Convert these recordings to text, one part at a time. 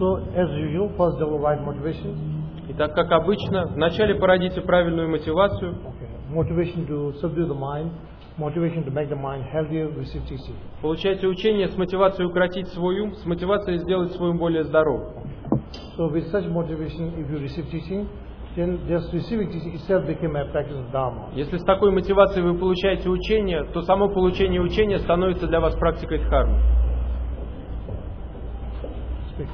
So, as usual, first develop right motivation. Итак, как обычно, вначале породите правильную мотивацию. Okay. Motivation to subdue the mind, motivation to make the mind healthier, receive teaching. Получайте учение с мотивацией укротить свой ум, с мотивацией сделать свой ум более здоровым. So with such motivation, if you receive teaching, then just receiving teaching itself became a practice of Dharma. Если с такой мотивацией вы получаете учение, то само получение учения становится для вас практикой дхармы. Speak.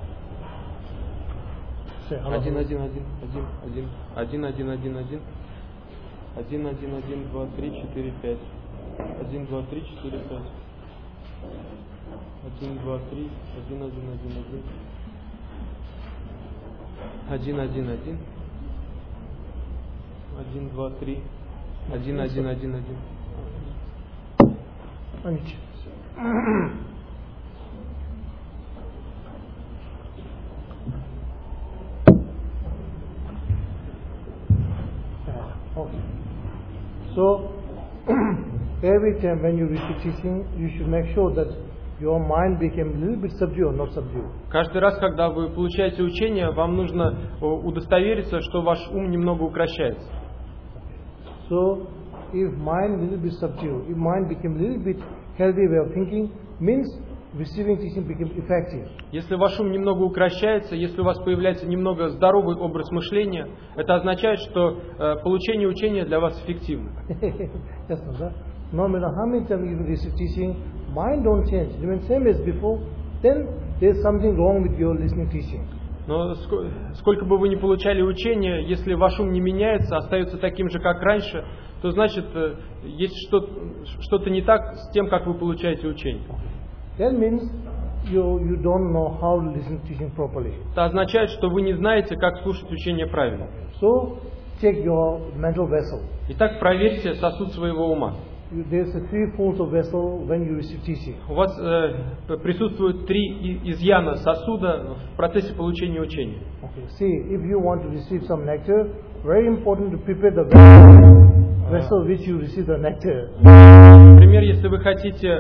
Say hello. 1, 1, 1, 1, 1, 1, 1, 1, 1, 1, 1, 1, 2, 3, 4, 5. 1, 2, 3, 4, 5. 1, 2, 3, 1, 1, 1, 1. 1, 1, 1. 1, 2, 3. 1, 1, 1, 1. Okay. So, every time when you receive teaching, you should make sure that your mind became a little bit subdued or not subdued. Каждый раз, когда вы получаете учение, вам нужно удостовериться, что ваш ум немного укрощается. So, if mind little bit subdued, if mind became a little bit healthy way of thinking, means receiving teaching became effective. Если ваш ум немного укрощается, если у вас появляется немного здоровый образ мышления, это означает, что получение учения для вас эффективно. Yes, no, no matter how many times you receive teaching, mind don't change. Remain same as before, then there's something wrong with your listening teaching. Но сколько бы вы ни получали учения, если ваш ум не меняется, остается таким же, как раньше, то значит, есть что-то не так с тем, как вы получаете учение. That means you don't know how to listen to teaching properly. Это означает, что вы не знаете, как слушать учение правильно. So, check your mental vessel. Итак, проверьте сосуд своего ума. There's a three folds of vessel when you receive teaching. У вас присутствуют 3 изъяна сосуда в процессе получения учения. Okay. See, if you want to receive some nectar, very important to prepare the vessel which you receive the nectar. Например, если вы хотите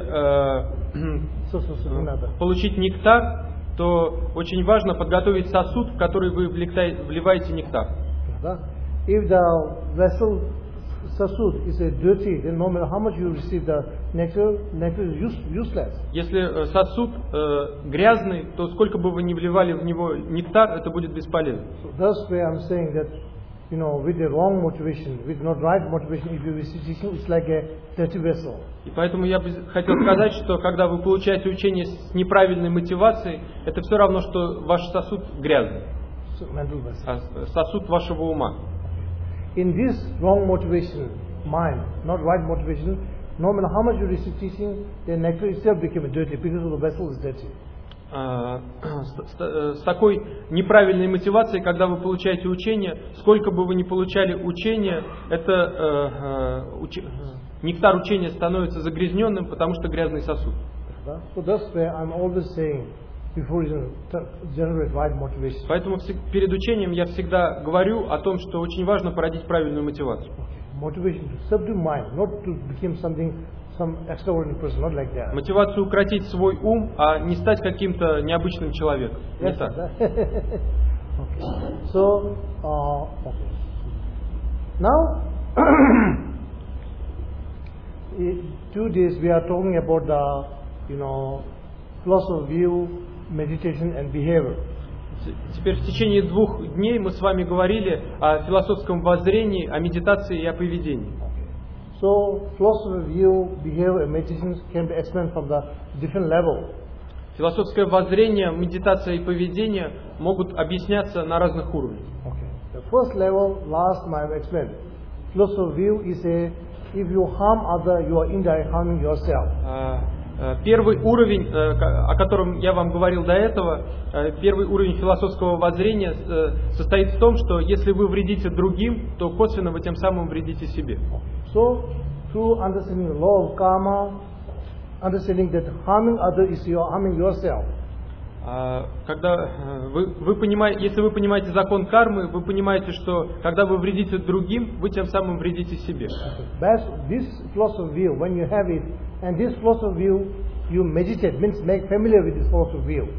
получить нектар, то очень важно подготовить сосуд, в который вы вливаете нектар. If the vessel sasud is dirty, then no matter how much you receive the nectar is useless. Если сосуд грязный, то сколько бы вы ни вливали в него нектар, это будет бесполезно. So that's why I'm saying that, with the wrong motivation, with not right motivation, if you receive teaching, it's like a dirty vessel. И поэтому я бы хотел сказать, что когда вы получаете учение с неправильной мотивацией, это все равно, что ваш сосуд грязный, сосуд вашего ума. In this wrong motivation, mind, not right motivation, no matter how much you receive teaching, the nectar itself became dirty because the vessel is dirty. С такой неправильной мотивацией, когда вы получаете учение, сколько бы вы ни получали учения, нектар учения становится загрязненным, потому что грязный сосуд. So that's why I'm always saying, before you generate right motivation. Поэтому перед учением я всегда говорю о том, что очень важно породить правильную мотивацию. Motivation to subdue mind, not to become some extraordinary person, not like that. Мотивацию укротить свой ум, а не стать каким-то необычным человеком. Не так. Okay. So, okay. Now, 2 days we are talking about the, philosophy view, meditation and behavior. Теперь в течение 2 дней мы с вами говорили о философском воззрении, о медитации и о поведении. So, philosophy view, behavior and meditation can be explained from the different level. Философское воззрение, медитация и поведение могут объясняться на разных уровнях. Okay. The first level, last time I have explained. Philosophy view is if you harm other, you are indirectly harming yourself. Первый уровень, о котором я вам говорил до этого, первый уровень философского воззрения состоит в том, что если вы вредите другим, то косвенно вы тем самым вредите себе. So, through understanding the law of karma, understanding that harming others is harming yourself. Когда вы понимаете, если вы понимаете закон кармы, вы понимаете, что когда вы вредите другим, вы тем самым вредите себе. This philosophy view, when you have it, and this philosophy view, you meditate, means make familiar with this philosophy view.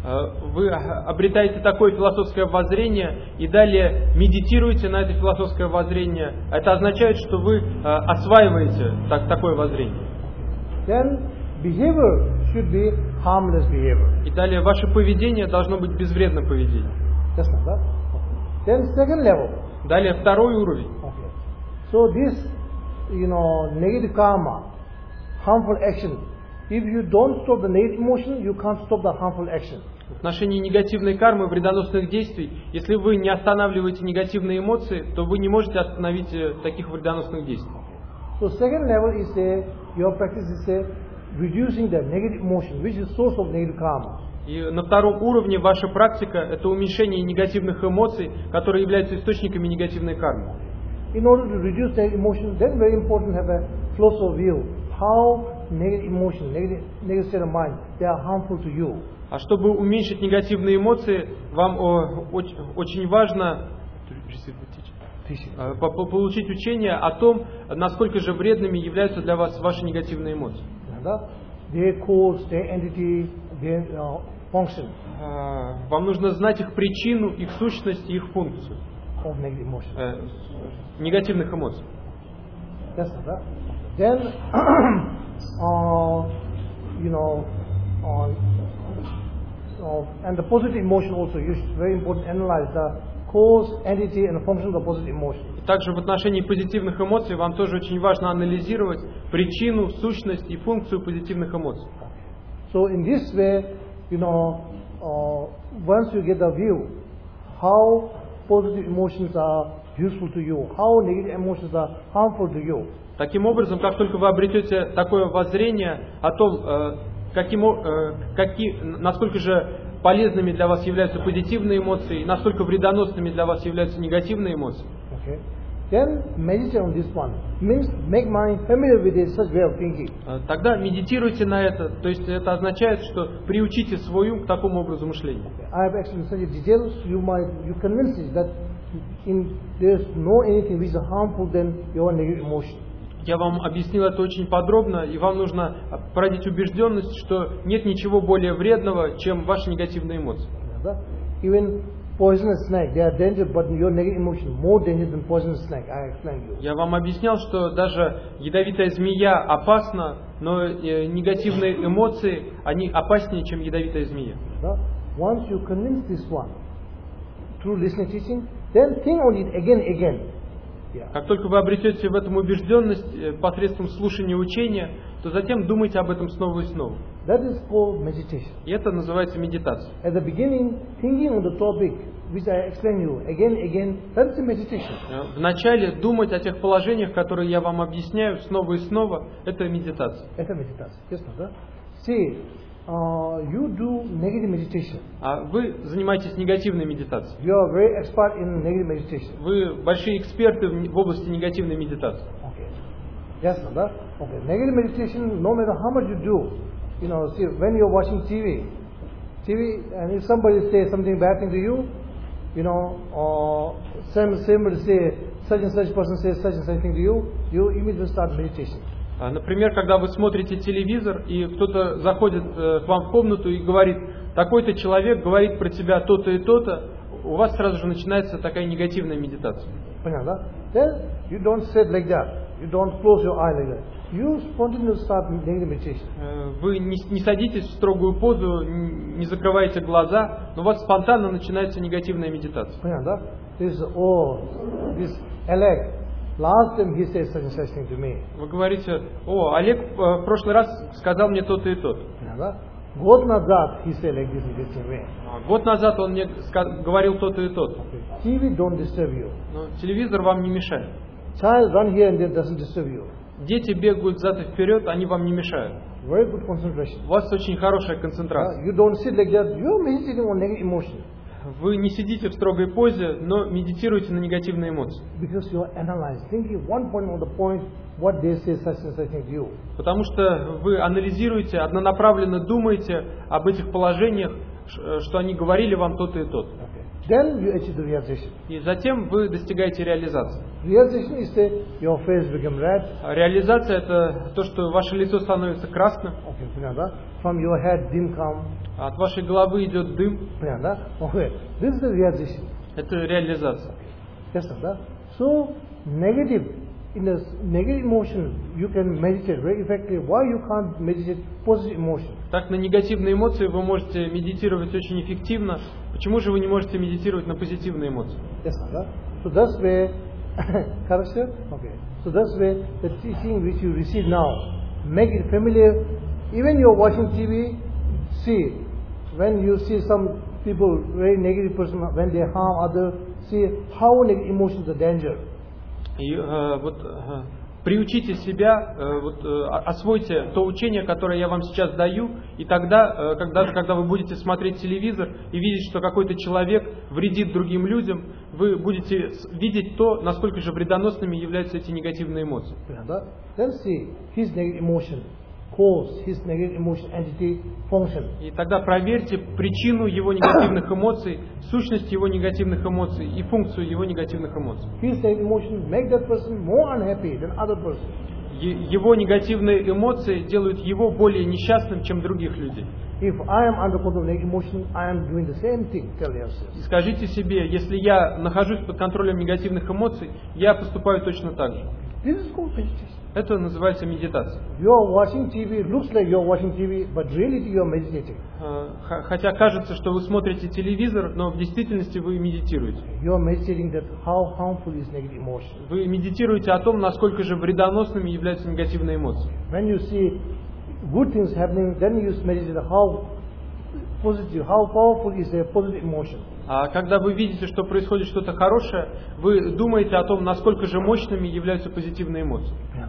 Вы обретаете такое философское воззрение и далее медитируете на это философское воззрение. Это означает, что вы осваиваете такое воззрение. Then behavior should be harmless behavior. И далее ваше поведение должно быть безвредным поведением. Just like that. Then second level. Далее второй уровень. Okay. So this, negative karma, harmful action. If you don't stop the negative emotion, you can't stop the harmful action. В отношении негативной кармы, вредоносных действий, если вы не останавливаете негативные эмоции, то вы не можете остановить таких вредоносных действий. So second level is your practice is reducing the negative emotion, which is source of negative karma. И на втором уровне ваша практика – это уменьшение негативных эмоций, которые являются источниками негативной кармы. In order to reduce negative emotion, then very important to have a philosophical view how negative emotion, negative state of mind, they are harmful to you. А чтобы уменьшить негативные эмоции, вам очень важно получить учение о том, насколько же вредными являются для вас ваши негативные эмоции. Their cause, their entity, their function. Вам нужно знать их причину, их сущность и их функцию. Of negative emotion. Негативных эмоций. Yes, sir. Then, and the positive emotion also, you should very important analyze the cause, entity, and the function of the positive emotion. Также в отношении позитивных эмоций вам тоже очень важно анализировать причину, сущность и функцию позитивных эмоций. So in this way, once you get the view how positive emotions are useful to you, how negative emotions are harmful to you. Таким образом, как только вы обретете такое воззрение о том, насколько же полезными для вас являются позитивные эмоции, и насколько вредоносными для вас являются негативные эмоции. Okay. Then meditate on this one. Means make mind familiar with such way of thinking. Тогда медитируйте на это, то есть это означает, что приучите свой ум к такому образу мышления. I have explained such details. You convince it that there's no anything which is harmful than your negative emotion. Я вам объяснил это очень подробно, и вам нужно породить убежденность, что нет ничего более вредного, чем ваши негативные эмоции. Even poisonous snake, they are dangerous, but your negative emotion more dangerous than poisonous snake. I explained you. Я вам объяснял, что даже ядовитая змея опасна, но негативные эмоции, они опаснее, чем ядовитая змея. Once you convince this one through listening teaching, then think on it again. Как только вы обретете в этом убежденность посредством слушания учения, то затем думайте об этом снова и снова. That is called meditation. И это называется медитацией. At the beginning, thinking on the topic which I explained you again, that is a meditation. Вначале думать о тех положениях, которые я вам объясняю снова и снова, это медитация. Это медитация. Yes, да? See, you do negative meditation. А вы занимаетесь негативной медитацией. You are very expert in negative meditation. Вы большие эксперты в области негативной медитации. Okay. Yes, да? Okay. Negative meditation, no matter how much you do, see, when you are watching TV, and if somebody says something bad thing to you, somebody say such and such person says such and such thing to you, you immediately start meditation. Например, когда вы смотрите телевизор, и кто-то заходит к вам в комнату и говорит, такой-то человек говорит про тебя то-то и то-то, у вас сразу же начинается такая негативная медитация. Понятно? Then you don't sit like that. You don't close your eye like that. You spontaneously start negative meditation. Вы не садитесь в строгую позу, не закрываете глаза, но у вас спонтанно начинается негативная медитация. Понятно? This Alec, last time he said such and such thing to me. Вы говорите, Олег в прошлый раз сказал мне то-то и то-то. Понятно? Год назад he said like this and this to me. Год назад он мне говорил то-то и то-то. TV don't disturb you. Но телевизор вам не мешает. Child run here and there doesn't disturb you. Дети бегают взад и вперед, они вам не мешают. Very good concentration. У вас очень хорошая концентрация. You don't sit like that. You are meditating on negative emotion. Вы не сидите в строгой позе, но медитируете на негативные эмоции. Because you are analyzing, thinking one point on the point, what they say such and such thing to you. Потому что вы анализируете, однонаправленно думаете об этих положениях, что они говорили вам то-то и то-то. Then you achieve the realization. И затем вы достигаете реализации. Realization is that your face become red. Реализация — это то, что ваше лицо становится красным. From your head dim come. От вашей головы идет дым. Понятно, да? Okay. This is the realization. Это реализация. Yes, да? So, negative, in the negative emotion, you can meditate very effectively. Why you can't meditate positive emotion? Так, на негативные эмоции вы можете медитировать очень эффективно. Почему же вы не можете медитировать на позитивные эмоции? Yes, да? So that's where, correct, sir? Okay. So that's where the teaching which you receive now, make it familiar. Even you're watching TV, see, when you see some people, very negative person, when they harm others, see how negative emotions are danger. И приучите себя, освойте то учение, которое я вам сейчас даю, и тогда, когда вы будете смотреть телевизор и видеть, что какой-то человек вредит другим людям, вы будете видеть то, насколько же вредоносными являются эти негативные эмоции. Then see his negative emotion, cause his negative emotion, entity, function. И тогда проверьте причину его негативных эмоций, сущность его негативных эмоций и функцию его негативных эмоций. His negative emotion make that person more unhappy than other person. Его негативные эмоции делают его более несчастным, чем других людей. If I am under control of negative emotion, I am doing the same thing. Tell yourself. И скажите себе, если я нахожусь под контролем негативных эмоций, я поступаю точно так же. This is called meditation. Это называется медитация. You are watching TV, it looks like you are watching TV, but really you are meditating. Хотя кажется, что вы смотрите телевизор, но в действительности вы медитируете. You are meditating that how harmful is negative emotion. Вы медитируете о том, насколько же вредоносными являются негативные эмоции. When you see good things happening, then you meditate how positive, how powerful is a positive emotion. А когда вы видите, что происходит что-то хорошее, вы думаете о том, насколько же мощными являются позитивные эмоции.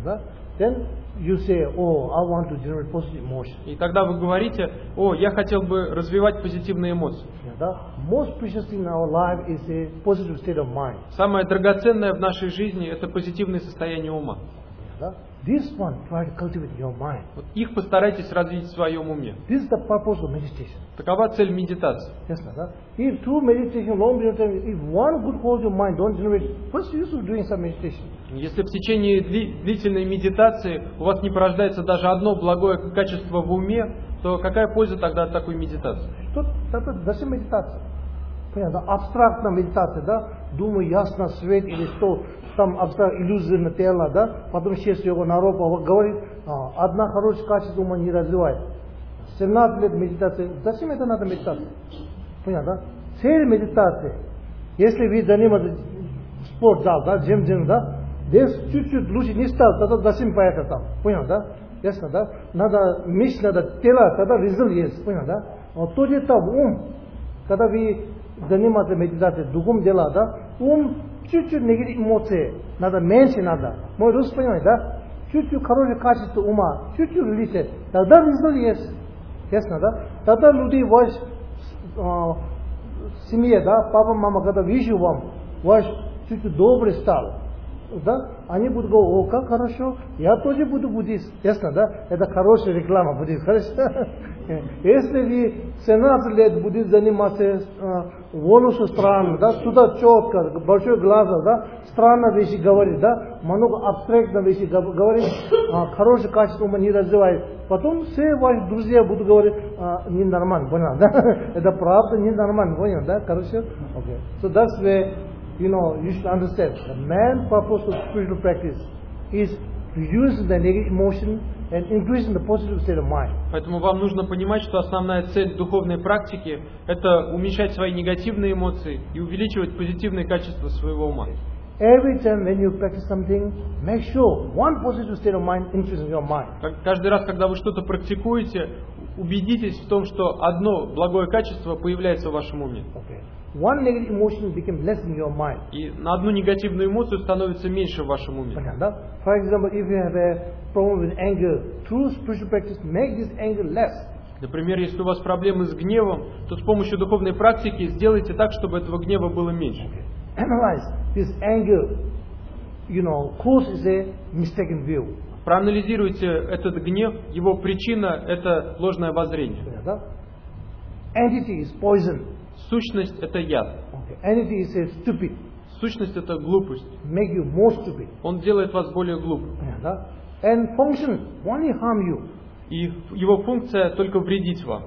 Then you say, oh, I want to generate positive emotion. И тогда вы говорите, я хотел бы развивать позитивные эмоции. Most precious thing in our life is a positive state of mind. Самое драгоценное в нашей жизни – это позитивное состояние ума. This one, try to cultivate in your mind. Вот их постарайтесь развить в своем уме. This is the purpose of meditation. Такова цель медитации. Yes, if through meditation, long period of time, if one good quality of mind don't generate, what's the use of doing some meditation? Если в течение длительной медитации у вас не порождается даже одно благое качество в уме, то какая польза тогда от такой медитации? Это медитация. Понятно? Абстрактная медитация, да? Думаю, ясно, свет или что, там абстрактная иллюзия на тело, да? Потом сейчас его народ говорит, одна хорошее качество ума не развивает. 17 лет медитации. Зачем это надо медитация? Понятно? Цель медитации. Если вы занимаетесь спортзал, да, джим, да? Здесь чуть-чуть лучше не стал, тогда зачем поехать там? Понятно, да? Ясно, да? Надо мышц, надо тело, тогда результат есть. Понятно, да? Вот то же там ум. Когда вы занимаетесь медитацией, другом дела, да? Ум чуть-чуть негативные эмоции, надо меньше надо. Мой русский понимаете, да? Чуть-чуть хорошее качество ума, чуть-чуть релизе, тогда результат есть. Ясно, да? Тогда люди ваш семье, да, папа, мама, когда вижу вам, ваш чуть-чуть добрый стал, да, они будут говорить, как хорошо, я тоже буду буддист. Ясно, да? Это хорошая реклама будет, хорошо? Если вы 17 лет будете заниматься волосы странно, да, туда четко, большой глаз, да, странно вещи говорит, да, много абстрактно вещи говорит, хорошее качество ума не развивает. Потом все ваши друзья будут говорить, ненормально, понял, да? Это правда ненормально, понял, да? Хорошо? Okay. So that's where, you should understand, the main purpose of spiritual practice is reducing the negative emotion and increasing the positive state of mind. Поэтому вам нужно понимать, что основная цель духовной практики – это уменьшать свои негативные эмоции и увеличивать позитивные качества своего ума. Every time when you practice something, make sure one positive state of mind increases in your mind. Каждый раз, когда вы что-то практикуете, убедитесь в том, что одно благое качество появляется в вашем уме. Okay. One negative emotion becomes less in your mind. И на одну негативную эмоцию становится меньше в вашем уме. For example, if you have a problem with anger, through spiritual practice, make this anger less. Например, если у вас проблемы с гневом, то с помощью духовной практики сделайте так, чтобы этого гнева было меньше. Okay. Analyze this anger. Cause is a mistaken view. Проанализируйте этот гнев, его причина – это ложное воззрение. Entity is poison. Сущность – это яд. Entity is stupid. Сущность – это глупость. Make you more stupid. Он делает вас более глупым. And function only harm you. И его функция только вредить вам.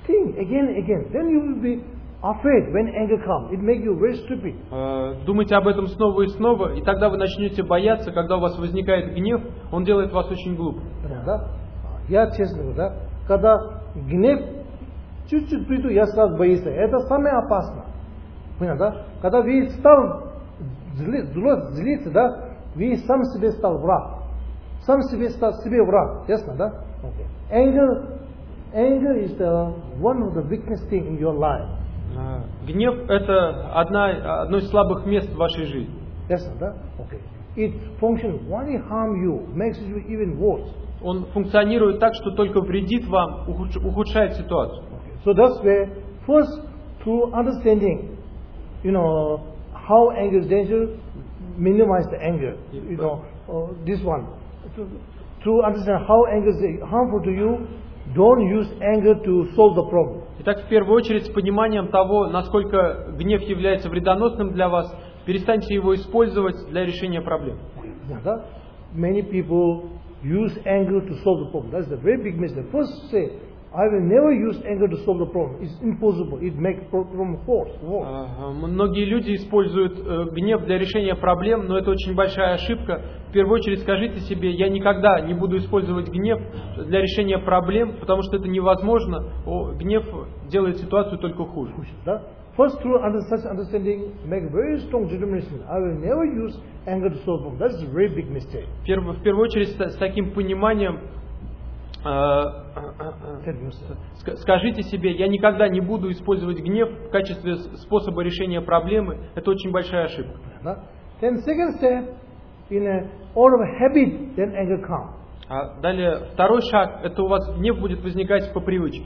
think again and again. Then you will be afraid when anger comes. It makes you very stupid. Думайте об этом снова и снова, и тогда вы начнете бояться, когда у вас возникает гнев, он делает вас очень глупым. Да? Я честно говорю, да? Когда гнев чуть-чуть приду, я сразу боюсь. Это самое опасное. Понял, да? Когда вы стал злиться, да? Вы сам себе стал враг. Сам себе стал себе враг. Ясно, да? Okay. Anger is one of the weakest thing in your life. Гнев – это одно из слабых мест в вашей жизни. Ясно, да? Okay. It functions only harm you, makes you even worse. Он функционирует так, что только вредит вам, ухудшает ситуацию. Okay. So that's where first through understanding, how anger is dangerous, minimize the anger. This one. To understand how anger is harmful to you, don't use anger to solve the problem. Итак, в первую очередь, с пониманием того, насколько гнев является вредоносным для вас, перестаньте его использовать для решения проблем. Many people use anger to solve the problem. That's a very big mistake. First say, I will never use anger to solve the problem. It's impossible. It makes problem worse. Многие люди используют гнев для решения проблем, но это очень большая ошибка. В первую очередь скажите себе, я никогда не буду использовать гнев для решения проблем, потому что это невозможно. Гнев делает ситуацию только хуже. First, through such understanding, make very strong determination. I will never use anger to solve problem. That's a very big mistake. В первую очередь с таким пониманием скажите себе, я никогда не буду использовать гнев в качестве способа решения проблемы. Это очень большая ошибка. Then second step, in a order of habit, then anger comes. Далее второй шаг, это у вас гнев будет возникать по привычке.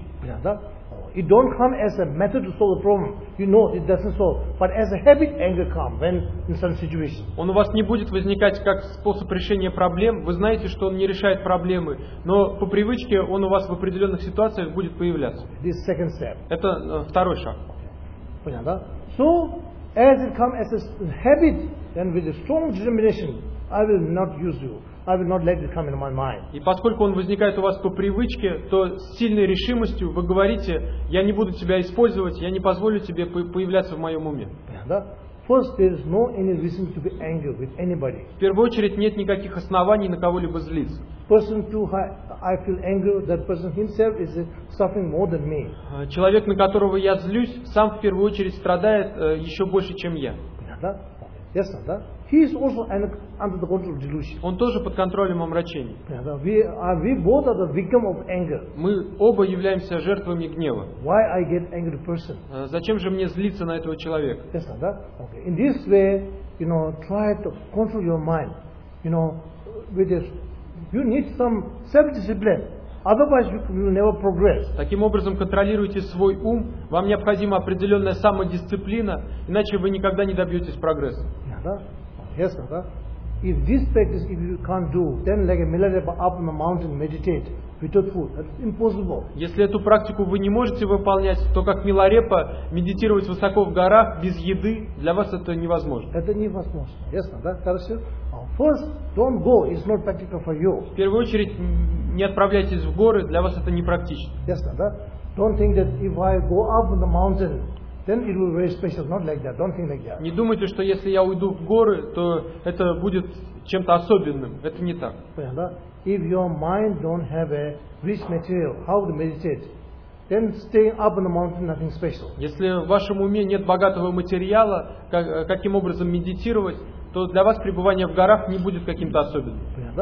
It don't come as a method to solve the problem. You know it doesn't solve. But as a habit, anger comes when in some situation. Он у вас не будет возникать как способ решения проблем. Вы знаете, что он не решает проблемы, но по привычке он у вас в определенных ситуациях будет появляться. This second step. Это второй шаг. Понятно? So, as it comes as a habit, then with a strong determination, I will not use you. I will not let it come into my mind. И поскольку он возникает у вас по привычке, то с сильной решимостью вы говорите, я не буду тебя использовать, я не позволю тебе появляться в моем уме. First, there is no any reason to be angry with anybody. В первую очередь нет никаких оснований на кого-либо злиться. Person to I feel anger, that person himself is suffering more than me. Человек, на которого я злюсь, сам в первую очередь страдает еще больше, чем я. Yes, sir. He is also under the control of delusion. Он тоже под контролем омрачения. We both are the victim of anger. Мы оба являемся жертвами гнева. Why I get angry person? Зачем же мне злиться на этого человека? Yes, sir. Okay. In this way, try to control your mind. With this, you need some self-discipline. Otherwise, you will never progress. Таким образом, контролируйте свой ум. Вам необходима определенная самодисциплина, иначе вы никогда не добьетесь прогресса. Yes, sir. If this practice, if you can't do, then like a Milarepa up on the mountain meditate without food. That's impossible. Если эту практику вы не можете выполнять, то как Миларепа медитировать высоко в горах без еды, для вас это невозможно. Это невозможно. Yes, sir. Хорошо. First, don't go. It's not practical for you. В первую очередь, не отправляйтесь в горы, для вас это непрактично. Yes, sir. Don't think that if I go up on the mountain, then it will be very special. Not like that. Don't think like that. Не думайте, что если я уйду в горы, то это будет чем-то особенным. Это не так. If your mind don't have a rich material, how to meditate, then staying up on the mountain nothing special. Если в вашем уме нет богатого материала, каким образом медитировать, то для вас пребывание в горах не будет каким-то особенным.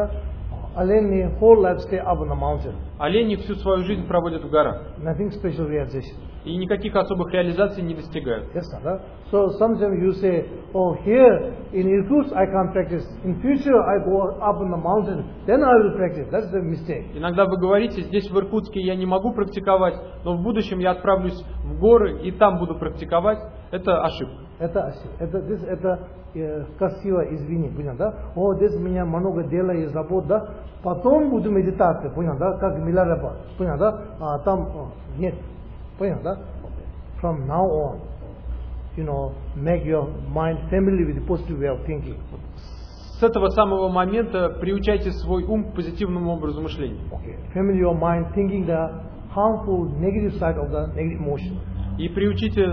Олени whole life stay up on the mountain. Олени всю свою жизнь проводят в горах. Nothing special realization. И никаких особых реализаций не достигают. Yes, sir. So sometimes you say, oh, here in Irkutsk I can't practice. In future I go up on the mountain, then I will practice. That's the mistake. Иногда вы говорите, здесь в Иркутске я не могу практиковать, но в будущем я отправлюсь в горы и там буду практиковать. Это ошибка. Это красиво, извини, понял, да? О, здесь у меня много дела и забот, да? Потом буду медитация, понял, да? Как Милареpa, понял, да? Там, нет, понял, да? From now on, make your mind familiar with the positive way of thinking. С этого самого момента приучайте свой ум к позитивному образу мышления. Okay. Familiar your mind thinking the harmful, negative side of the negative emotion. И приучите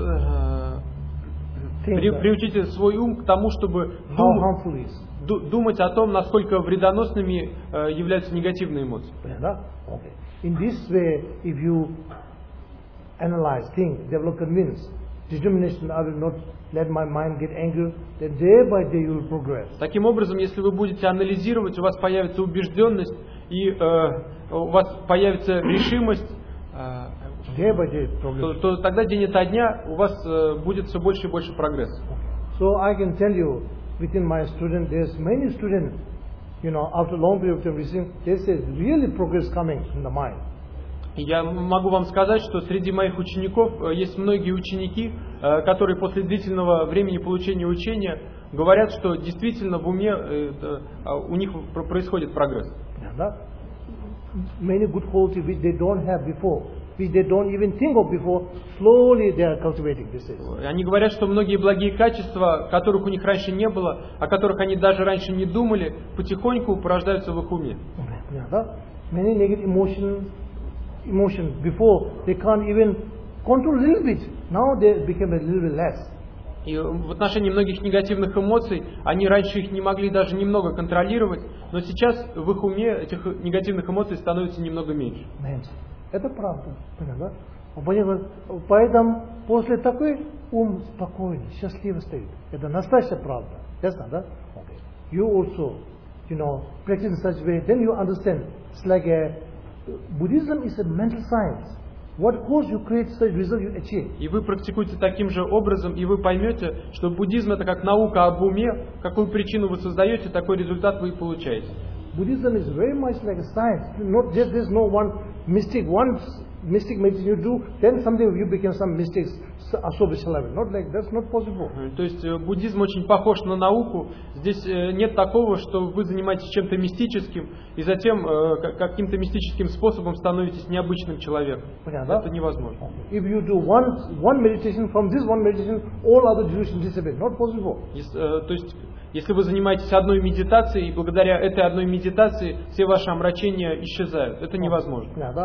свой ум к тому, чтобы How harmful it is. думать о том, насколько вредоносными являются негативные эмоции. Okay. In this way, if you analyze, think, develop convince, determination, I will not let my mind get angry, then day by day you will progress. Таким образом, если вы будете анализировать, у вас появится убежденность и у вас появится решимость, Day by day progress. то тогда день ото дня у вас будет все больше и больше прогресса. So I can tell you, within my student, there's many students, after a long period of time, there's a really progress coming in the mind. Я могу вам сказать, что среди моих учеников есть многие ученики, которые после длительного времени получения учения говорят, что действительно в уме у них происходит прогресс. Many good qualities which they don't have before, which they don't even think of before, slowly they are cultivating this. Они говорят, что многие благие качества, которых у них раньше не было, о которых они даже раньше не думали, потихоньку порождаются в их уме. Many negative emotions before they can't even control a little bit. Now they become a little bit less. И в отношении многих негативных эмоций, они раньше их не могли даже немного контролировать, но сейчас в их уме этих негативных эмоций становится немного меньше. Это правда. Поэтому после такой ум спокойный, счастливый стоит. Это настоящая правда. Ясно, да? You also, practice in such a way, then you understand. It's like Buddhism is a mental science. What cause you create, such result you achieve. И вы практикуете таким же образом, и вы поймете, что буддизм это как наука об уме, какую причину вы создаете, такой результат вы и получаете. Buddhism is very much like a science. Not just there's no one mystic meditation you do, then someday you become some mystics, особый человек. Not like that's not possible. То есть буддизм очень похож на науку. Здесь нет такого, что вы занимаетесь чем-то мистическим и затем каким-то мистическим способом становитесь необычным человеком. Понятно? Это невозможно. If you do one meditation, from this one meditation, all other delusions disappear. Not possible. То есть если вы занимаетесь одной медитацией, и благодаря этой одной медитации все ваши омрачения исчезают. Это невозможно.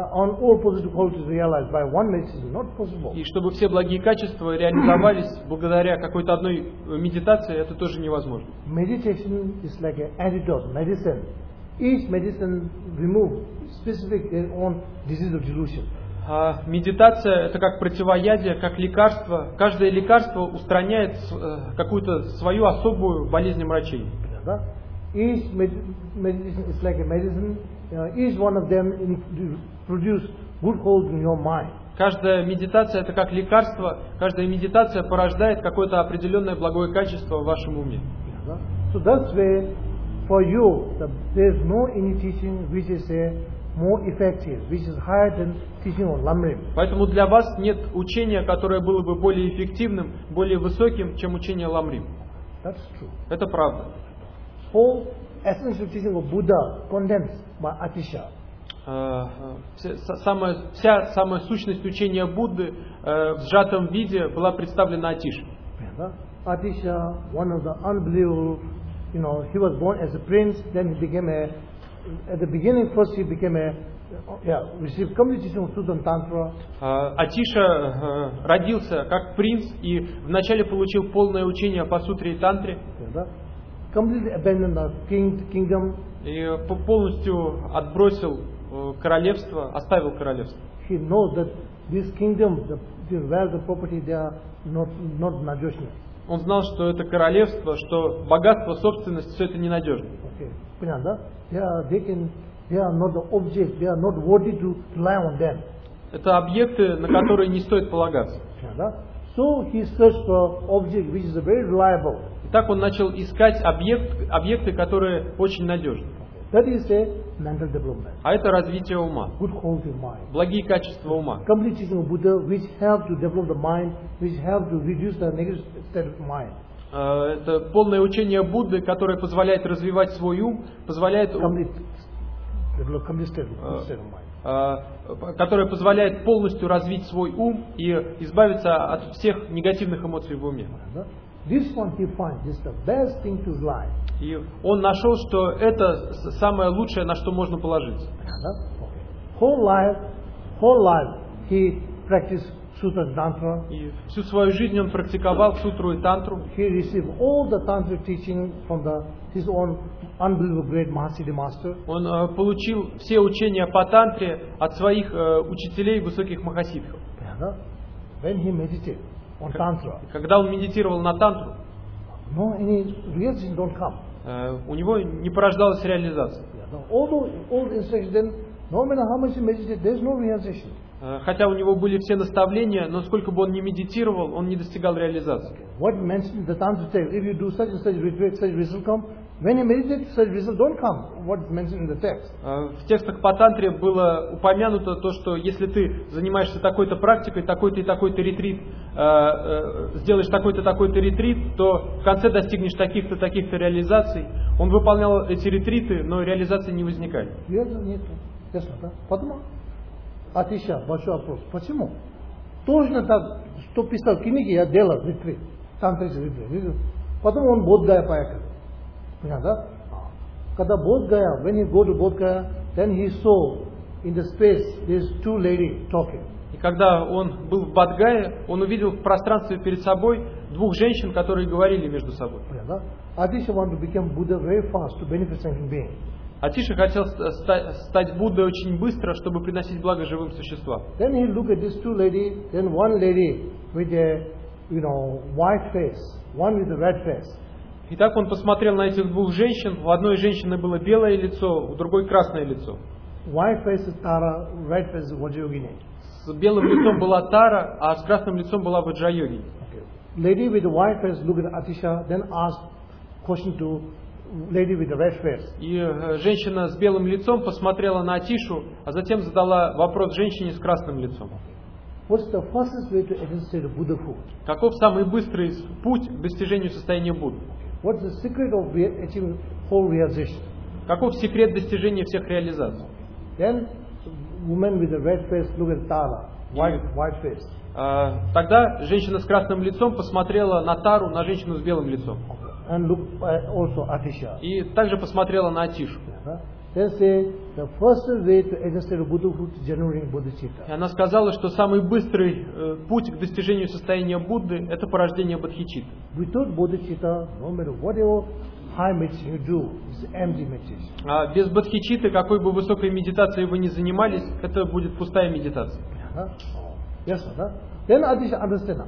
И чтобы все благие качества реализовались благодаря какой-то одной медитации, это тоже невозможно. Meditation is like an antidote, medicine. Each medicine remove specific their own disease or delusion. Медитация это как противоядие, как лекарство. Каждое лекарство устраняет какую-то свою особую болезнь омрачений. Each meditation is like a medicine. Each one of them produce good hold in your mind. Каждая медитация это как лекарство. Каждая медитация порождает какое-то определенное благое качество в вашем уме. So that's why for you there is no any teaching which is more effective, which is higher than teaching on Lamrim. Поэтому для вас нет учения, которое было бы более эффективным, более высоким, чем учение Ламрим. That's true. Это правда. Whole essence of teaching of Buddha condensed by Atisha. Вся самая сущность учения Будды в сжатом виде была представлена Атишей. Atisha, one of the unbelievable, he was born as a prince, then he became at the beginning first he became received complete teaching of Sutta and Tantra. Атиша родился как принц и вначале получил полное учение по сутре и тантре. Completely abandoned the kingdom. И полностью отбросил королевство, оставил королевство. He knows that this kingdom, the wealth, the property, they are not надежны. Он знал, что это королевство, что богатство, собственность, все это ненадежно. Понятно, да? They are not the object, they are not worthy to rely on them. Это объекты, на которые не стоит полагаться. So he searched for object which is very reliable. Итак, он начал искать объекты, которые очень надежны. That is a mental development. А это развитие ума. Good quality of mind. Благие качества ума. Complete teaching of Buddha which help to develop the mind, which help to reduce the negative state of mind. Это полное учение Будды, которое позволяет развивать свой ум, позволяет которое позволяет полностью развить свой ум и избавиться от всех негативных эмоций в уме. This one he finds is the best thing to rely. И он нашел, что это самое лучшее, на что можно положиться. Whole life whole life he practiced Sutra and Tantra. И всю свою жизнь он практиковал сутру и тантру. He received all the Tantra teaching from his own unbelievable great Mahasiddhi master. Он получил все учения по тантре от своих учителей высоких махасидхов. When he meditated on Tantra, Когда он медитировал на тантру, no any realization don't come. у него не порождалась реализация. Although all the instructions, then no matter how much he meditated, there is no realization. Хотя у него были все наставления, но сколько бы он ни медитировал, он не достигал реализации. What mentioned the Tantra text, if you do such and such ritual, such result come. When you meditate, such result don't come. What is mentioned in the text? В текстах по тантре было упомянуто то, что если ты занимаешься такой-то практикой, такой-то и такой-то ретрит, сделаешь такой-то такой-то ретрит, то в конце достигнешь таких-то таких-то реализаций. Он выполнял эти ретриты, но реализации не возникает. Нет. Ясно, да? Потому Атиша, большой вопрос. Почему? Точно так, что писал книги, я делал ретрит. Тантрический ретрит. Потом он Бодхгая поехал. Понятно, да? Когда Бодхгая, when he go to Bodhgaya, then he saw in the space there's two ladies talking. И когда он был в Бодхгае, он увидел в пространстве перед собой двух женщин, которые говорили между собой. Понятно, да? Атиша want to become Buddha very fast to benefit sentient being. Атиша хотел стать Буддой очень быстро, чтобы приносить благо живым существам. Then he looked at these two ladies, then one lady with a, white face, one with a red face. Итак, он посмотрел на этих двух женщин. У одной женщины было белое лицо, у другой красное лицо. White face is Tara, red face is Vajrayogini. С белым лицом была Тара, а с красным лицом была Ваджрайоги. Okay. Lady with the white face looked at Atisha, then asked question to lady with the red face. И женщина с белым лицом посмотрела на Атишу, а затем задала вопрос женщине с красным лицом. What's the fastest way to attain state of Buddhahood? Каков самый быстрый путь к достижению состояния Будды? What's the secret of achieving whole realization? Каков секрет достижения всех реализаций? Then woman with the red face looked at Tara, white face. Тогда женщина с красным лицом посмотрела на Тару, на женщину с белым лицом. And look also Atisha. И также посмотрела на Атишу. Then say the first way to attain state of Buddhahood is generating bodhicitta. И она сказала, что самый быстрый путь к достижению состояния Будды – это порождение бодхичитты. Without bodhicitta, no matter whatever high meditation you do, it's empty meditation. А без бодхичитты, какой бы высокой медитацией вы ни занимались, это будет пустая медитация. Yes, sir. Then Atisha understand.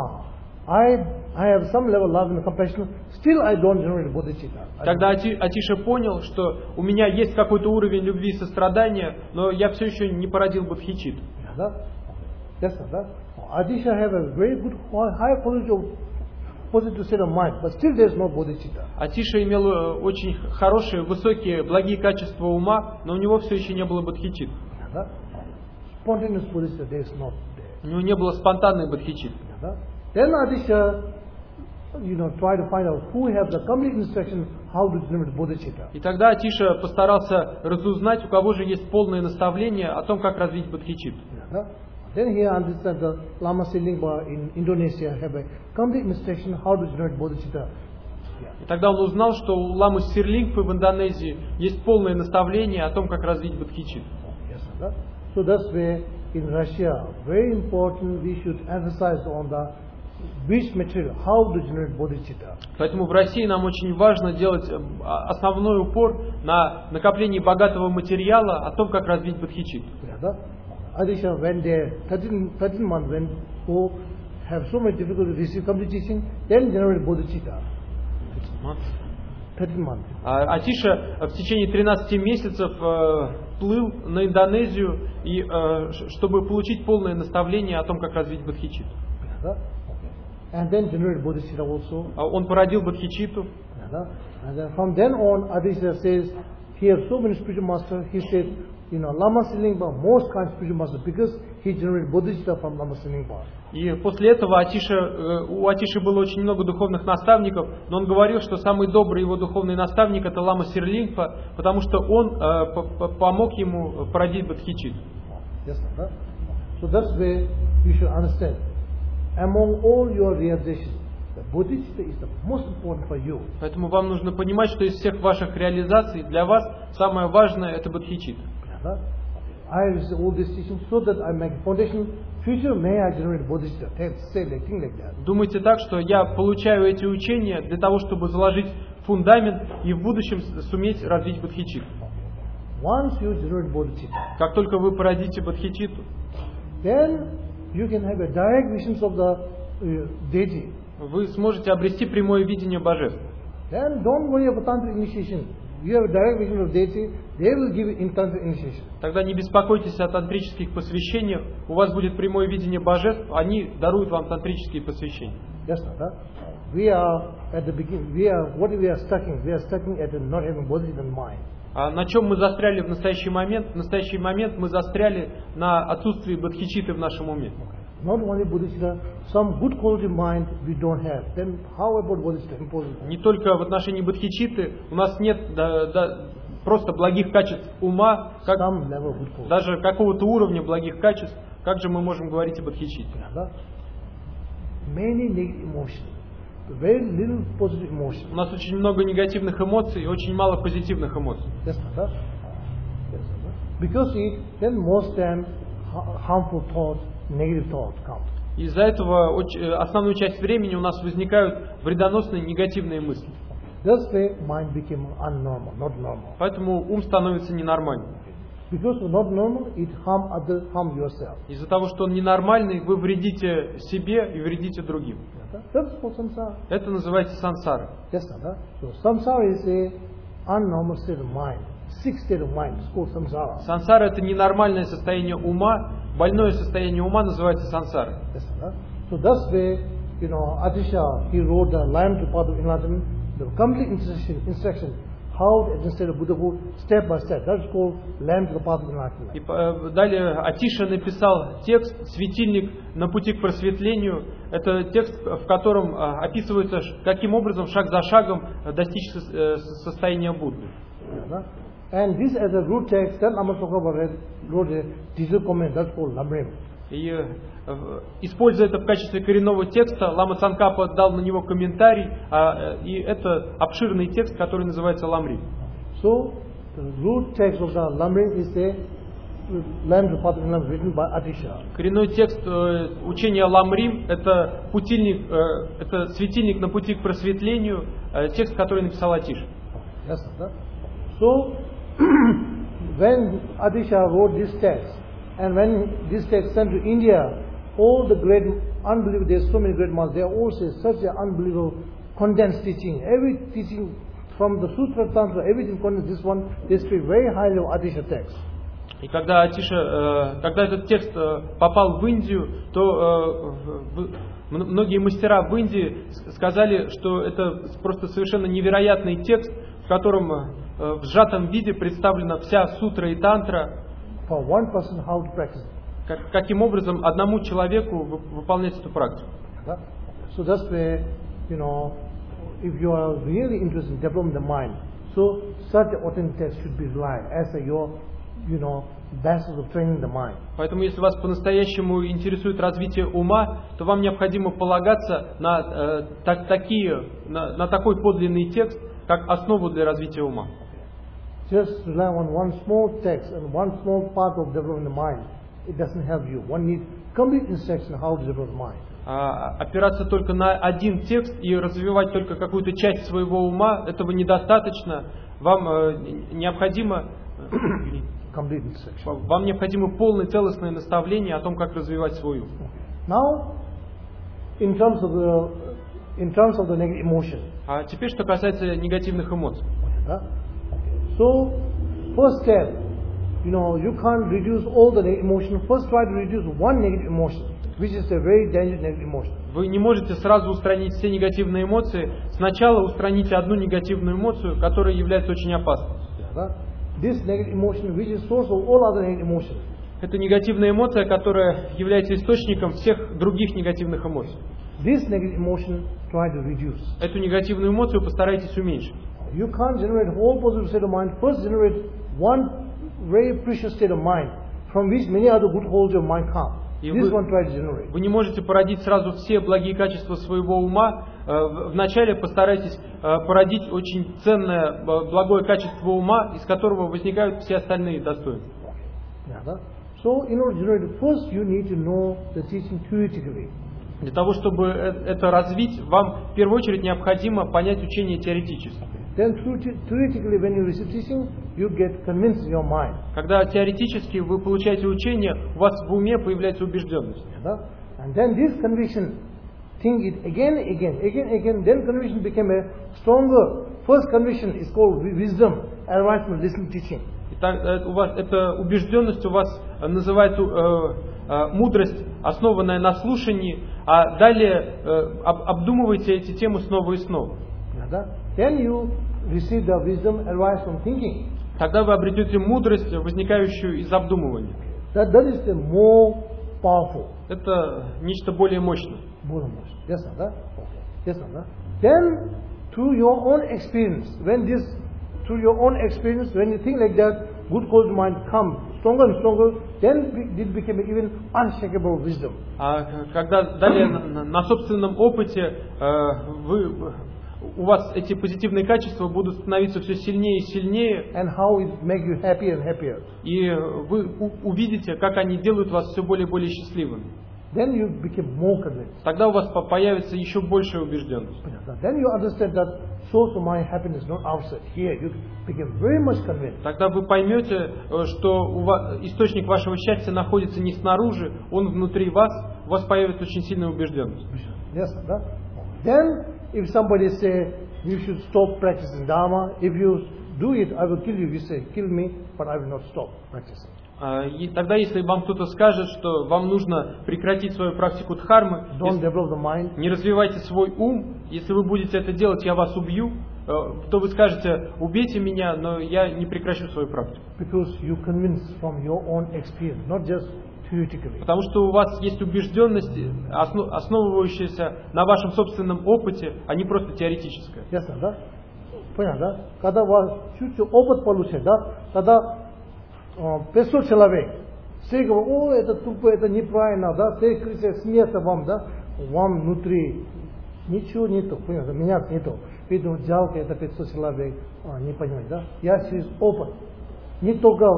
I have some level of love and compassion. Still, I don't generate bodhicitta. Тогда Атиша понял, что у меня есть какой-то уровень любви и сострадания, но я все еще не породил бодхичитту. Yes, sir. Atisha have a very good high quality of positive state of mind, but still there is no bodhicitta. Атиша имел очень хорошие, высокие, благие качества ума, но у него все еще не было бодхичитты. Spontaneous bodhicitta there is not there. У него не было спонтанной бодхичитты. Then Atisha, try to find out who have the complete instruction how to generate bodhicitta. И тогда Атиша постарался разузнать, у кого же есть полное наставление о том, как развить бодхичитту. Then he understood the Lama Silingpa in Indonesia have a complete instruction how to generate bodhicitta. И тогда он узнал, что у ламы Сирлингпы в Индонезии есть полное наставление о том, как развить бодхичитту. Yes, so that's why in Russia, very important, we should emphasize on the rich material, how to generate bodhicitta. Поэтому в России нам очень важно делать основной упор на накоплении богатого материала о том, как развить бодхичитту. Atisha, when they 13 months, when who have so much difficulty to receive complete teaching, then generate bodhicitta. 13 months. Атиша в течение 13 месяцев плыл на Индонезию, и, чтобы получить полное наставление о том, как развить бодхичитту. And then generate bodhicitta also. Он породил бодхичитту. And then from then on, Atisha says, he has so many spiritual masters. He says, Lama Silingpa, most kind spiritual master, because he generated bodhicitta from Lama Silingpa. И после этого у Атиши было очень много духовных наставников, но он говорил, что самый добрый его духовный наставник это Лама Сирлингпа, потому что он помог ему породить бодхичитту. Yes, sir. So that's where you should understand. Among all your realizations, the bodhicitta is the most important for you. Поэтому вам нужно понимать, что из всех ваших реализаций для вас самое важное это бодхичитта. I receive all these teachings so that I make a foundation. Future may I generate bodhisattva. Say like thing like that. Думайте так, что я получаю эти учения для того, чтобы заложить фундамент и в будущем суметь развить бодхичитту. Once you generate bodhicitta, Как только вы породите бодхичитту, then you can have a direct vision of the deity. вы сможете обрести прямое видение божеств. Then don't worry about tantric initiation. You have a direct vision of deity, they will give you in tantric initiation. Тогда не беспокойтесь о тантрических посвящениях, у вас будет прямое видение божеств, они даруют вам тантрические посвящения. Yes, sir. We are at the beginning. What we are stuck in? We are stuck at not having bodhicitta in mind. А на чем мы застряли в настоящий момент? В настоящий момент мы застряли на отсутствии бодхичитты в нашем уме. Not only bodhicitta, some good quality mind we don't have. Then how about bodhicitta? Impossible. Не только в отношении бодхичитты, у нас нет просто благих качеств ума, как, Some level of good quality. даже какого-то уровня благих качеств, как же мы можем говорить об бодхичитте? Many negative emotions, very little positive emotions. У нас очень много негативных эмоций и очень мало позитивных эмоций. Yes, sir. Yes, sir. Because then most time harmful thoughts, negative thoughts come. Из-за этого основную часть времени у нас возникают вредоносные негативные мысли. This way mind became unnormal, not normal. Поэтому ум становится ненормальным. Because not normal, it harm others, harm yourself. Из-за того, что он ненормальный, вы вредите себе и вредите другим. That's called samsara. Это называется сансара. Yes, sir. So samsara is a unnormal state of mind, sick state of mind. It's called samsara. Сансара — это ненормальное состояние ума, больное состояние ума называется сансара. Yes, sir. So this way, Atisha, he wrote the Line to Path of Enlightenment, the complete instruction how to administer Buddhahood step by step. That's called Line to the Path of Enlightenment. И далее Атиша написал текст «Светильник на пути к просветлению». Это текст, в котором описывается, каким образом, шаг за шагом, достичь состояния Будды. Yes, and this as a root text, then Amasoka wrote a digital comment, that's called Lamrim. И используя это в качестве коренного текста, Лама Цангкапа дал на него комментарий, и это обширный текст, который называется Ламрим. So, the root text of the Lamrim is a Line to Path of Enlightenment written by Atisha. Коренной текст учения Ламрим — это это светильник на пути к просветлению, текст, который написал Атиша. Yes, sir. So, when Atisha wrote this text, and when this text sent to India, all the great, unbelievable, there's so many great masters, they all say such an unbelievable condensed teaching. Every teaching from the Sutra Tantra, everything condensed, this one, they speak very highly of Atisha text. И когда этот текст попал в Индию, то многие мастера в Индии сказали, что это просто совершенно невероятный текст, в котором в сжатом виде представлена вся сутра и тантра. For one person, how to practice it. Каким образом одному человеку выполнять эту практику. So that's where, if you are really interested in developing the mind, so such authentic text should be relied as your, basis of training the mind. Поэтому, если вас по-настоящему интересует развитие ума, то вам необходимо полагаться на такой подлинный текст, как основу для развития ума. Just rely on one small text and one small part of developing the mind. It doesn't help you. One needs complete instruction how to develop the mind. Опираться только на один текст и развивать только какую-то часть своего ума, этого недостаточно. Вам необходимо полное целостное наставление о том, как развивать свой ум. Now, in terms of the negative emotion. А теперь, что касается негативных эмоций. So, first step, you can't reduce all the negative emotion. First try to reduce one negative emotion, which is a very dangerous negative emotion. Вы не можете сразу устранить все негативные эмоции. Сначала устраните одну негативную эмоцию, которая является очень опасной. This negative emotion, which is source of all other negative emotions. Это негативная эмоция, которая является источником всех других негативных эмоций. This negative emotion, try to reduce. Эту негативную эмоцию постарайтесь уменьшить. You can't generate whole positive state of mind. First generate one very precious state of mind, from which many other good qualities of mind come. This one try to generate. Вы не можете породить сразу все благие качества своего ума. Вначале постарайтесь породить очень ценное, благое качество ума, из которого возникают все остальные достоинства. Да? So, in order to generate, first you need to know the teaching theoretically. Для того, чтобы это развить, вам в первую очередь необходимо понять учение теоретически. Then theoretically, when you receive teaching, you get convinced in your mind. Когда теоретически вы получаете учение, у вас в уме появляется убежденность. Да? And then this conviction, think it again, then conviction became a stronger. First conviction is called wisdom, advisement, listening, teaching. У вас эта убежденность у вас называется мудрость, основанная на слушании, а далее обдумывайте эти темы снова и снова. Then you receive the wisdom, advice from thinking. Тогда вы обретете мудрость, возникающую из обдумывания. That is the more powerful. Это нечто более мощное. Более мощное. Yes, да? Yes, да? Then, through your own experience, when you think like that, good quality mind comes stronger and stronger, then it became even unshakable wisdom. А когда далее на собственном опыте у вас эти позитивные качества будут становиться все сильнее и сильнее. And how it make you happier and happier. И вы увидите, как они делают вас все более и более счастливыми. Then you become more convinced. Тогда у вас появится еще большая убежденность. Then you understand that source of my happiness not outside. Here you become very much convinced. Тогда вы поймете, что источник вашего счастья находится не снаружи, он внутри вас. У вас появится очень сильная убежденность. Yes, да? Then, if somebody say you should stop practicing Dharma, if you do it, I will kill you. You say, kill me, but I will not stop practicing. И тогда, если вам кто-то скажет, что вам нужно прекратить свою практику дхармы, не развивайте свой ум, если вы будете это делать, я вас убью, то вы скажете, убейте меня, но я не прекращу свою практику. Потому что у вас есть убежденность, основывающаяся на вашем собственном опыте, а не просто теоретическая. Ясно, да? Понятно, да? Когда у вас чуть-чуть опыт получает, да? Тогда 500 человек, все говорят, о, это тупо, это неправильно, да? Все кричат, смеются вам, да? Вам внутри ничего нету, понятно, меня нету. Поэтому жалко, это 500 человек, не понимаете, да? Я через опыт, не только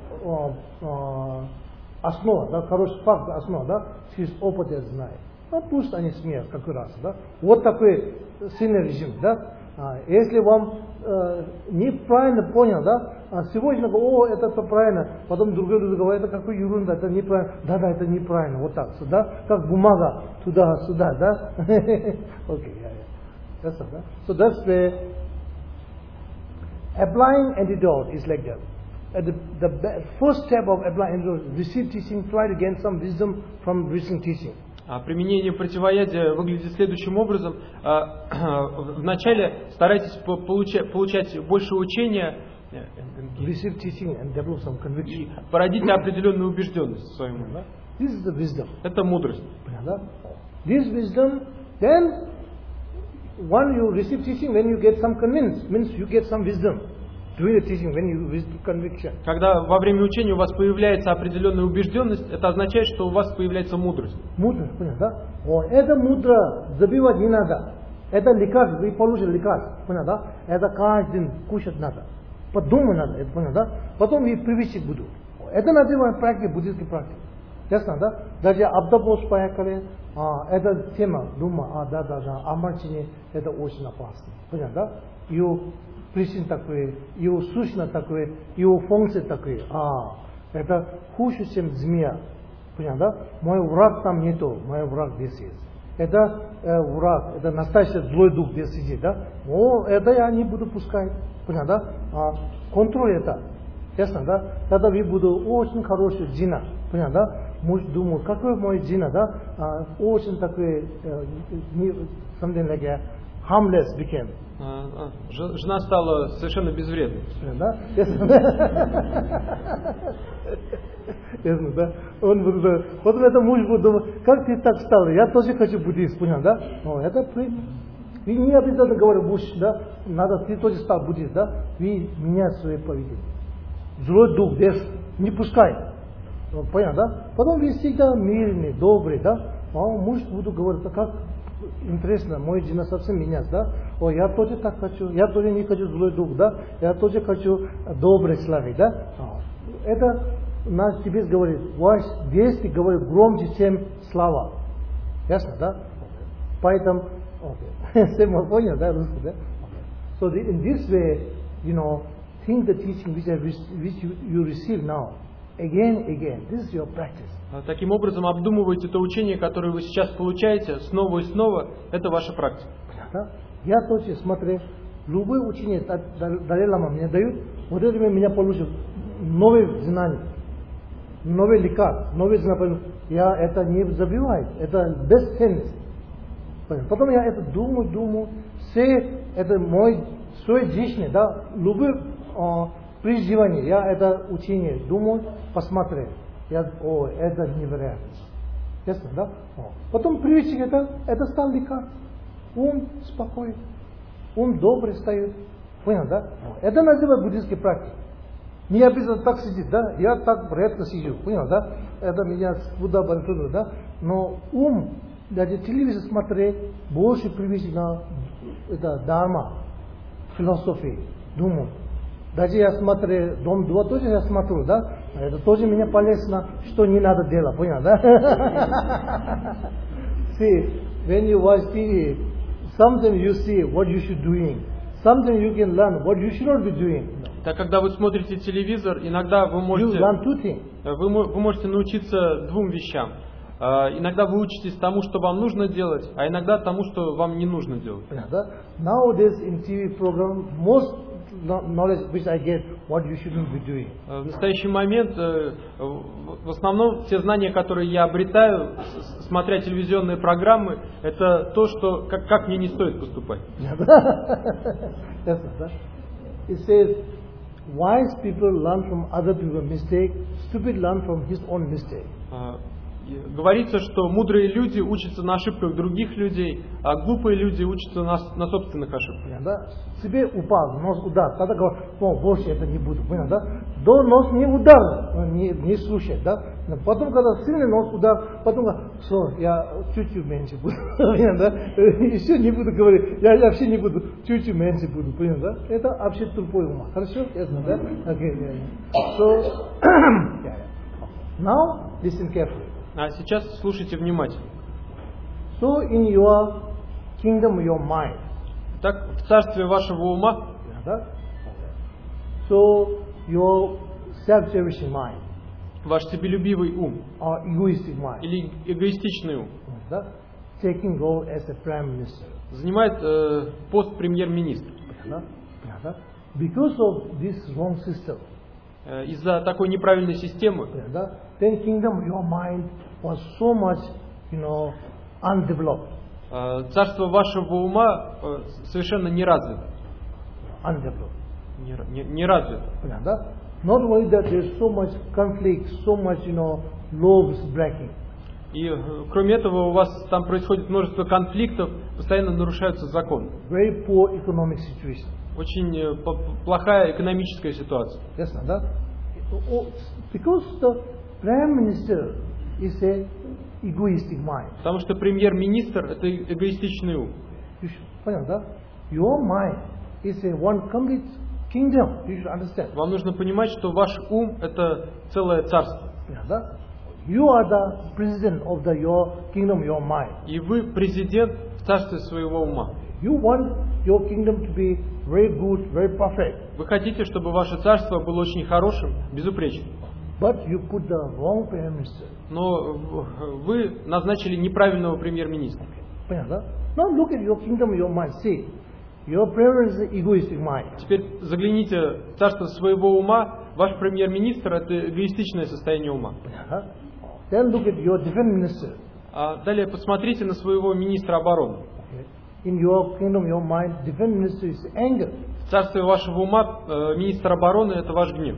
основа, да, хороший факт, основа, да, через опыт я знаю. Ну, пусть они смеются, как раз, да. Вот такой сильный режим, да. Если вам неправильно понял, да, сегодня говорю, о, это правильно, потом другой люди говорят, это какой ерунда, это неправильно, да, это неправильно, вот так, да, как бумага, туда-сюда, да. Окей, that's да. So that's where applying antidote is like that. The first step of applying antidote, receive teaching, try to gain some wisdom from recent teaching. Применение противоядия выглядит следующим образом. Вначале старайтесь получать больше учения и породите определенную убежденность в своем уме. Это мудрость. This wisdom, then when you receive teaching, when you get some convinced, means you get some wisdom. Когда во время учения у вас появляется определенная убежденность, это означает, что у вас появляется мудрость. Мудрость, понятно, да? О, это мудро забивать не надо. Это лекарство, вы получите лекарство, понятно, да? Это каждый день кушать надо. Подумать надо, это понятно, да? Потом и привычек будут. Это называем практика, буддийский практика. Ясно, да? Даже Абдабос поехали, эта тема, думаю, да, омрачение, это очень опасно. Понятно, да? Ее причин такой, его сущность такой, его функции такой. Это хуже, чем змея. Понятно, да? Мой враг там нету, мой враг здесь есть. Это враг, это настоящий злой дух здесь сидит, да? Это я не буду пускать. Понятно, да? Контроль это. Ясно, да? Тогда вы буду очень хороший джина. Понятно, да? Муж думает, какой мой джина, да? Очень такой, something like a harmless became. Жена стала совершенно безвредной. Да? Ясно, да? Он будет, потом это муж будет думать, как ты так стал? Я тоже хочу буддист, понял, да? Это вы не обязательно говорите, муж, да? Надо, ты тоже стал буддист, да? Вы меняете свое поведение. Злой дух здесь не пускай. Понял, да? Потом вы всегда мирный, добрый, да? Муж будет говорить, как интересно, мой жена совсем меняется, да? О, я тоже так хочу, я тоже не хочу злой дух, да? Я тоже хочу добрый славить, да? Это наш тибет говорит, ваш действие говорит громче, чем слова. Ясно, да? Поэтому, все мы поняли, да, русский, да? So in this way, think the teaching which you receive now, again, this is your practice. Таким образом, обдумывайте то учение, которое вы сейчас получаете, снова и снова, это ваша практика. Да? Я точно смотрю, любое учение Далай-лама мне дают, вот это меня получил новые знания, новые лекарства, новые знания. Я это не забиваю, это бесценность. Потом я это думаю, все это мой свой жизнь, да, любое приживание, я это учение думаю, посмотрел. Это невероятно. Ясно, да? Потом привычка это стал лекарство. Ум спокоен, ум добрый стоит. Понял, да? Это называется буддийский практик. Не обязательно так сидит, да? Я так редко сижу, понял, да? Это меня куда трудно, да? Но ум, даже телевизор смотреть, больше привычка на это дарма, философии, думаю. Даже я смотрю, Дом 2 тоже я смотрю, да? Это тоже меня полезно, что не надо делать, понял, да? See, when you watch TV, sometimes you see what you should doing. Sometimes you can learn what you should not be doing. Так, когда вы смотрите телевизор, иногда вы можете научиться двум вещам. Иногда вы учитесь тому, что вам нужно делать, а иногда тому, что вам не нужно делать. Nowadays in TV program, most knowledge which I get, what you shouldn't be doing. В настоящий момент, в основном, все знания, которые я обретаю, смотря телевизионные программы, это то, что как мне не стоит поступать. It says, wise people learn from other people's mistake, stupid learn from his own mistake. Говорится, что мудрые люди учатся на ошибках других людей, а глупые люди учатся на собственных ошибках. Да? Себе упал, нос удар, тогда говорят, больше это не буду, понял, да? До нос не удар, не слушает, да? Потом, когда сильный нос удар, потом говорит, все, я чуть-чуть меньше буду, понял, да? Еще не буду говорить, я вообще не буду, чуть-чуть меньше буду, понял, да? Это вообще тупой ума, хорошо? Ясно, да? Okay. So, now, listen carefully. А сейчас слушайте внимательно. So in your kingdom, your mind. Так, в царстве вашего ума. So your self-cherishing mind. Ваш себелюбивый ум. Or egoistic mind. Или эгоистичный ум. Taking role as a prime minister. Занимает пост премьер-министра. Because of this wrong system. Из-за такой неправильной системы. Then kingdom, your mind was so much, undeveloped. Царство вашего ума совершенно не развито. Undeveloped. Не развито. Not only that, there's so much conflict, so much, laws breaking. И кроме этого у вас там происходит множество конфликтов, постоянно нарушаются законы. Very poor economic situation. Очень плохая экономическая ситуация. Ясно, да? Because the prime minister is a egoistic mind. Потому что премьер-министр это эгоистичный ум. Понял, да? Your mind is a one complete kingdom. You should understand. Вам нужно понимать, что ваш ум это целое царство. Да? You are the president of your kingdom, your mind. И вы президент в царстве своего ума. You want your kingdom to be very good, very perfect. Вы хотите, чтобы ваше царство было очень хорошим, безупречным. But you put the wrong prime minister. Но вы назначили неправильного премьер-министра. Понятно? Now look at your kingdom, your mind. See, your prime minister is egoistic mind. Теперь загляните в царство своего ума. Ваш премьер-министр это эгоистичное состояние ума. Понятно? Then look at your defense minister. А далее посмотрите на своего министра обороны. In your kingdom, your mind, defense minister is anger. В царстве вашего ума министр обороны это ваш гнев.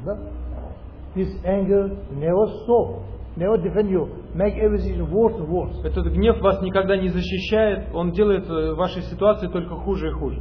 This anger never stop, never defend you, make everything worse and worse. Этот гнев вас никогда не защищает, он делает вашей ситуации только хуже и хуже.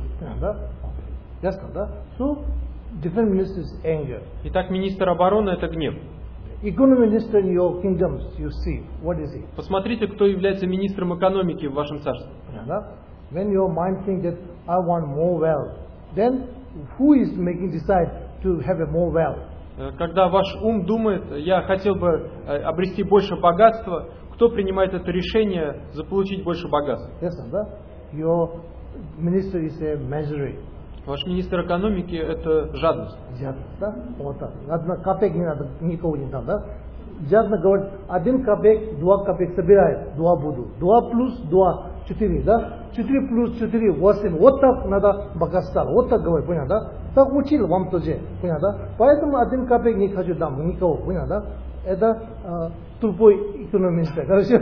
Ясно, да? So, defense minister is anger. Итак, министр обороны это гнев. Economy minister in your kingdoms, you see, what is he? Посмотрите, кто является министром экономики в вашем царстве. When your mind thinks that I want more wealth, then who is making decide to have a more wealth? Когда ваш ум думает, я хотел бы обрести больше богатства, кто принимает это решение заполучить больше богатства? Yes, да? Your minister is a measuring. Ваш министр экономики это жадность. Жадность, да? Вот так. Одна копейка не надо, никого не дам, да? Жадно говорит, 1 копейк, 2 копейк собирает, 2 буду. 2 плюс 2, 4, да? 4 плюс 4, 8. Вот так надо богатство. Вот так говорит, понял, да? Так учил вам тоже, понял, да? Поэтому 1 копейк не хочу дам, никого, понял, да? Это тупой экономист, хорошо?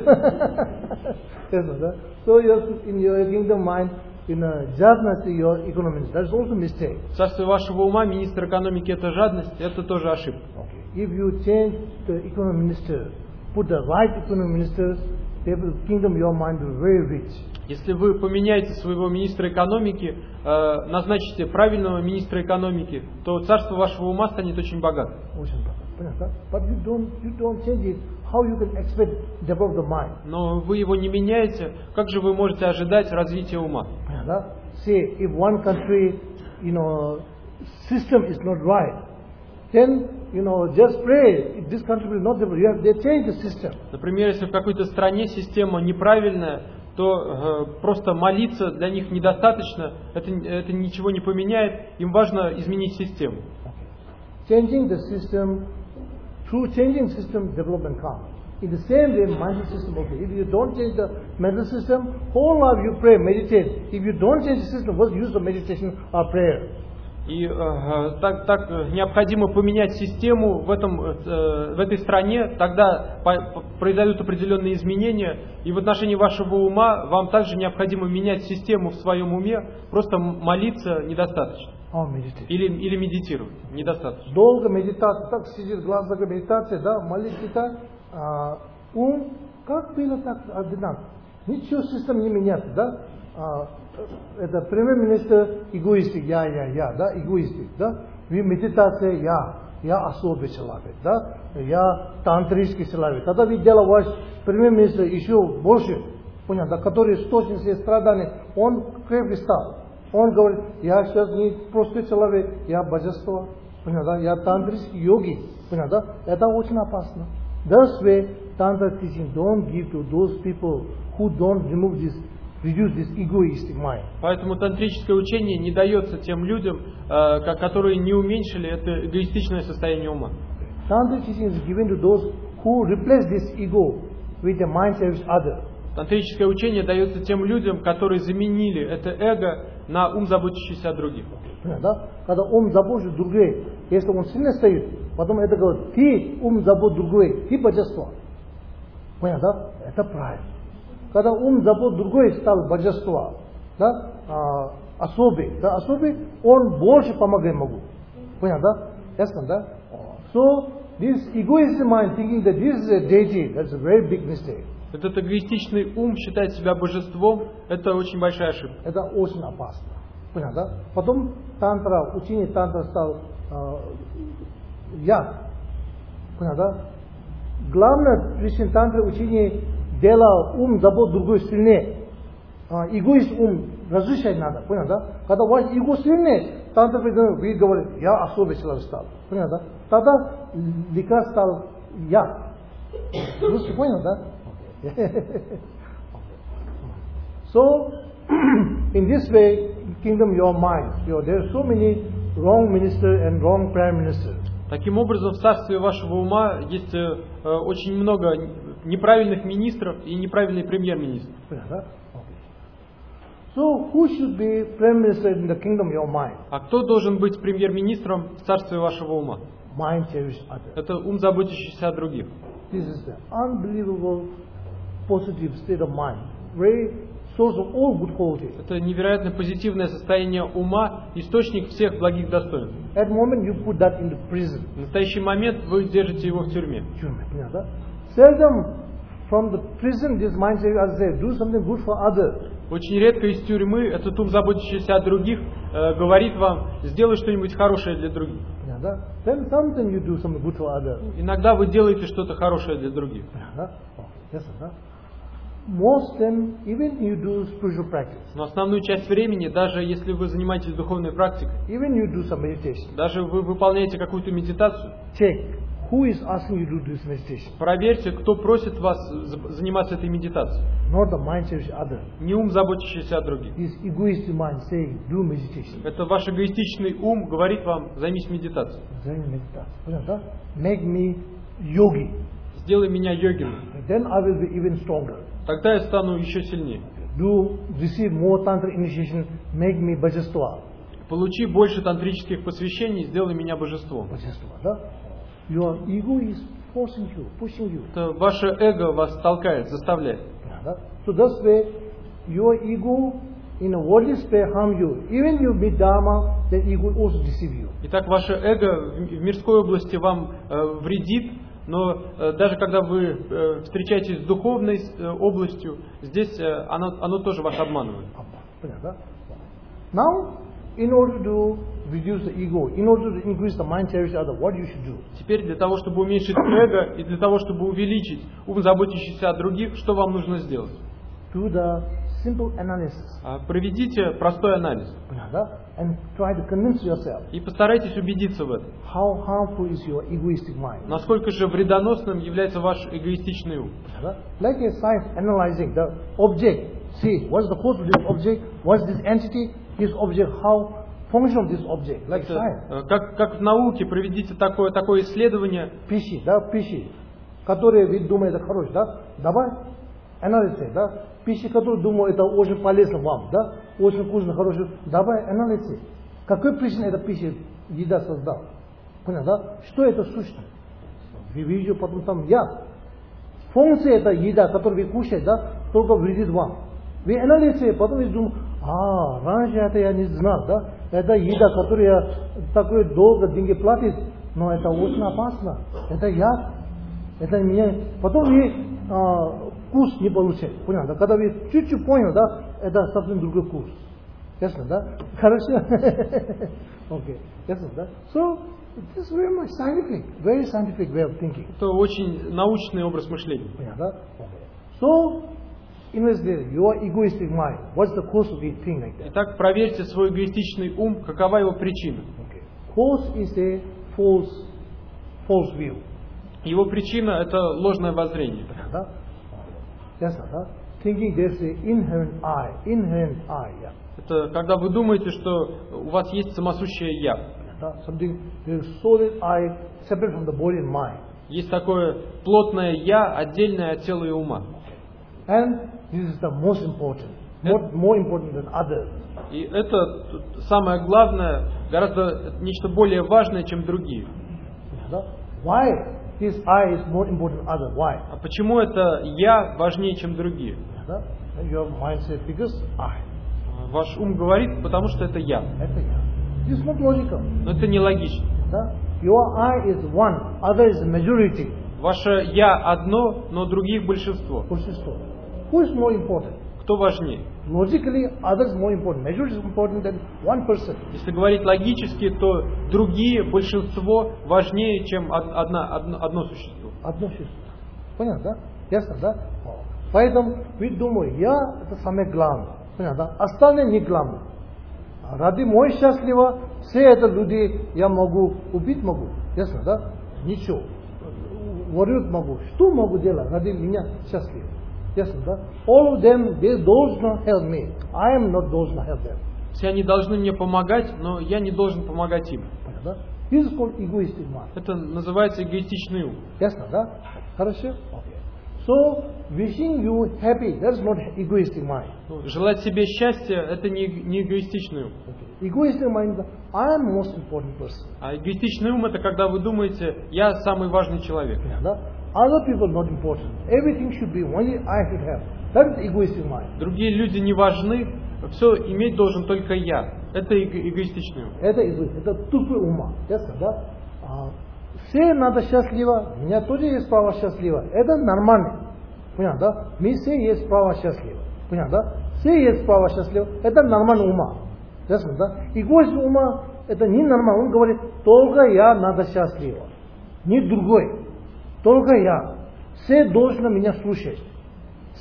Да? So in your kingdom mind, in жадность your economist, that's also mistake. В царстве вашего ума министр экономики это жадность, это тоже ошибка. Okay. If you change the economic minister, put the right economic minister, the kingdom your mind will be very rich. Если вы поменяете своего министра экономики, назначите правильного министра экономики, то царство вашего ума станет очень богатым. Очень богатым. But you don't change it. How you can expect develop the mind? Но вы его не меняете, как же вы можете ожидать развития ума? Say if one country, system is not right, then just pray. If this country will not develop, they change the system. Например, если в какой-то стране система неправильная, то просто молиться для них недостаточно, это ничего не поменяет, им важно изменить систему. Changing the system, through changing system, development comes. In the same way, mental system also. If you don't change the mental system, whole life you pray, meditate. If you don't change the system, what's the use of meditation or prayer? И так необходимо поменять систему в этой стране, тогда произойдут определенные изменения. И в отношении вашего ума вам также необходимо менять систему в своем уме, просто молиться недостаточно. Или медитировать недостаточно. Долго медитация, так сидит, глаз закрыт, медитация, да, молитва, ум, как было так одинаково. Ничего система не меняется, да? Это премьер-министр эгоистик, я, да, эгоистик, да? Медитация, я особый человек, да? Я тантрический человек. Тогда вы делаете ваш премьер-министр еще больше, понятно, да, который источник всех страданий, он крепкий стал. Он говорит, я сейчас не простой человек, я божество, понятно, да? Я тантрический йоги, понятно, да? Это очень опасно. That's way Tantra teaching don't give to those people who don't reduce this egoistic mind. Поэтому тантрическое учение не дается тем людям, которые не уменьшили это эгоистичное состояние ума. Tantric teaching is given to those who replace this ego with a mind service other. Тантрическое учение дается тем людям, которые заменили это эго на ум, заботящийся о других. Да? Когда ум заботится другой, если он сильно стоит, потом это говорит, ты ум забот другой, ты божество. Понятно, да? Это правильно. Когда ум забот другой стал божество, да? Особый, он больше помогать могу. Понятно, да? Ясно, да? So, this egoistic mind thinking that this is a deity, that's a very big mistake. Этот эгоистичный ум считать себя божеством, это очень большая ошибка. Это очень опасно. Понятно, да? Потом учение тантра стал яд. Понятно, да? Главное причина тантра учение делал ум забот другой сильнее. Эгоист ум разрушать надо. Понятно, да? Когда ваш эго сильнее, тантра вы говорите, я особый человек стал. Понятно, да? Тогда лекарство стал яд. Вы поняли, да? So, in this way, kingdom your mind. There are so many wrong minister and wrong prime minister. Таким образом, в царстве вашего ума есть очень много неправильных министров и неправильный премьер-министр. So, who should be prime minister in the kingdom your mind? А кто должен быть премьер-министром в царстве вашего ума? Mind cherish others. Это ум, заботящийся о других. This is the unbelievable positive state of mind, very source of all good qualities. Это невероятно позитивное состояние ума, источник всех благих достоинств. At the moment you put that into prison. В настоящий момент вы держите его в тюрьме. Seldom from the prison this mind says, do something good for others. Очень редко из тюрьмы этот ум, заботящийся о других, говорит вам, сделай что-нибудь хорошее для других. Then sometimes you do something good for others. Иногда вы делаете что-то хорошее для других. most them, even you do spiritual practice, Но основную часть времени, даже если вы занимаетесь духовной практикой, even you do some meditation, даже вы выполняете какую-то медитацию, check who is asking you to do this meditation. проверьте, кто просит вас заниматься этой медитацией. Not the mind cherish other. Не ум, заботящийся о других. This egoistic mind saying, do meditation. Это ваш эгоистичный ум говорит вам, займись медитацией. Понятно? Make me yogi. Сделай меня йогином. Then I will be even stronger. Тогда я стану еще сильнее. Do receive more tantra initiation, make me bhajastva. Получи больше тантрических посвящений, сделай меня божеством. Bhajastva, да? Your ego is forcing you, pushing you. Это ваше эго вас толкает, заставляет. Да? So this way, your ego in a worldly sphere harm you. Even you meet Dharma, the ego also deceive you. Итак, ваше эго в мирской области вам вредит, но даже когда вы встречаетесь с духовной областью, здесь оно тоже вас обманывает. Понятно? Now, in order to reduce the ego, in order to increase the mind cherish other, what you should do? Теперь для того, чтобы уменьшить эго и для того, чтобы увеличить ум, заботящийся о других, что вам нужно сделать? Do the simple analysis. Проведите простой анализ. Понятно? And try to convince yourself. И постарайтесь убедиться в этом. How harmful is your egoistic mind? Насколько же вредоносным является ваш эгоистичный ум. Like a science analyzing the object. See, what's the cause of this object? What's this entity? This object, how function of this object? Like science. Как в науке проведите такое исследование. Пищи, да, пищи, которые вы думаете хорошие, да? Давай анализ, да? Пищи, которые думаю, это очень полезно вам, да? Очень вкусно, хорошо. Давай анализ. Какой причиной эта пища, еда создал? Понятно, да? Что это сущность? Вы видите, потом там я. Функция это еда, которую вы кушаете, да? Только вредит вам. Вы анализ, потом вы думаете, раньше это я не знал, да? Это еда, которую я такой долго деньги платит, но это очень опасно. Это яд. Это меня... Потом вы вкус не получаете. Понятно? Когда вы чуть-чуть понял, да? Это совсем другой вкус. Ясно, да? Хорошо? Окей. Ясно, да? So, this is very much very scientific way of thinking. Это очень научный образ мышления. Понятно? Okay. So, investigate your egoistic mind. What's the cause of it thing like that? Итак, проверьте свой эгоистичный ум, какова его причина. Okay. Cause is a false view. Его причина – это ложное воззрение. Понятно? Ясно, да? Thinking there's an inherent I, yeah. Это когда вы думаете, что у вас есть самосущее «я». Something, there's solid I separate from the body and mind. Есть такое плотное «я», отдельное от тела и ума. And this is the most important, more important than others. И это самое главное, гораздо нечто более важное, чем другие. Why this I is more important than others? Why? А почему это «я» важнее, чем другие? Your mind says because I. Ваш ум говорит, потому что это «я». Это я. This is not logical. Но это нелогично. Your I is one, other is majority. Ваше «я» одно, но других большинство. Большинство. Who is more important? Кто важнее? Logically, others more important. Majority is important than one person. Если говорить логически, то другие, большинство важнее, чем одно существо. Одно существо. Понятно, да? Ясно, да? Поэтому вы думаете, я это самое главное. Понятно, да? Остальные не главное. Ради моего счастливого, все это люди я могу убить могу. Ясно, да? Ничего. Воруют могу. Что могу делать ради меня счастливого? Ясно, да? All of them, they должны help me. I am not должен help them. Все они должны мне помогать, но я не должен помогать им. Понятно, да? This is called egoistic mind. Это называется эгоистичный ум. Ясно, да? Хорошо? Okay. So, wishing you happy, that's not egoistic mind. Желать себе счастья – это не эгоистичный ум. Okay. Egoistic mind, I am most important person. А эгоистичный ум – это когда вы думаете, я самый важный человек. Yeah, other people not important. Everything should be only I should have. That is egoistic mind. Другие люди не важны, все иметь должен только я. Это эгоистичный ум. Это тупый ума. Ясно, да? Все надо счастливо, у меня тоже есть право счастливо. Это нормально. Понятно, да? Мы все есть право счастливо. Понятно, да? Все есть право счастливо. Это нормальный ума. Ясно, да? Эгоист ума это не нормально. Он говорит, только я надо счастливо. Не другой. Только я. Все должны меня слушать.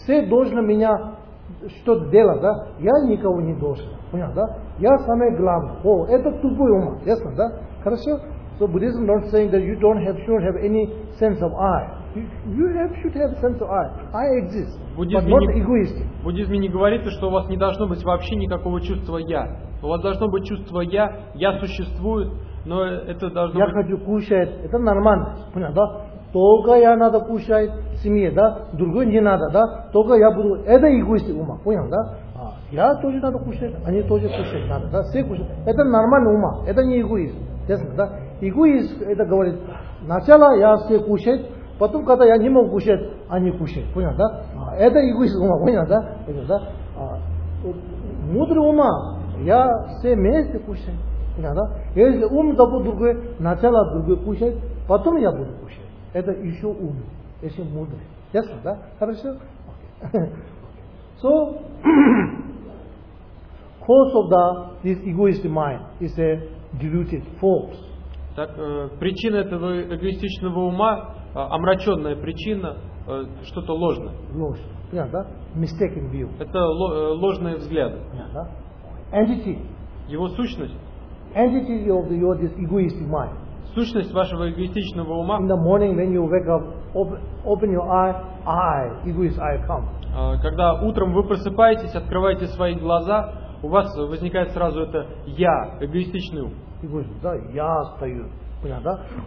все должны меня что-то делать, да? Я никого не должен. Понял, да? Я самый главный. О, это тупой ум. Ясно, да? Хорошо? So Buddhism not saying that you should have any sense of I. You should have sense of I. I exist, but not egoistic. В буддизме не говорится, что у вас не должно быть вообще никакого чувства «я». У вас должно быть чувство «я» существует, но это должно быть... Я хочу кушать, это нормально, понял, да? Только я надо кушать в семье, да? Другой не надо, да? Только я буду... Это эгоистик ума, понял, да? Я тоже надо кушать, они тоже кушать надо, да? Все кушать. Это нормально ума, это не эгоизм. Ясно, да? Эгоизм, это говорит, сначала я все кушать, потом, когда я не могу кушать, они кушают. Понял, да? Это эгоизм ума, понял, да? Понял, да? Мудрый ума, я все вместе кушаю. Понял, да? Если ум добыл другой, сначала другой кушает, потом я буду кушать. Это еще ум, еще мудрый. Ясно, да? Хорошо? So, cause of this egoistic mind is a deluded, false. Так, причина этого эгоистичного ума, омраченная причина, что-то ложное. Ложь. Да? Mistaken view. Это ложные взгляды. Да? Entity. Его сущность. Entity of your this egoistic mind. Сущность вашего эгоистичного ума. In the morning when you wake up, open your eye, egoist eye come. Когда утром вы просыпаетесь, открываете свои глаза, у вас возникает сразу это «я», эгоистичный ум. Да, я стою. Понятно,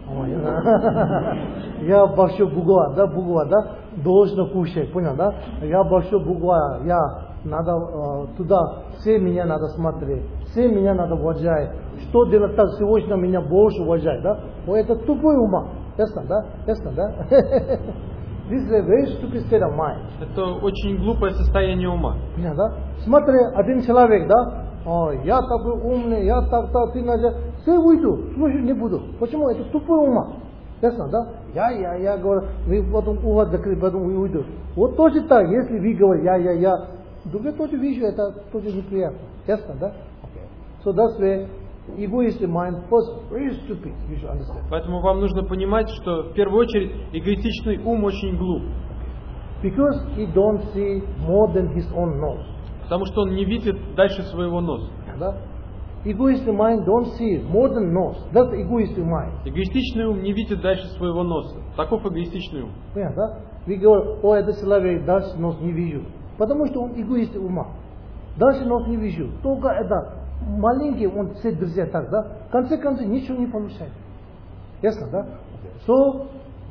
да? Я большой буква, да, должен кушать, понял, да? Я большой буква, я надо туда, все меня надо смотреть, все меня надо уважать. Что делать так, сегодня меня больше уважать, да? Это тупой ума. Ясно, да? Ясно, да? This is a very stupid state of mind. Это очень глупое состояние ума. Понятно, да? Смотри, один человек, да? Я такой умный, я так, ты надо, все уйду, слушать не буду. Почему? Это тупой ума. Ясно, да? Я говорю, вы потом ухо закрыть, потом уйду. Вот точно так, если вы говорите, я, другой тоже вижу, это тоже неприятно. Ясно, да? Okay. So that's why egoistic mind first very stupid, you should understand. Поэтому вам нужно понимать, что в первую очередь эгоистичный ум очень глуп. Because he don't see more than his own nose. Потому что он не видит дальше своего носа. Да? Egoistic mind don't see more than nose. That's egoistic mind. Эгоистичный ум не видит дальше своего носа. Таков эгоистичный ум. Понятно, да? Вы говорите, этот человек дальше нос не вижу. Потому что он эгоист ума. Дальше нос не вижу. Только это маленький, он все друзья так, да? В конце концов ничего не получает. Ясно, да? So,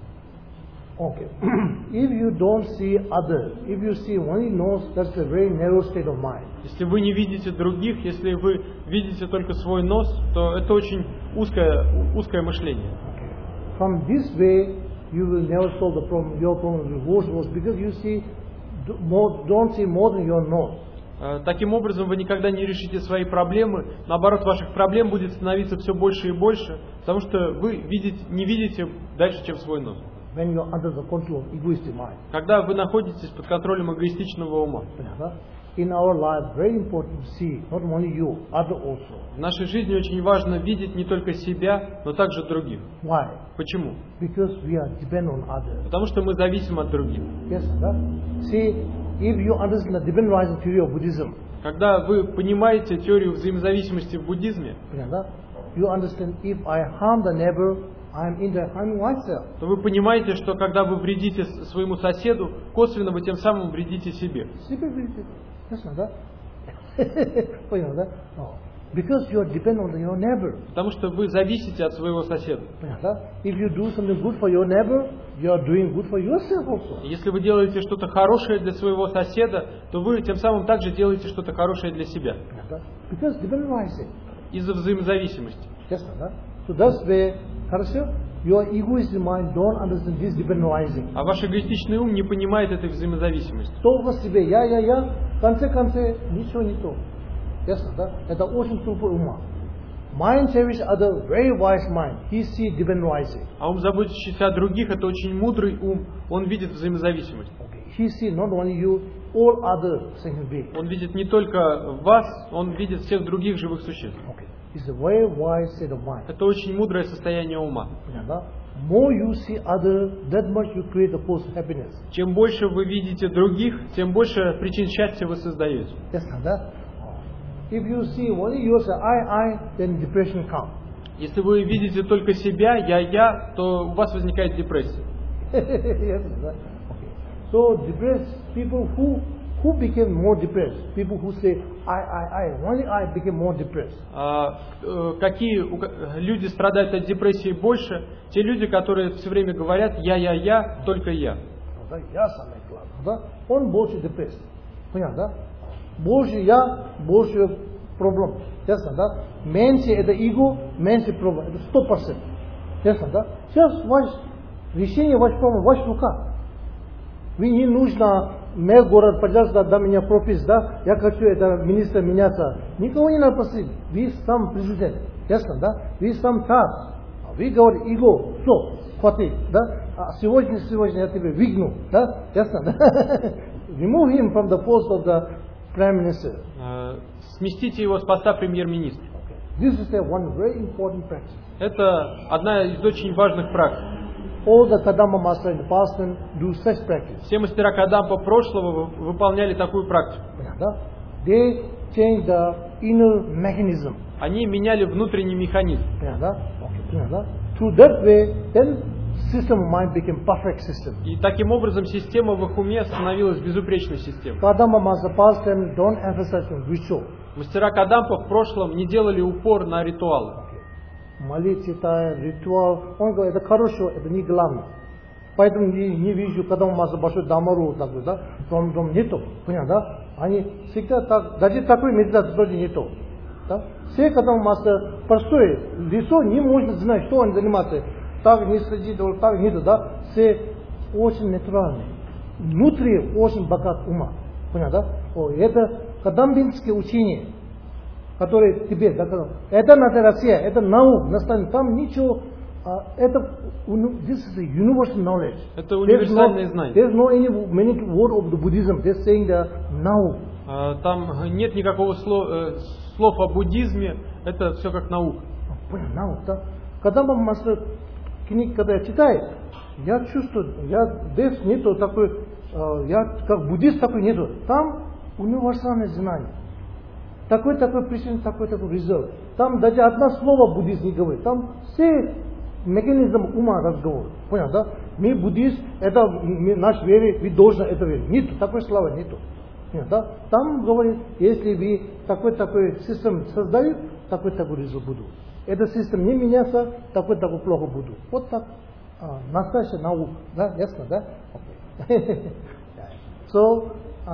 okay. If you don't see others, if you see only nose, that's a very narrow state of mind. Если вы не видите других, если вы видите только свой нос, то это очень узкое мышление. Okay. From this way, you will never solve the problem. Your problem will be worse because you see don't see more than your nose. Таким образом, вы никогда не решите свои проблемы. Наоборот, ваших проблем будет становиться все больше и больше, потому что вы не видите дальше, чем свой нос. When you are under the control of egoistic mind. Когда вы находитесь под контролем эгоистичного ума. In our life, very important to see not only you, other also. В нашей жизни очень важно видеть не только себя, но также других. Why? Почему? Because we are dependent on others. Потому что мы зависим от других. Yes, да? See, if you understand the dependent rising theory of Buddhism. Когда вы понимаете теорию взаимозависимости в буддизме, you understand if I harm the neighbor, I am in the harming myself. То вы понимаете, что когда вы вредите своему соседу, косвенно вы тем самым вредите себе. Себе вредите. Ясно, да? Понял, да? Because you are dependent on your neighbor. Потому что вы зависите от своего соседа. Понял, да? If you do something good for your neighbor, you are doing good for yourself also. Если вы делаете что-то хорошее для своего соседа, то вы тем самым также делаете что-то хорошее для себя. Понял, да? Because dependent rising. Из-за взаимозависимости. Ясно, да? So that's where, хорошо? Your egoistic mind don't understand this dependent rising. А ваш эгоистичный ум не понимает этой взаимозависимости. Только себе я, в конце ничего не то. Ясно, да? Это очень тупой ума. Mind service other very wise mind. He see dependent rising. А ум, заботящийся о других, это очень мудрый ум. Он видит взаимозависимость. Okay. He see not only you, all other sentient beings. Он видит не только вас, он видит всех других живых существ. Okay. It's a very wise state of mind. Это очень мудрое состояние ума. Понятно? more you see other, that much you create a false happiness. Чем больше вы видите других, тем больше причин счастья вы создаете. Yes, да? If you see only yourself, I, then depression comes. Если вы видите только себя, я, то у вас возникает депрессия. Yes, okay. So depressed people who became more depressed? People who say only I became more depressed. Какие люди страдают от депрессии больше? Те люди, которые все время говорят я, только я. Я самый главный, да? Он больше депресс. Понятно, да? Больше я, больше проблем. Ясно, да? Меньше это эго, меньше проблем. Это 100%. Ясно, да? Сейчас решение вашей проблемы в ваших руках. Вы не нужно, мэр город, пожалуйста, дай меня пропись, да? Я хочу это министр меняться. Никого не надо просить. Вы сам президент. Ясно, да? Вы сам царь. Вы говорите, эго, все, хватит, да? А сегодня я тебя выгну, да? Ясно, да? Remove him from the post of the prime minister. Сместите его с поста премьер-министра. This is one very important practice. Это одна из очень важных практик. All the Kadamba masters in the past do such practice. Все мастера Кадампа прошлого выполняли такую практику. Да? They change the inner mechanism. Они меняли внутренний механизм. Да? Да? Through that way, then system of mind became perfect system. И таким образом система в их уме становилась безупречной системой. Kadamba masters past don't emphasize on ritual. Мастера Кадампа в прошлом не делали упор на ритуалы. Молитва, читая, ритуал, он говорит, это хорошо, это не главное. Поэтому не вижу, когда у нас большой дамару такой, да, дом нету, понятно, да? Они всегда так, даже такой медитации тоже нету. Да? Все, когда у нас простое лицо, не можно знать, что он занимается. Так не следит, так нету, да? Все очень натуральные. Внутри очень богат ума. Понятно, да? Это кадамбинские учения, которые тебе доказал. Это наша Россия, это наука, настанет. Там ничего, это this is a universal knowledge. Это универсальное знание. There's no any meaning word of the Buddhism. They're saying the now. Там нет никакого слов о буддизме. Это все как наука. Наука, да. Когда мастер книг, когда я читаю, я чувствую, здесь нету такой, я как буддист такой нету. Там универсальное знание. Такой причина, такой результат. Там даже одно слово буддист не говорит. Там все механизм ума разговор. Понял, да? Мы буддист, это наш вере, вы должны это верить. Нет, такой слова нету. Понял, да? Там говорит, если вы такой систем создают, такой результат буду. Эта система не меняется, такой плохо буду. Вот так. Настоящая наука. Да? Ясно, да? Okay. So,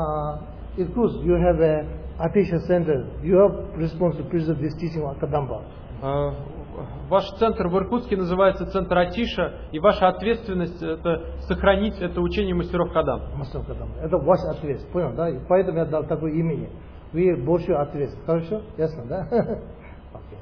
of course, you have a Atisha Center. You have responsibility to preserve this teaching of Kadamba. Ваш центр в Иркутске называется Центр Атиша, и ваша ответственность это сохранить это учение мастеров Кадампа. Мастеров Кадампа. Это ваша ответственность, понял, да? И поэтому я дал такое имя. Вы большую ответственность. Хорошо? Ясно, да? Okay.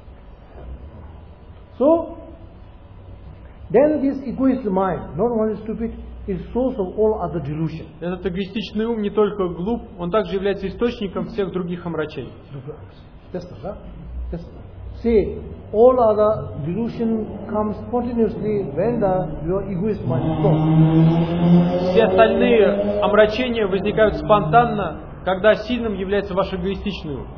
So, then this egoist mind, not only stupid, is source of all other delusion. Этот эгоистичный ум не только глуп, он также является источником всех других омрачений. Ясно, да? Ясно. See, all other delusion comes continuously when your egoist mind is strong. Все остальные омрачения возникают спонтанно, когда сильным является ваш эгоистичный ум.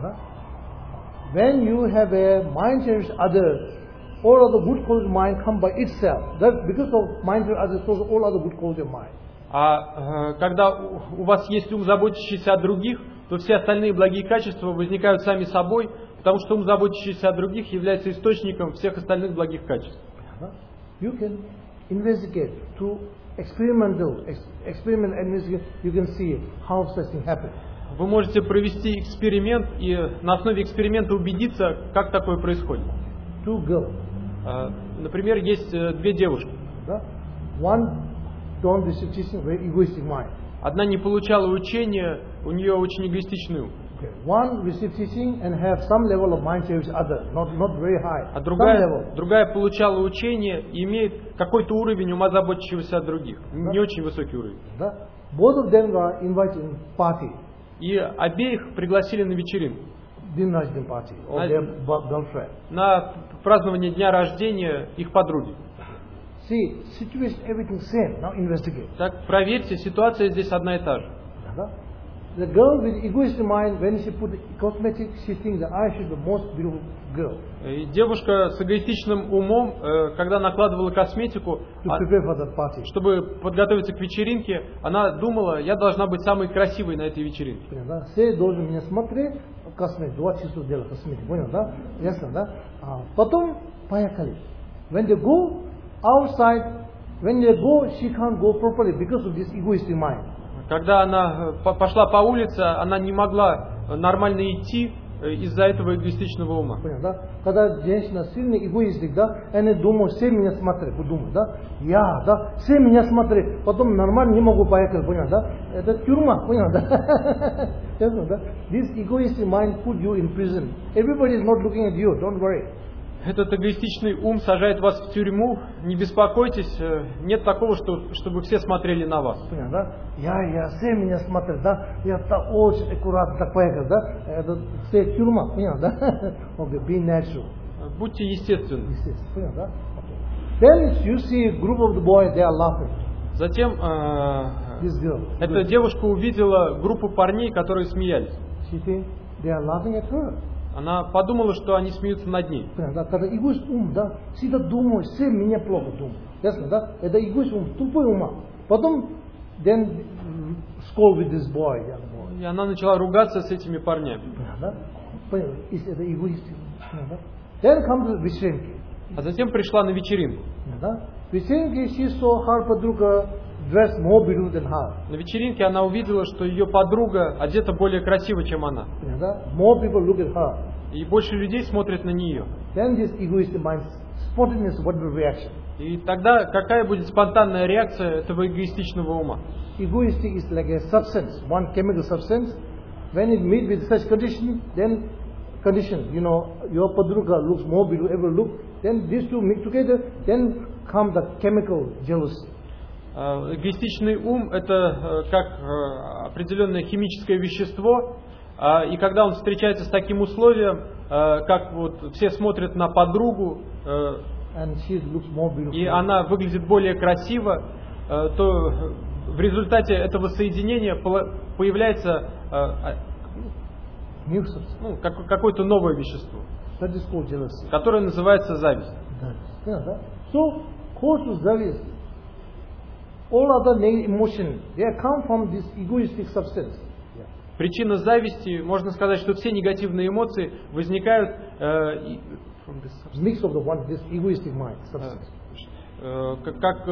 When you have a mind change other, all other good qualities of mind come by itself. That because of mind change other, so all other good qualities of mind. А когда у вас есть ум, заботящийся о других, то все остальные благие качества возникают сами собой, потому что ум, заботящийся о других, является источником всех остальных благих качеств. You can investigate through experiment, you can see how such thing happens. Вы можете провести эксперимент и на основе эксперимента убедиться, как такое происходит. Two girls. Например, есть две девушки. One don't receive teaching, very egoistic mind. Одна не получала учения, у нее очень эгоистичный ум. One receive teaching and have some level of mind change other, not very high. А другая получала учение и имеет какой-то уровень ума, заботящегося о других. Не очень высокий уровень. Both of them were invited in party. И обеих пригласили на вечеринку. Party of their girlfriend. На празднование дня рождения их подруги. see, situation, everything same. Now investigate. Так, проверьте, ситуация здесь одна и та же. The girl with egoistic mind, when she put cosmetic, she thinks that I should be the most beautiful girl И девушка с эгоистичным умом, когда накладывала косметику, to prepare for that party. чтобы подготовиться к вечеринке, она думала, я должна быть самой красивой на этой вечеринке. Да? Все должен меня смотреть, косметик, 2 часа делать косметик, понял, да? Ясно, да? Потом поехали. When they go outside, when they go, she can't go properly because of this egoistic mind. Когда она пошла по улице, она не могла нормально идти из-за этого эгоистичного ума. Понял, да? Когда женщина сильный эгоистик, да, они думают, все меня смотрят, думают, да, я, да, все меня смотрят, потом нормально не могу поехать, понял, да? Это тюрьма, понял, да? Ясно, да? This egoistic mind put you in prison. Everybody is not looking at you, don't worry. Этот эгоистичный ум сажает вас в тюрьму, не беспокойтесь, нет такого, чтобы все смотрели на вас. Понял, да? Я, все меня смотрят, да? Я так очень аккуратно так поехал, да? Это все тюрьма, понял, да? Okay, be natural. Будьте естественны. Естественно, понял, да? Then you see a group of the boys, they are laughing. Затем This girl. эта девушка увидела группу парней, которые смеялись. She think they are laughing at her. Она подумала, что они смеются над ней. Да, когда эгоист ум, да, всегда думает, все меня плохо думают. Ясно, да? Это эгоист ум, тупой ума. Потом, then scold with this boy, young boy. И она начала ругаться с этими парнями. Да? Понял? Это эгоист. Да? Then comes вечеринки. А затем пришла на вечеринку. Да? Вечеринки she saw her подруга dressed more beautiful than her. На вечеринке она увидела, что ее подруга одета более красиво, чем она. Да? More people look at her. И больше людей смотрят на нее. Then this egoistic mind, spontaneous, what the reaction? И тогда какая будет спонтанная реакция этого эгоистичного ума? Egoistic is like a substance, one chemical substance. When it meet with such condition, then condition, you know, your padruga looks more beautiful, ever look. Then these two meet together, then come the chemical jealousy. Эгоистичный ум – это как определенное химическое вещество, и когда он встречается с таким условием, как вот все смотрят на подругу, And she looks more beautiful. И она выглядит более красиво, то в результате этого соединения появляется какое-то новое вещество, которое называется зависть. So, cause to зависть, all other negative emotions, they come from this egoistic substance. Причина зависти, можно сказать, что все негативные эмоции возникают mix of the one, this egoistic mind substance. Как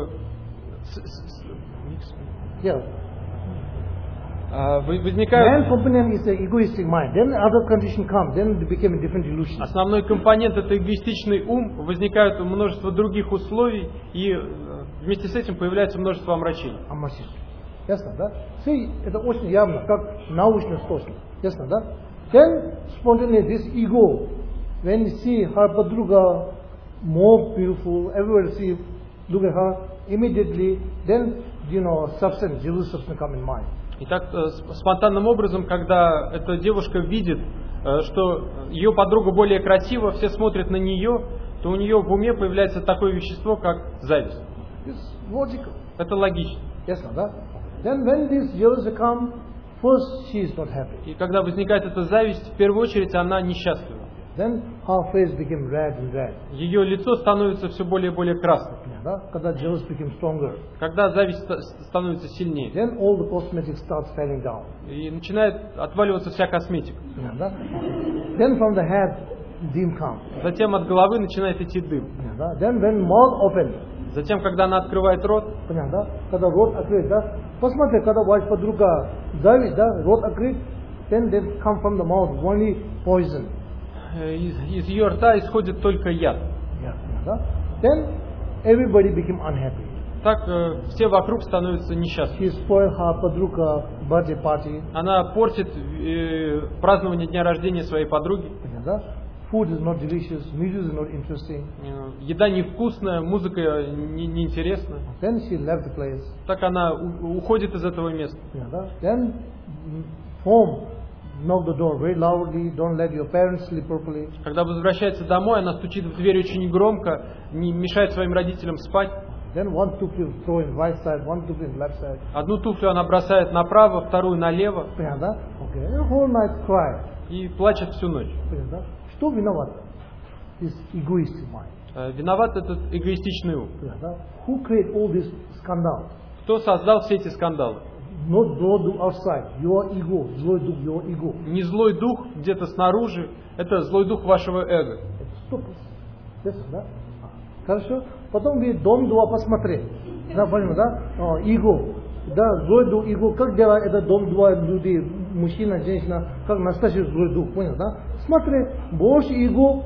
возникают. Main component is the egoistic mind. Then other condition come. Then it became a different illusion. Основной компонент это эгоистичный ум. Возникают множество других условий, и вместе с этим появляется множество омрачений. Ясно, да? See, это очень явно, как научно точно. Ясно, да? Then spontaneously this ego, when you see her подруга more beautiful, everybody see, look at her immediately, then you know substance, jealous substance come in mind. Итак, спонтанным образом, когда эта девушка видит, что ее подруга более красива, все смотрят на нее, то у нее в уме появляется такое вещество, как зависть. Это логично. Ясно, да? Then when this jealousy come, first she is not happy. И когда возникает эта зависть, в первую очередь она несчастлива. Then her face became red and red. Ее лицо становится все более и более красным. Да? Когда jealousy became stronger. Когда зависть становится сильнее. Then all the cosmetics starts falling down. И начинает отваливаться вся косметика. Да? Then from the head, dim come. Затем от головы начинает идти дым. Да? Then when mouth open. Затем, когда она открывает рот, понятно, да? Когда рот открыт, да? Посмотри, когда ваша подруга зависть, да, рот открыт, then they come from the mouth only poison. Из ее рта исходит только яд. Да? Then everybody became unhappy. Так все вокруг становятся несчастными. She spoiled her подруга birthday party. Она портит празднование дня рождения своей подруги. Да? Food is not delicious, music is not interesting. Еда невкусная, музыка неинтересна. Then she left the place. Так она уходит из этого места. Then form knock the door very loudly, don't let your parents sleep properly. Когда возвращается домой, она стучит в дверь очень громко, не мешает своим родителям спать. Then one tuple throw in right side, one tuple in left side. Одну туфлю она бросает направо, вторую налево. Понятно? Okay. The whole night cry. И плачет всю ночь. Понятно? Что виноват? This egoistic mind. Виноват этот эгоистичный ум. Понятно? Who create all this scandal? Кто создал все эти скандалы? Not zlой outside, your ego, злой дух, your ego. Не злой дух где-то снаружи, это злой дух вашего эго. Стоп. Да? Хорошо? Потом вы дом-два посмотри. Да, понимаете, да? Эго. Да, злой дух, эго. Как делает это дом-два люди, мужчина, женщина, как настоящий злой дух, понял, да? Смотри, больше эго,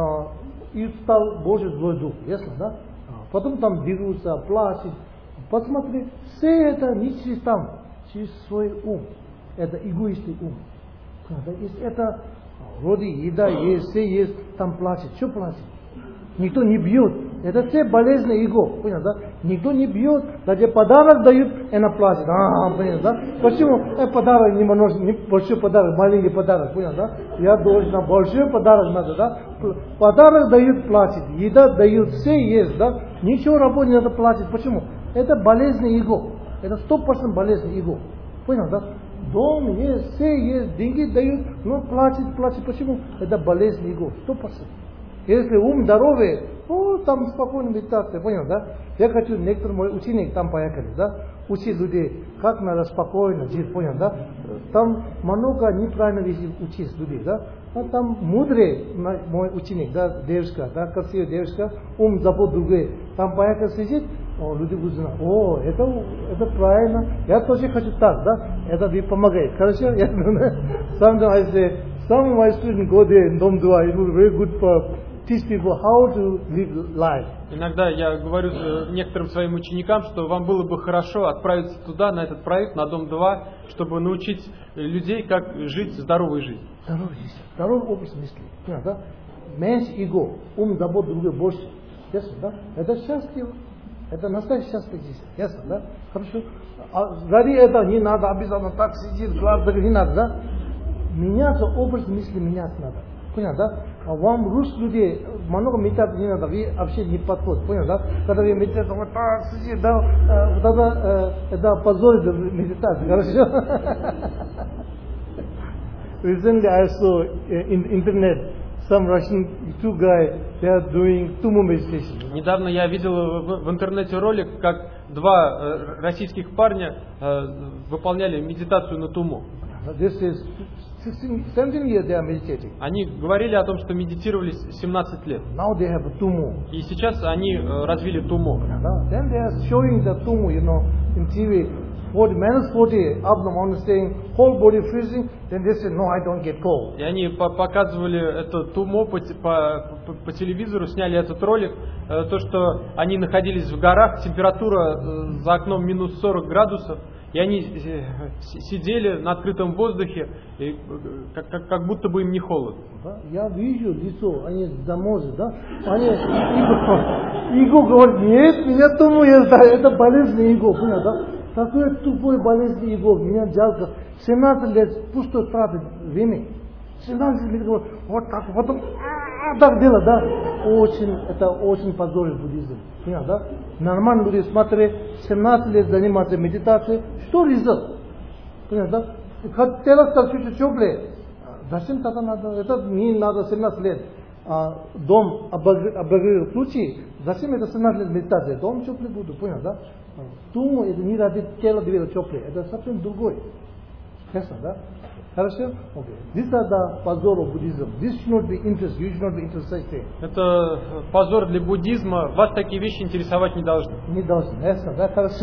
и стал больше злой дух, ясно, да? Потом там дерутся, плачут. Посмотри, все это не через там, через свой ум. Это эгоистский ум. Если это вроде еда есть, все есть, там плачет. Что плачет? Никто не бьет. Это все болезни эго. Понял, да? Никто не бьет. Даже подарок дают, она плачет. Понял, да? Почему? Подарок не большой подарок, маленький подарок. Понял, да? Я должен большой подарок надо, да? Подарок дают, плачет. Еда дают, все есть, да? Ничего работать не надо платить. Почему? Это болезнь эго. Это 100% болезнь эго. Понял, да? Дом есть, все есть, деньги дают, но платит. Почему? Это болезнь эго. 100%. Если ум здоровый, там спокойно медитация. Понял, да? Я хочу, некоторые мой ученик там поехали, да? Учить людей, как надо спокойно жить, понял, да? Там много неправильных вещей учить людей, да? А там мудрый мой ученик, да, девушка, да, красивая девушка, ум забот другой. Там поехали сидит, люди узнают, это правильно, я тоже хочу так, да? Это вы помогает, хорошо? Sometimes I say, some of my students go there in Dom Dua, it was very good for teach people how to live life. Иногда я говорю некоторым своим ученикам, что вам было бы хорошо отправиться туда, на этот проект, на Дом-2, чтобы научить людей, как жить здоровой жизнью. Здоровый образ мысли. Да? Меньше эго, ум забот другой больше. Ясно, да? Это счастливо. Это настоящее счастье здесь. Ясно, да? Хорошо. Ради этого не надо обязательно так сидеть, глаз закрыть, не надо, да? Меняться, образ мысли меняться надо. Понял, да? А вам русских людей много медитации не надо, вы вообще не подходит, понял, да? Когда вы медитируете, вот так сидите, да, тогда это позор медитации, хорошо? Recently I saw in internet some Russian two guys, they are doing Tumo meditation. Недавно я видел в интернете ролик, как два российских парня выполняли медитацию на Тумо. This is 17 years they are meditating. Они говорили о том, что медитировали 17 лет. Now they have Tumo. И сейчас они развили Тумо. Then they are showing the Tumo, in TV. 40 minus 40 up the mountain saying whole body freezing. Then they say no, I don't get cold. И они показывали это Тумо по телевизору, сняли этот ролик, то, что они находились в горах, температура за окном минус 40 градусов. И они сидели на открытом воздухе, и как будто бы им не холодно. Я вижу лицо, они заморозят, да? Они эго говорят, нет, меня тому это болезнь эго, понял, да? Такое тупое болезнь эго, меня жалко. 17 лет пусто тратить время. 17 лет вот так, потом так делать, да? Это очень позорит буддизм. Понял, да? Нормально люди смотри, 17 лет заниматься медитацией, что результат? Понял, да? Хотелось так чуть-чуть теплее. Зачем тогда надо? Это не надо 17 лет. Дом обогревает ключи. Зачем это 17 лет медитация? Дом теплый буду, понял, да? Туму это не ради тела двери теплый. Это совсем другой. Ясно, да? Хорошо? Okay. These are the позор of Buddhism. This should not be interest. You should not be interested. Это позор для буддизма. Вас такие вещи интересовать не должны. Не должны. Ясно, да? Хорошо.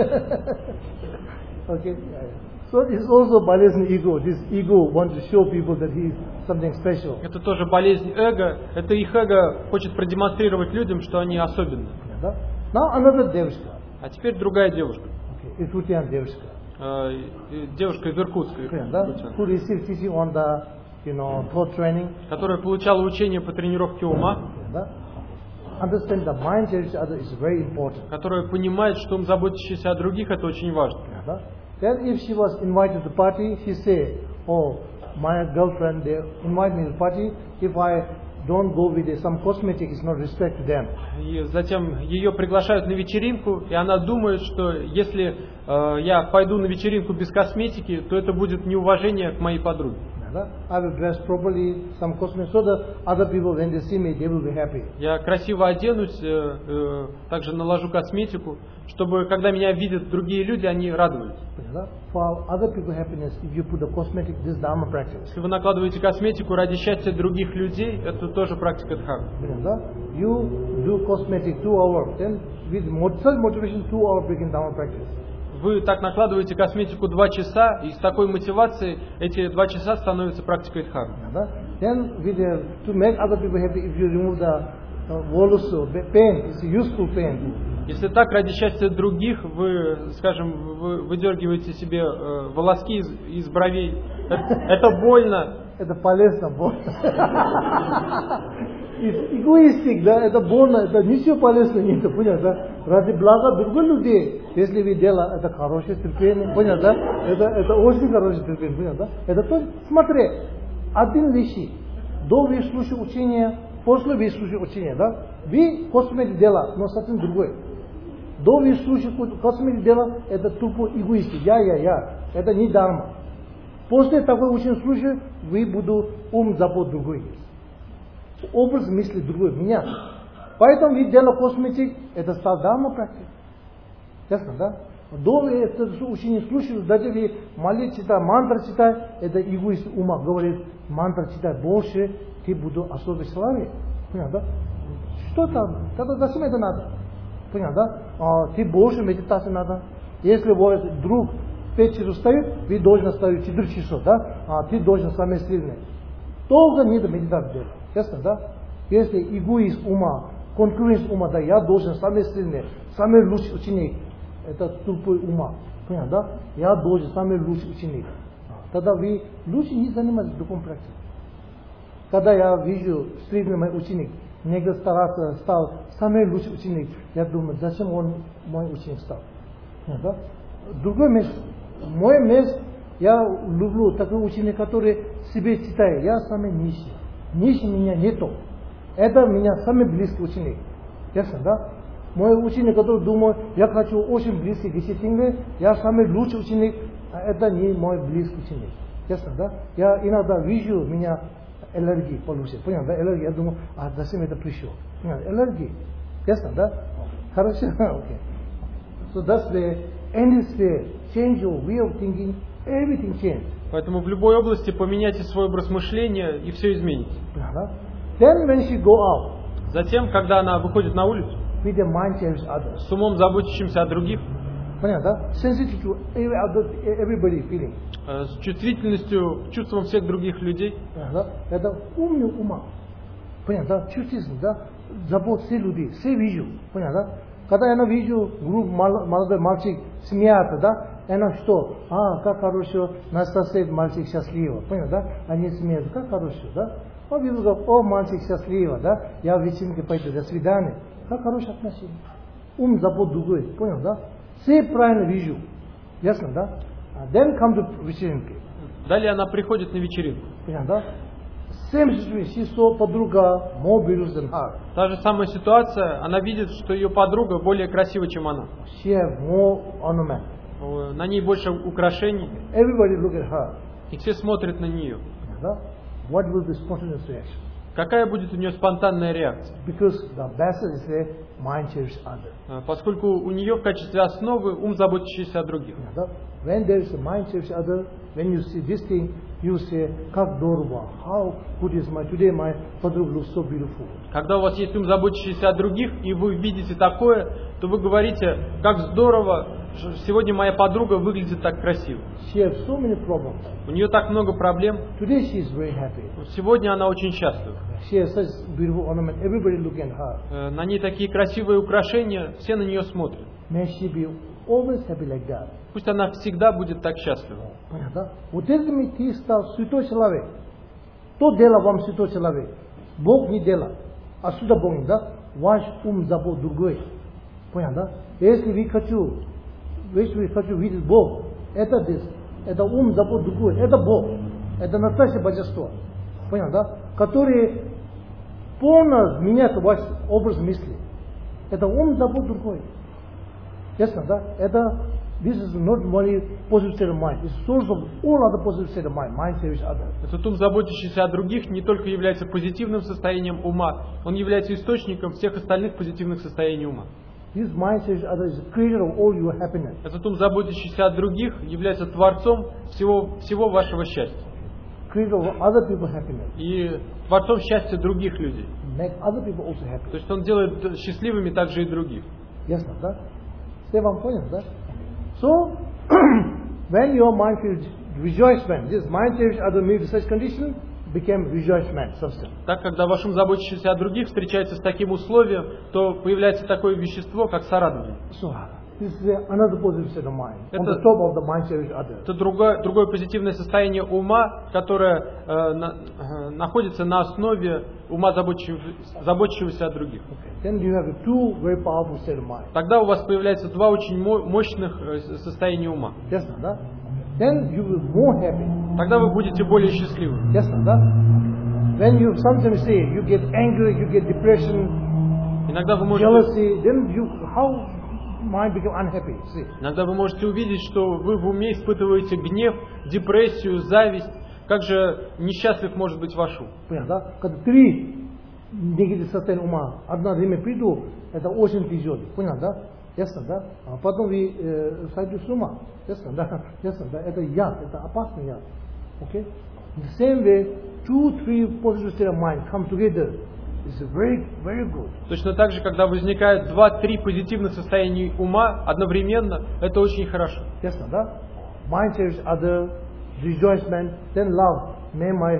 Okay. So it's also болезнь эго. This ego wants to show people that he is something special. Это тоже болезнь эго. Это их эго хочет продемонстрировать людям, что они особенные. Да? Now another девушка. А теперь другая девушка. Okay. Иркутская девушка. Девушка из Иркутска, who received teaching on the, thought training, которая получала учение по тренировке ума, understand the mind cherish other is very important, которая понимает, что ум, заботящийся о других, это очень важно. Then if she was invited to the party, she say, my girlfriend, they invite me to party. If I don't go with some cosmetic, it's not respect to them. И затем ее приглашают на вечеринку, и она думает, что если я пойду на вечеринку без косметики, то это будет неуважение к моей подруге. I will dress properly, some cosmetics, so that other people, when they see me, they will be happy. Я красиво оденусь, также наложу косметику, чтобы, когда меня видят другие люди, они радовались. For other people's happiness, if you put the cosmetic, this is Dharma practice. Если вы накладываете косметику ради счастья других людей, это тоже практика дхармы. You do cosmetic 2 hours, then with such motivation 2 hours begin Dharma practice. Вы так накладываете косметику 2 часа, и с такой мотивацией эти 2 часа становятся практикой дхармы. Then to make other people happy, if you remove the volus pain, it's a useful pain. Если так ради счастья других, вы, скажем, вы выдергиваете себе волоски из бровей, это больно. Это полезно, больно. Эгоистик, да, это больно, это ничего полезного нет, понятно? Ради блага других людей, если вы делаете, это хорошее терпение, понятно? Это очень хорошее терпение, понятно? Это то, смотри, один вещи, до вы слушаете учение, после вы слушаете учение, да? Вы косметик делаете, но совсем другое. До вы слушаете косметик делаете, это тупо эгоистик, я, это не дharma. После такой учения слушая, вы буду забот другой. Образ мысли другой, меня. Поэтому вы делаете косметик, это стал дharma практика. Ясно, да? До это учение слушаете, даже вы молитесь, читаете, мантра читаете, это эгоист ума говорит, мантра читай больше, ты буду особо славить. Понятно, да? Что там? Тогда зачем это надо? Понятно, да? Ты больше медитации надо. Если вдруг 5 часов стоит, вы должны ставить 4 часа, да? Ты должен самый сильный. Только не медитацию делать. Ясно, да? Если эгоист ума, конкуренция ума, да, я должен самый сильный, самый лучший ученик, это тупой ума. Понятно, да? Я должен самый лучший ученик. Тогда вы лучше не занимаетесь духовной практикой. Когда я вижу средний мой ученик, негр старался, стал самый лучший ученик, я думаю, зачем он мой ученик стал? Да? Другое место. Мое место, я люблю такой ученик, который себе читает, я самый нищий. Нищий меня нету. Это меня самый близкий ученик. Ясно, да? Мой ученик, который думает, я хочу очень близкий десятинный, я самый лучший ученик, это не мой близкий ученик. Ясно, да? Я иногда вижу, меня аллергии получится. Понятно, да? Аллергия, я думаю, зачем это пришло? Понятно, аллергия. Ясно, да? Хорошо? Okay. So that's the end sphere. Change your way of thinking, everything change. Поэтому в любой области поменяйте свой образ мышления, и все изменится. Then when she go out, затем, когда она выходит на улицу, with the mind changes others. С умом заботящимся о других, понятно, да? Sensitive to everybody feeling. С чувствительностью к чувствам всех других людей. Понятно, да? Это умный ума. Понятно, да? Чувствительность, да? Забот все людей, все вижу. Понятно, да? Когда я вижу группу молодой мальчик смеется, да? Она что? Как хорошо, на сосед мальчик счастливо. Понятно, да? Они смеются, как хорошо, да? Виду говорят, мальчик счастливо, да? Я в вечеринке пойду, до свидания. Как хорошее отношение. Ум забот другой, понял, да? Все правильно вижу. Ясно, да? Then come to вечеринки. Далее она приходит на вечеринку. Понял, да? Same situation, she saw подруга more beautiful than her. Та же самая ситуация, она видит, что ее подруга более красива, чем она. She have more ornament. На ней больше украшений. Everybody look at her. И все смотрят на нее. Да? What will be spontaneous reaction? Какая будет у нее спонтанная реакция? Because the basis is a mind changes other. Поскольку у нее в качестве основы ум, заботящийся о других. When there is a mind changes other, when you see this thing, you say, как здорово, how good is my today my подруга looks so beautiful. Когда у вас есть ум, заботящийся о других, и вы видите такое, то вы говорите, как здорово, сегодня моя подруга выглядит так красиво. She has so many problems. У нее так много проблем. Today she is very happy. Сегодня она очень счастлива. She has such beautiful ornament. Everybody look at her. На ней такие красивые украшения, все на нее смотрят. May she be always happy like that. Пусть она всегда будет так счастлива. Понятно? Вот этими ты стал святой человек. То дело вам святой человек. Бог не делает. Отсюда Бог, да? Ваш ум забот другой. Понятно? Если вы хочу видеть Бог, это ум забот другой, это Бог. Это настоящее божество. Понял, да? Которые полно меняют ваш образ мысли. Это ум забот другой. Ясно, да? Это this is not only positive state of mind. It's source of all other positive state of mind. Mind service other. Этот ум, заботящийся о других, не только является позитивным состоянием ума, он является источником всех остальных позитивных состояний ума. This mind service other is the creator of all your happiness. Этот ум, заботящийся о других, является творцом всего вашего счастья. Creator of other people's happiness. И творцом счастья других людей. Make other people also happy. То есть он делает счастливыми также и других. Ясно, да? Все вам понял, да? So, when your mind feels rejoicement, this mind service other means such condition became rejoicement substance. Так, когда ваш ум, заботящийся о других, встречается с таким условием, то появляется такое вещество, как сорадование. So, this is another positive state of mind. On Это- the top of the mind service other. Это другое позитивное состояние ума, которое находится на основе ума, заботящегося о других. Then you have two very powerful state of mind. Тогда у вас появляется два очень мощных состояния ума. Ясно, да? Then you will be more happy. Тогда вы будете более счастливы. Ясно, да? When you sometimes say you get angry, you get depression, Иногда вы можете, jealousy, then how mind become unhappy? See, иногда вы можете увидеть, что вы в уме испытываете гнев, депрессию, зависть. Как же несчастлив может быть ваш ум? понятно, да? Когда три негативных состояния ума одно время приду, это очень тяжело, понятно, да? Ясно, да? А потом вы сойдете с ума, ясно, да? Ясно, да? Это яд, это опасный яд, okay? In the same way, 2-3 positive state of mind come together. It's very, very good. Точно так же, когда возникает 2-3 позитивных состояния ума одновременно, это очень хорошо. Ясно, да? Mind service other, rejoicement, then love. May my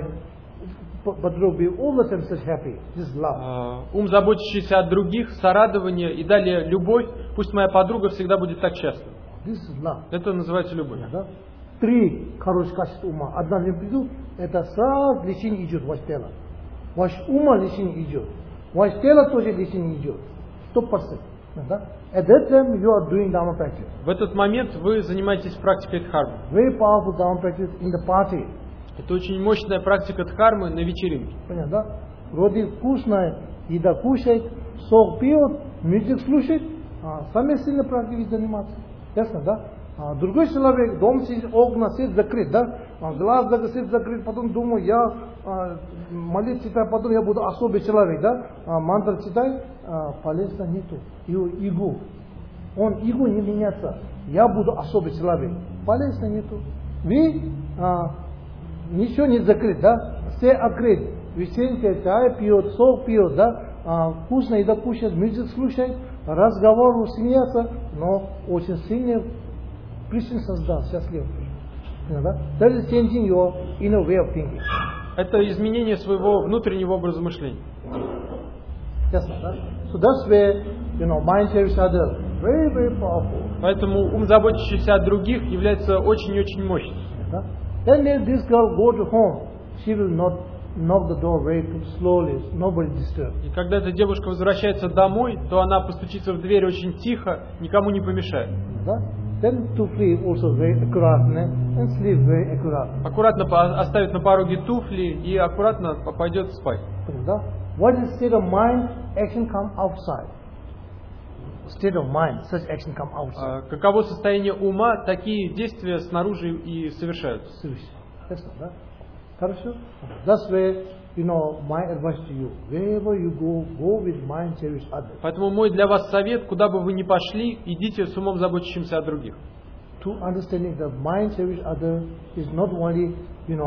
Badru be all the time such happy. This is love. Ум, заботящийся о других, сорадование и далее любовь. Пусть моя подруга всегда будет так счастлива. This is love. Это называется любовь. Да? Три хороших качества ума. Одна не приду, это сразу лечение идет ваше тело. Ваш ума лечение идет. Ваше тело тоже лечение идет. 100%. Да? At that time you are doing Dharma practice. В этот момент вы занимаетесь практикой дхармы. Very powerful Dharma practice in the party. Это очень мощная практика дхармы на вечеринке. Понятно, да? Вроде вкусная, еда кушает, сок пьет, музыку слушает, самые сильные практики заниматься. Ясно, да? Другой человек, дом сидит, окна сидит закрыт, да? Глаз сидит закрыт, потом думаю, я молитву читаю, потом я буду особый человек, да? Мантра читаю, полезно нету. Игу. Он игу не меняется. Я буду особый человек. Полезно нету. Вы ничего не закрыт, да? Все открыт. Вечеринка, чай пьет, сок пьет, да? Вкусно еда кушает, музыку слушает, разговор смеется, но очень сильно причин создал, счастливый. Да? That is changing your inner way of thinking. Это изменение своего внутреннего образа мышления. Ясно, да? So that's where, mind service other very, very powerful. Поэтому ум, заботящийся о других, является очень-очень мощным. Да? Then if this girl go to home, she will not knock the door very slowly, nobody disturb. И когда эта девушка возвращается домой, то она постучится в дверь очень тихо, никому не помешает. Да? Then to sleep also very accurately and sleep very accurately. Аккуратно оставит на пороге туфли и аккуратно пойдет спать. Да? What is state of mind? Action come outside. State of mind, such action come outside. Каково состояние ума, такие действия снаружи и совершаются. Ясно, да? Хорошо? That's where, my advice to you. Wherever you go with mind cherish others. Поэтому мой для вас совет, куда бы вы ни пошли, идите с умом, заботящимся о других. To understanding that mind cherish others is not only,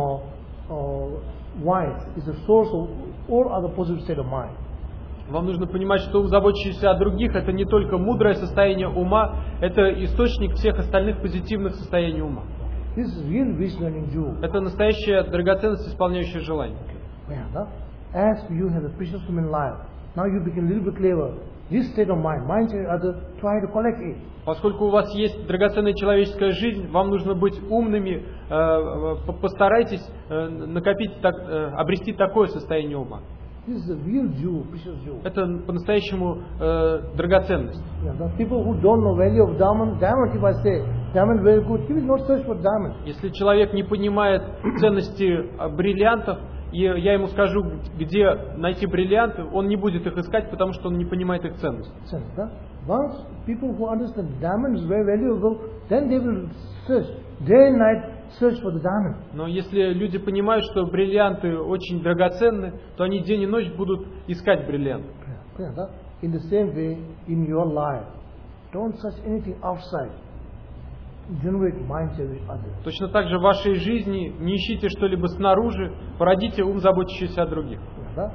wise, it's a source of all other positive state of mind. Вам нужно понимать, что ум, заботящийся о других, это не только мудрое состояние ума, это источник всех остальных позитивных состояний ума. This is real vision in you. Это настоящая драгоценность, исполняющая желание. Yeah, as you have a precious human life, now you become a little bit clever. This state of mind cherish others, try to collect it. Поскольку у вас есть драгоценная человеческая жизнь, вам нужно быть умными, постарайтесь накопить, обрести такое состояние ума. This is a real jewel, precious jewel. Это по-настоящему драгоценность. Yeah, the people who don't know value of diamond, if I say diamond very good, he will not search for diamond. Если человек не понимает ценности бриллиантов, и я ему скажу, где найти бриллианты, он не будет их искать, потому что он не понимает их ценность. Да? Once people who understand diamond is very valuable, then they will search day and night, search for the diamond. Но если люди понимают, что бриллианты очень драгоценны, то они день и ночь будут искать бриллианты. Да? In the same way, in your life, don't search anything outside. Generate mindset with others. Точно так же в вашей жизни не ищите что-либо снаружи, породите ум, заботящийся о других. Да?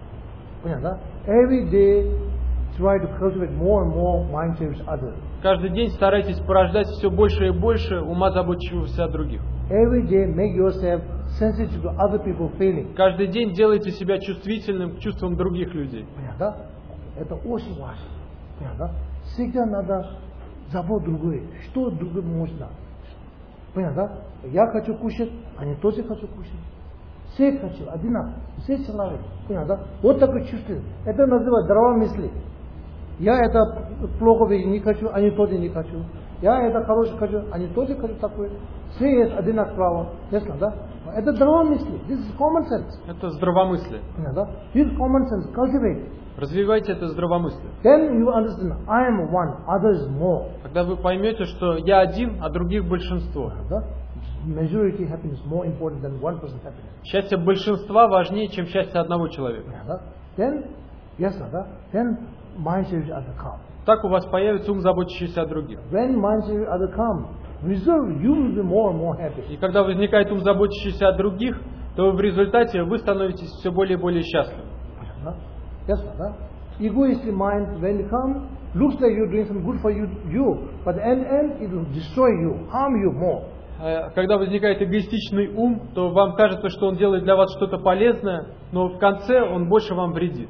Every day, try to cultivate more and more mindset with others. Каждый день старайтесь порождать все больше и больше ума, заботящегося о других. Every day, make yourself sensitive to other people's feelings. Каждый день делайте себя чувствительным к чувствам других людей. Да? Это очень важно. Да? Всегда надо заботиться другое. Что другому можно? Понятно? Я хочу кушать, они тоже хотят кушать. Все хотят, одинаково. Все человек. Понятно? Вот такое чувство. Это называется здравое мысли. Я это плохо не хочу, они тоже не хочу. Я это хорошее хочу, они тоже хотят такое. Все есть одинаковое право. Ясно, да? Это здравое мысли. This is common sense. Это здравомыслие. Понятно? This common sense cultivate. Развивайте это здравомыслие. Then you understand, I am one, others more. Когда вы поймете, что я один, а других большинство. Да? Majority happiness more important than one person happiness. Счастье большинства важнее, чем счастье одного человека. Да? Then, yes, да? Then mindset with other come. Так у вас появится ум, заботящийся о других. When mindset with other come, result you will be more and more happy. И когда возникает ум, заботящийся о других, то в результате вы становитесь все более и более счастливы. Yes, да? Egoistic mind, when it comes, looks like you're doing something good for you, but at the end it will destroy you, harm you more. Когда возникает эгоистичный ум, то вам кажется, что он делает для вас что-то полезное, но в конце он больше вам вредит.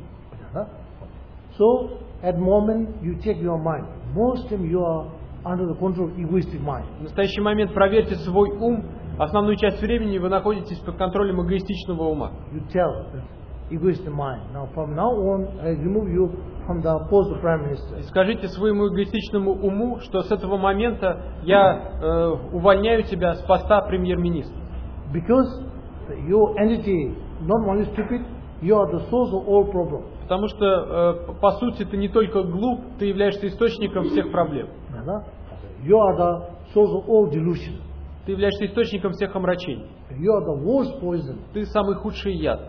So, at the moment you check your mind. Most of you are under the control of egoistic mind. В настоящий момент проверьте свой ум. Основную часть времени вы находитесь под контролем эгоистичного ума. You tell egoistic mind. Now, from now on, I remove you from the post of Prime Minister. И скажите своему эгоистичному уму, что с этого момента я увольняю тебя с поста премьер-министра. Because your entity not only stupid, you are the source of all problems. Потому что, по сути, ты не только глуп, ты являешься источником всех проблем. You are the source of all delusion. Ты являешься источником всех омрачений. You are the worst poison. Ты самый худший яд.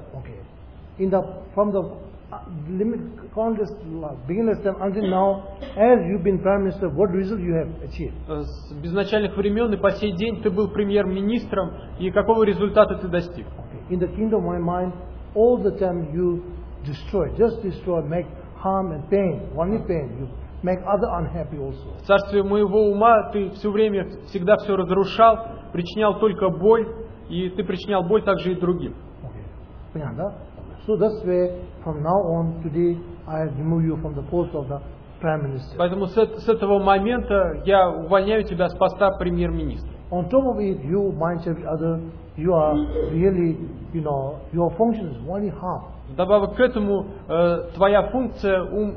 From the contest, beginner's time until now, as you've been Prime Minister, what result you have achieved? С безначальных времен и по сей день ты был премьер-министром, и какого результата ты достиг? In the kingdom of my mind, all the time you destroy, make harm and pain, only pain. You make other unhappy also. В царстве моего ума ты все время, всегда все разрушал, причинял только боль, и ты причинял боль также и другим. Понятно? So that's way, from now on, today, I remove you from the post of the Prime Minister. Поэтому с этого момента я увольняю тебя с поста премьер-министра. On top of it, you mindset with other, you are really, your function is only harm. Вдобавок к этому, твоя функция ум,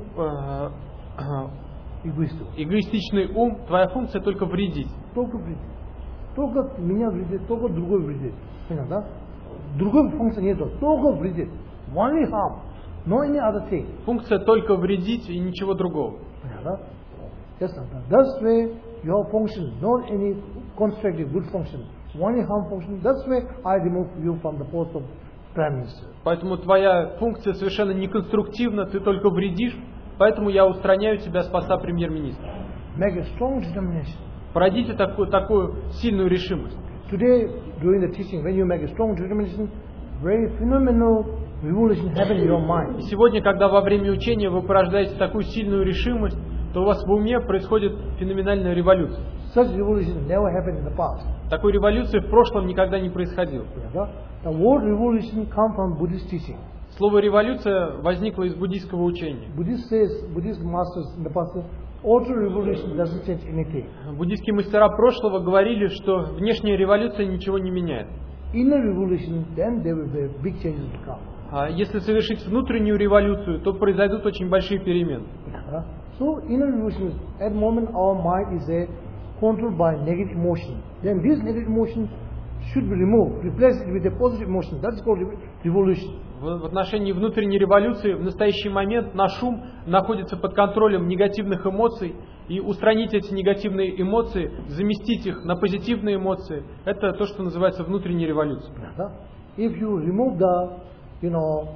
эгоистичный ум, твоя функция только вредить. Только вредить. Только меня вредит, только другой вредит. Понятно? Другой функции нету, только вредит. Only harm, no any other thing. Функция только вредить и ничего другого. Понятно? Yes, that's way your function, not any constructive good function, only harm function. That's way I remove you from the post of Prime Minister. Поэтому твоя функция совершенно неконструктивна, ты только вредишь, поэтому я устраняю тебя с поста премьер-министра. Make a strong determination. Породите такую сильную решимость. Today, during the teaching, when you make a strong determination, very phenomenal revolution happens in your mind. И сегодня, когда во время учения вы порождаете такую сильную решимость, то у вас в уме происходит феноменальная революция. Such revolution never happened in the past. Такой революции в прошлом никогда не происходило. The word revolution comes from Buddhist teaching. Слово революция возникло из буддийского учения. Buddhist masters in the past, outer revolution doesn't change anything. Буддийские мастера прошлого говорили, что внешняя революция ничего не меняет. Inner revolution, then there will be big changes to come. если совершить внутреннюю революцию, то произойдут очень большие перемены. So inner revolution is, at the moment our mind is controlled by negative emotion. Then this negative emotion should be removed, replace it with a positive emotion. That's called revolution. В отношении внутренней революции в настоящий момент наш ум находится под контролем негативных эмоций, и устранить эти негативные эмоции, заместить их на позитивные эмоции, это то, что называется внутренней революцией. If you remove the,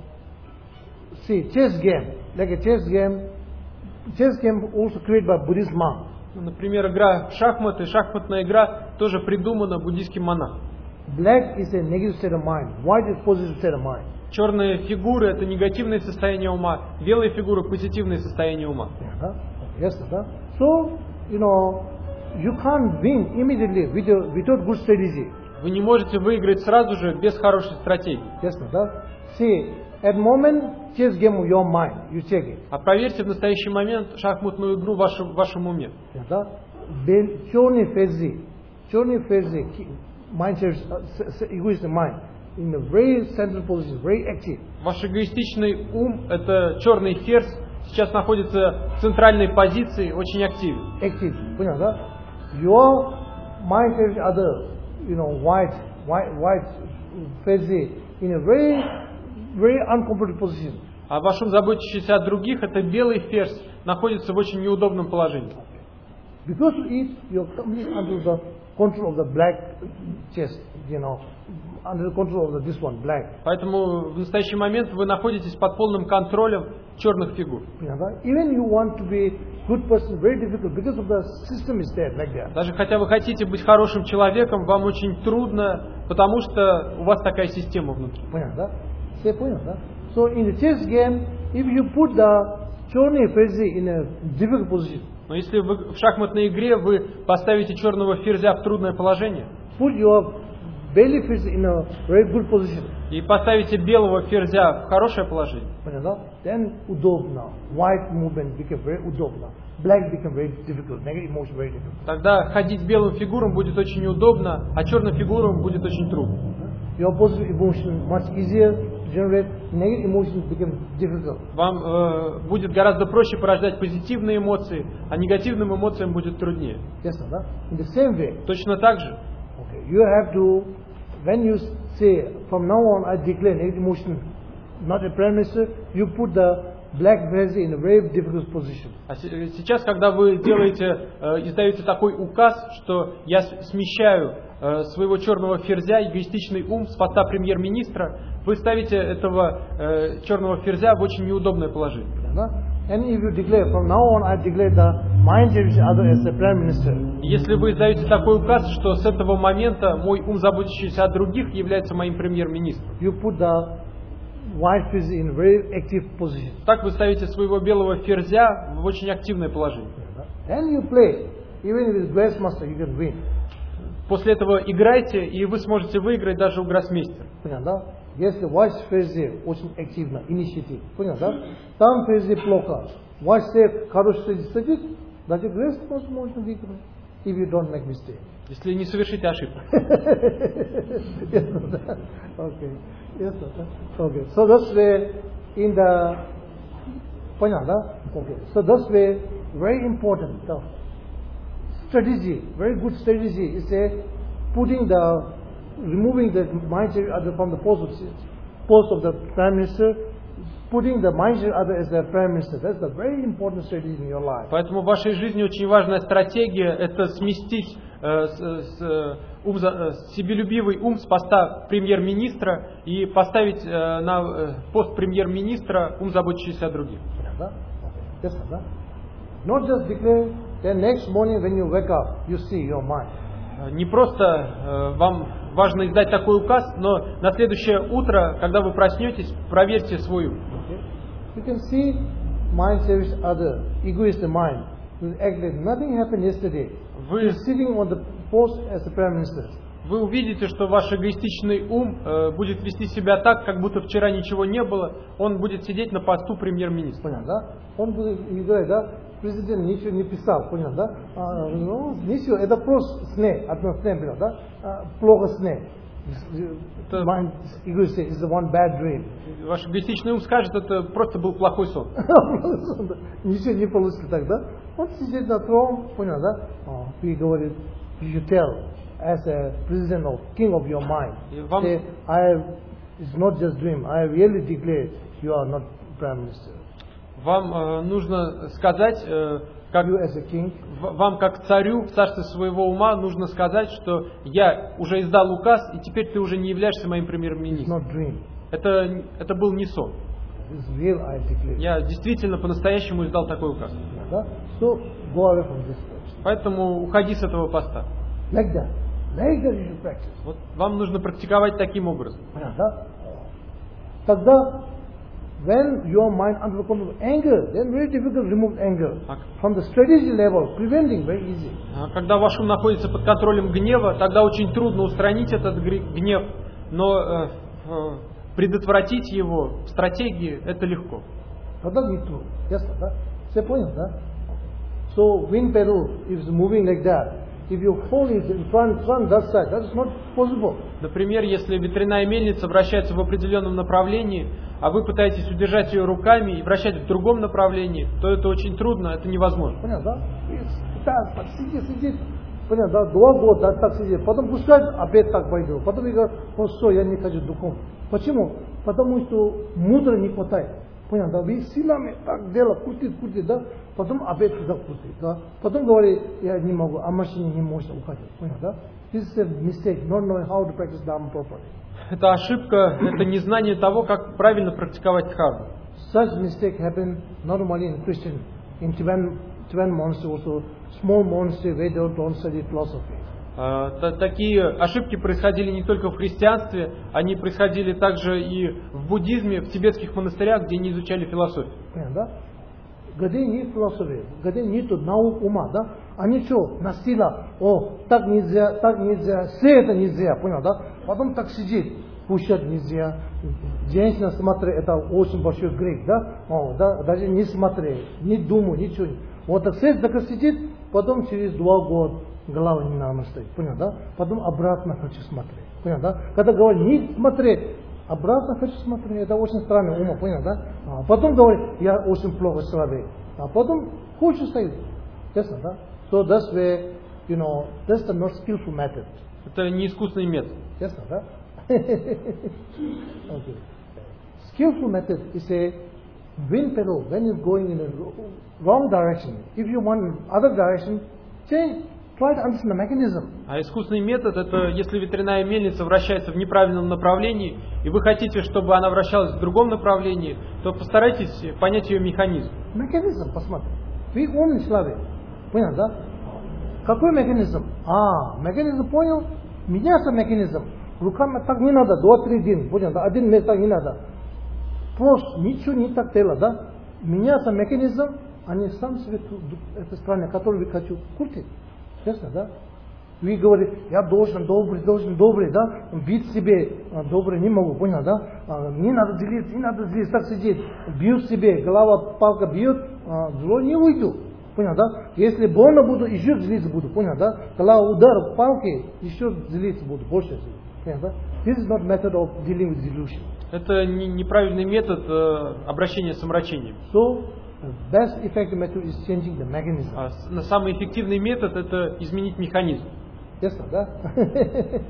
say chess game, like a chess game also created by Buddhist monk. Например, игра в шахматы, шахматная игра тоже придумана буддийским монахом. Black is a negative state of mind, white is positive state of mind. Черные фигуры — это негативное состояние ума, белые фигуры — позитивное состояние ума. Yes, so, you can't win immediately without good strategy. Вы не можете выиграть сразу же без хорошей стратегии. Yes, see, at the moment, chess game of your mind, you check it. А проверьте в настоящий момент шахматную игру в вашем уме. Черный ферзь, mind, egoist mind, in a very central position, very active. Ваш эгоистичный ум, это черный ферзь, сейчас находится в центральной позиции, очень активен. Active, понял, да? Your mind is other, white fuzzy in a very uncomfortable position. А ваш ум, заботящийся о других, это белый ферзь, находится в очень неудобном положении. Because of it, you're completely under the control of the black chess, under the control of this one, black. Поэтому в настоящий момент вы находитесь под полным контролем черных фигур. Even you want to be good person, very difficult because of the system is there like that. Даже хотя вы хотите быть хорошим человеком, вам очень трудно, потому что у вас такая система внутри. Понял, да? So in the chess game, if you put the черный ферзь in a difficult position. Но если в шахматной игре вы поставите черного ферзя в трудное положение, put your belly fierce in a very good position. И поставите белого ферзя в хорошее положение. Then удобно. White movement became very удобно. Black became very difficult. Negative emotion very difficult. Тогда ходить белым фигурам будет очень удобно, а черным фигурам будет очень трудно. Your positive emotion much easier to generate. Negative emotions become difficult. Вам будет гораздо проще порождать позитивные эмоции, а негативным эмоциям будет труднее. Yes, sir. In the same way. Точно так же. Okay, you have to, when you say from now on I declare negative emotion not a prime minister, you put the black fez in a very difficult position. А сейчас, когда вы издаете такой указ, что я смещаю своего черного ферзя, эгоистичный ум, с поста премьер-министра, вы ставите этого черного ферзя в очень неудобное положение. And if you declare from now on, I declare the mind other as the prime minister. Если вы издаете такой указ, что с этого момента мой ум, заботящийся о других, является моим премьер-министром. You put the white fez in very active position. Так вы ставите своего белого ферзя в очень активное положение. And you play, even with Grandmaster, you can win. После этого играйте, и вы сможете выиграть даже у гроссмейстера. Если white ферзь очень активно, инициатив, понял, да? Там ферзь плохо. White хороший стратег, даже Grandmaster можно выиграть, if you don't make mistake. Если не совершите ошибку. Okay. So that's way in the, понял, да? Okay. So that's way very important. The strategy, very good strategy is removing the mindset other from the post of the prime minister, putting the mindset other as the prime minister. That's a very important strategy in your life. Поэтому в вашей жизни очень важная стратегия – это сместить себелюбивый ум с поста премьер-министра и поставить на пост премьер-министра ум, заботящийся о других. Yes, sir. Not just declare, then next morning when you wake up, you see your mind. Не просто вам важно издать такой указ, но на следующее утро, когда вы проснетесь, проверьте свой ум. You can see mind service other, egoist mind. Act like nothing happened yesterday. You're sitting on the post as the prime minister. Вы увидите, что ваш эгоистичный ум будет вести себя так, как будто вчера ничего не было. Он будет сидеть на посту премьер-министра. Понял, да? Он будет говорить, да? Президент ничего не писал, понял, да? Ничего, это просто сне, одно сне было, да? Плохо сне. Mind, egoist says, it's the one bad dream. Ваш эгоистичный ум скажет, это просто был плохой сон. Ничего не получится тогда. Он сидит на троне, понял, да? И говорит, you should tell, as a president of king of your mind, say, it's not just dream, I really declare you are not prime minister. Вам нужно сказать, как, You as a king, вам как царю в царстве своего ума нужно сказать, что я уже издал указ, и теперь ты уже не являешься моим it's премьер-министром. not dream. Это был не сон. It's real, I declare. Я действительно по-настоящему издал такой указ. Да? So, go away from this place. Поэтому уходи с этого поста. Like that. Like that you should practice. Вот вам нужно практиковать таким образом. Да? Тогда, when your mind under control of anger, then very difficult to remove anger. From the strategy level, preventing very easy. Когда ваш ум находится под контролем гнева, тогда очень трудно устранить этот гнев, но предотвратить его в стратегии это легко. Тогда не трудно. Ясно, да? Все понял, да? So, wind pedal is moving like that. If you hold it in front that side, that is not possible. Например, если ветряная мельница вращается в определенном направлении, а вы пытаетесь удержать ее руками и вращать в другом направлении, то это очень трудно, это невозможно. Понятно, да? Так сидит. Понятно, да? 2 года так сидит. Потом пускай опять так пойдет. Потом я говорю, все, я не хочу духовно. Почему? Потому что мудро не хватает. Понятно, да? Вы силами так делаете, крутит, да? Потом опять туда крутит, да? Потом говорит, я не могу, а машине не может уходить. Понятно, да? This is a mistake, not knowing how to practice Dharma properly. Это ошибка, это незнание того, как правильно практиковать дхарму. Such mistake happen not only in Christian, in Tibetan monastery also, small monastery where they don't study philosophy. Такие ошибки происходили не только в христианстве, они происходили также и в буддизме, в тибетских монастырях, где не изучали философию. Да? Где нет философии, где нет наук ума, да? Они что, насила, так нельзя, все это нельзя, понял, да? Потом так сидит, кушать нельзя, женщина смотрит, это очень большой грех, да? Да? Даже не смотреть, не думать, ничего. Вот так сидит, потом через 2 года голова не надо стоит, понял, да? Потом обратно хочу смотреть, понял, да? Когда говорит не смотреть, обратно хочу смотреть, это очень странно ума, понял, да? Потом говорит, я очень плохо человек, а потом хочет стоит, ясно, да? So that's where, that's the not skillful method. Это не искусный метод. Ясно, да? Okay. Skillful method is a wind pedal when you're going in a wrong direction. If you want other direction, change. Try to understand the mechanism. А искусный метод это если ветряная мельница вращается в неправильном направлении, и вы хотите, чтобы она вращалась в другом направлении, то постарайтесь понять ее механизм. Механизм, посмотри. Вы умный человек. Понял, да? Какой механизм? Механизм понял? Меняется механизм. Руками так не надо, 2-3 дня. Понял, да? 1 месяц так не надо. Просто ничего не так делать, да? Меняется механизм, они сам себе эта страна, которую вы хочу крутить. Ясно, да? Вы говорите, я должен добрый, да? Бить себе, добрый не могу, понял, да? Не надо делиться, так сидеть. Бьют себе, голова, палка бьет, зло не уйду. Понял, да? Если больно буду, еще злиться буду, понял, да? Голова удар палки, еще злиться буду, больше злиться. Понял, да? This is not method of dealing with delusion. Это неправильный метод обращения с омрачением. So, the best effective method is changing the mechanism. Самый эффективный метод это изменить механизм. Ясно, да? Okay.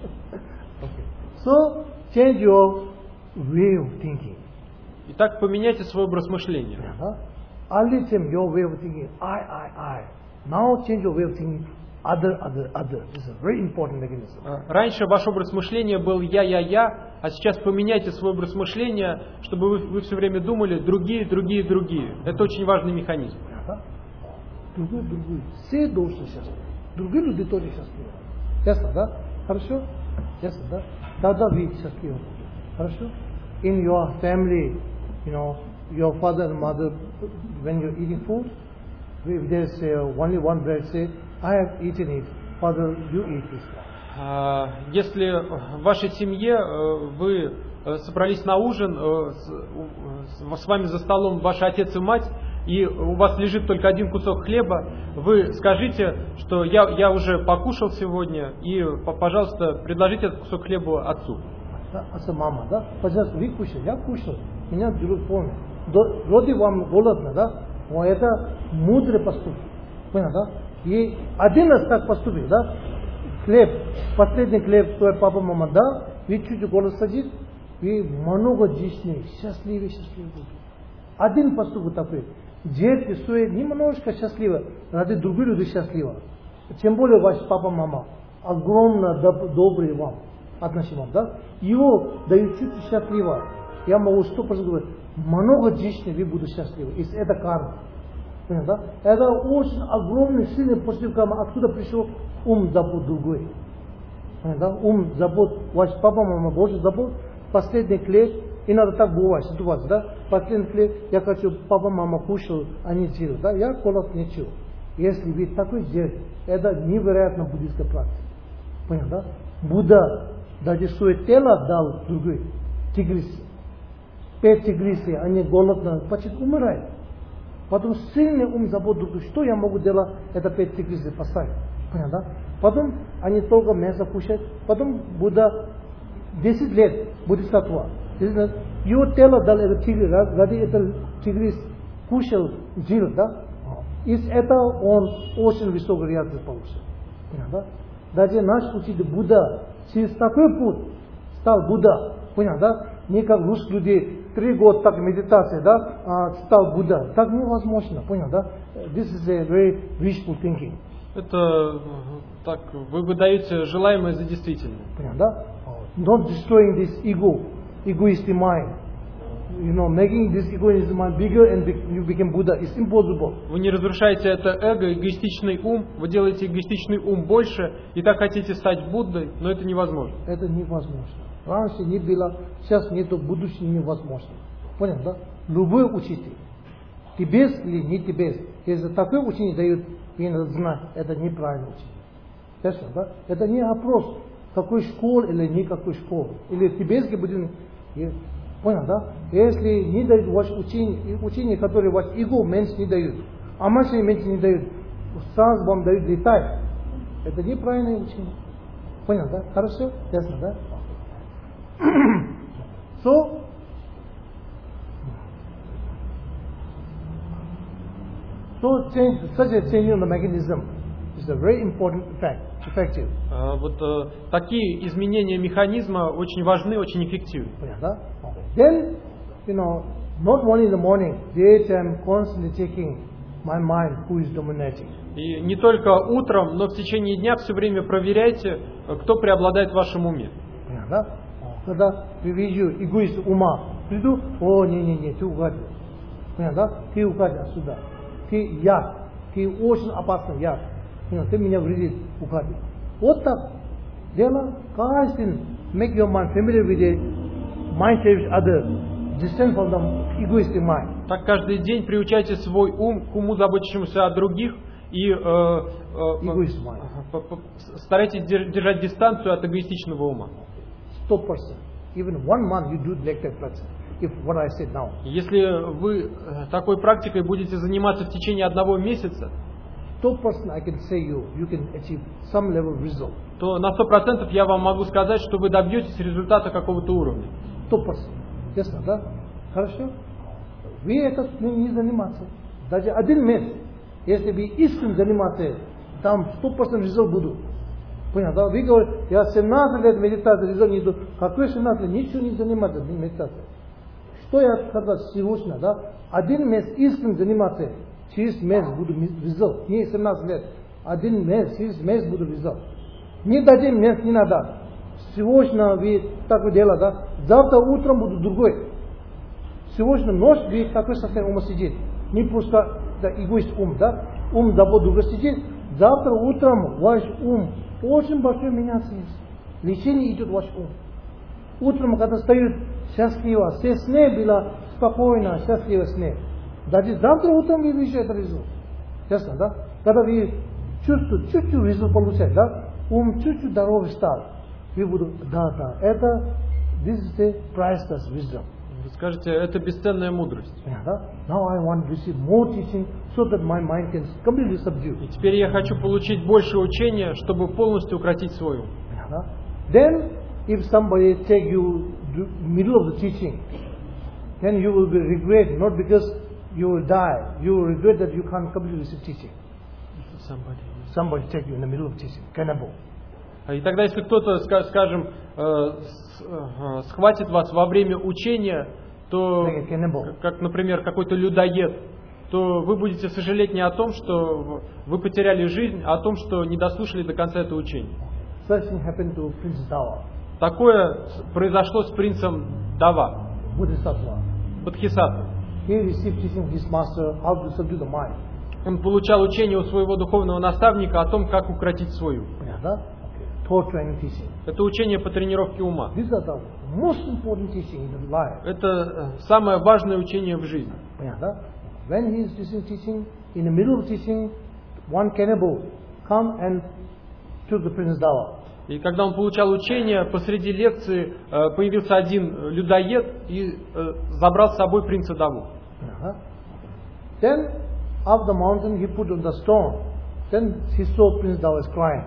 So, change your way of thinking. Итак, поменяйте свой образ мышления. Early time your way of thinking, I. Now change your way of thinking, other. This is a very important mechanism. Раньше ваш образ мышления был я, а сейчас поменяйте свой образ мышления, чтобы вы все время думали другие. Это очень важный механизм. Другой. Все должны сейчас. Другие люди тоже сейчас. Ясно, да? Хорошо? Ясно, да? Тогда вы счастливы. Хорошо? In your family, your father and mother, when you're eating food, if they say only one bread, say, I have eaten it. Father, you eat this. Если в вашей семье вы собрались на ужин, с вами за столом ваши отец и мать, и у вас лежит только один кусок хлеба, вы скажите, что я уже покушал сегодня, и, пожалуйста, предложите этот кусок хлеба отцу. Мама, да? Пожалуйста, вы кушали, я кушал, меня берут полный. Вроде вам голодно, да? Но это мудрый поступок. Понял, да? И один раз так поступил, да? Хлеб, последний хлеб, твой папа, мама дал, вы чуть голод садит, вы много жизней, счастливее будут. Один поступок такой. Дети, сует, немножко счастливо, ради других людей счастливо. Тем более ваш папа, мама, огромно добрый вам, отношения вам, да? Его дают чуть счастливо. Я могу 100% говорить, много жизней вы будете счастливы. И это карма. Понял, да? Это очень огромный, сильный поступок карма. Откуда пришел ум забот другой? Понял, да? Ум забот, ваш папа, мама больше забот. Последний хлеб, иногда так бывает, ситуация, да? Последний хлеб, я хочу, папа, мама кушал, они делают, да? Я голод не чую. Если вы такой делаете, это невероятно буддийская практика. Понял, да? Будда даже свое тело дал другой, тигрисе. 5 тигрисей, они голодно, почти умирают. Потом сильный ум забот другой, что я могу делать, это 5 тигрисей поставить. Понял, да? Потом они только мясо кушают, потом Будда 10 лет бодхисаттва. Его тело дал это тигр, ради этого тигрис кушал, жил, да? Из этого он очень высокую реакцию получил. Понял, да? Даже наш учитель Будда через такой путь стал Будда. Понял, да? Не как русские люди 3 года так медитация, да, стал Будда. Так невозможно, понял, да? This is a very wishful thinking. Это так, вы выдаете желаемое за действительное. Понял, да? Not destroying this egoistic mind. You know, making this egoistic mind bigger and you become Buddha is impossible. Вы не разрушаете это эго, эгоистичный ум, вы делаете эгоистичный ум больше, и так хотите стать Буддой, но это невозможно. Это невозможно. Раньше не было, сейчас нету, будущее невозможно. Понял, да? Любой учитель, тибетец или не тибетец, если такой учение дают, вы надо знать, это неправильный учитель. Ясно, да? Это не вопрос, какой школы или никакой школы. Или тибетский буддизм. Понял, да? Если не дают ваше учение, которое ваш эго меньше не дают, а меньше не дают, сразу вам дают летать. Это неправильное учение. Понял, да? Хорошо? Ясно, да? So, such a change in the mechanism is a very important effective. Вот такие изменения механизма очень важны, очень эффективны. Да? Then, you know, not only in the morning, daytime, constantly checking my mind who is dominating. И не только утром, но в течение дня все время проверяйте, кто преобладает в вашем уме. Да? Когда вижу эгоист ума, приду, не, ты уходи. Понял, да? Ты уходи отсюда. Ты яд, ты очень опасный яд. Ты меня вредит, уходи. Вот так дело, каждый день, make your mind familiar with it, mind service others, distant from the egoistic mind. Так каждый день приучайте свой ум к уму, заботящемуся о других, и старайтесь держать дистанцию от эгоистичного ума. 100%. Even 1 month you do like that practice. If what I said now. Если вы такой практикой будете заниматься в течение 1 месяца, 100% I can say you can achieve some level of result. То на 100% я вам могу сказать, что вы добьетесь результата какого-то уровня. 100%. Ясно, да? Хорошо? Вы это не заниматься. Даже 1 месяц. Если вы искренне заниматься, там 100% результат будут. Понял, да? Вы говорите, я 17 лет медитации, результат не иду. Какой 17 лет? Ничего не заниматься медитацией. Что я сказал сегодня, да? 1 месяц искренне заниматься, через месяц буду результат. Не 17 лет. 1 месяц, через месяц буду результат. Не дадим месяц, не надо. Сегодня вы такое дело, да? Завтра утром буду другой. Сегодня ночь вы такой совсем ума сидит. Не просто да, эгоист ум, да? Ум забот другой сидит. Завтра утром ваш ум очень большой меняется. Лечение идет ваш ум. Утром, когда встают счастливо, все сны было спокойно, счастливо сны. Даже завтра утром вы видите это результат. Ясно, да? Когда вы чувствуете, чуть-чуть результат получаете, да? Ум чуть-чуть здоровый стал. Вы будете, да, это this is the priceless wisdom. Вы скажете, это бесценная мудрость. Now I want to receive more teaching so that my mind can completely subdue. И теперь я хочу получить больше учения, чтобы полностью укротить свой ум. Then, if somebody take you to middle of the teaching, then you will be regret, not because you will die. You will regret that you can't completely receive teaching. Somebody take you in the middle of teaching, cannibal. И тогда, если кто-то, скажем, схватит вас во время учения, то, как, например, какой-то людоед, то вы будете сожалеть не о том, что вы потеряли жизнь, а о том, что не дослушали до конца это учение. Такое произошло с принцем Дава, Бодхисаттва. Он получал учение у своего духовного наставника о том, как укротить свой ум. Это учение по тренировке ума. Это самое важное учение в жизни. И когда он получал учение, посреди лекции появился один людоед и забрал с собой принца Даву. Then, up the mountain, he put on the stone. Then he saw Prince Dawa is crying.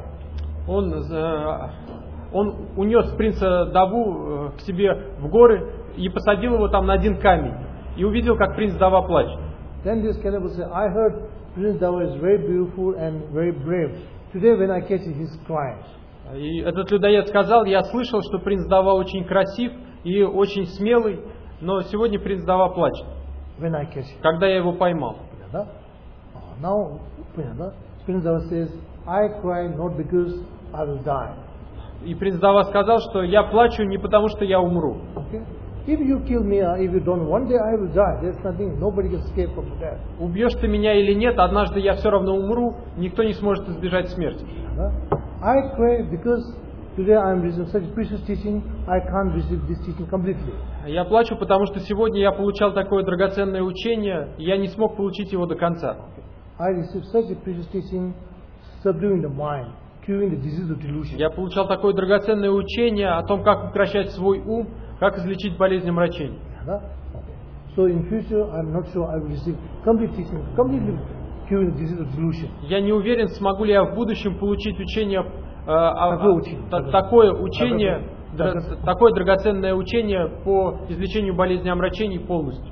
Он унес принца Даву к себе в горы и посадил его там на один камень. И увидел, как принц Дава плачет. Then this cannibal said, I heard Prince Dawa is very beautiful and very brave. Today when I catch him, he's crying. И этот людоед сказал, я слышал, что принц Дава очень красив и очень смелый, но сегодня принц Дава плачет, когда я его поймал. Now, Prince Dava says, I cry not because I will die. И принц Дава сказал, что я плачу не потому, что я умру. If you kill me or if you don't, one day I will die. There's nothing, nobody can escape from death. Убьешь ты меня или нет, однажды я все равно умру, никто не сможет избежать смерти. I cry because today I am receiving such precious teaching, I can't receive this teaching completely. Я плачу, потому что сегодня я получал такое драгоценное учение, и я не смог получить его до конца. I received such a precious teaching, subduing the mind, curing the disease of delusion. Я получал такое драгоценное учение о том, как укрощать свой ум, как излечить болезнь омрачения. So in future, I'm not sure I will receive complete teaching, completely curing the disease of delusion. Я не уверен, смогу ли я в будущем получить учение, такое учение, такое драгоценное учение по излечению болезни омрачений полностью.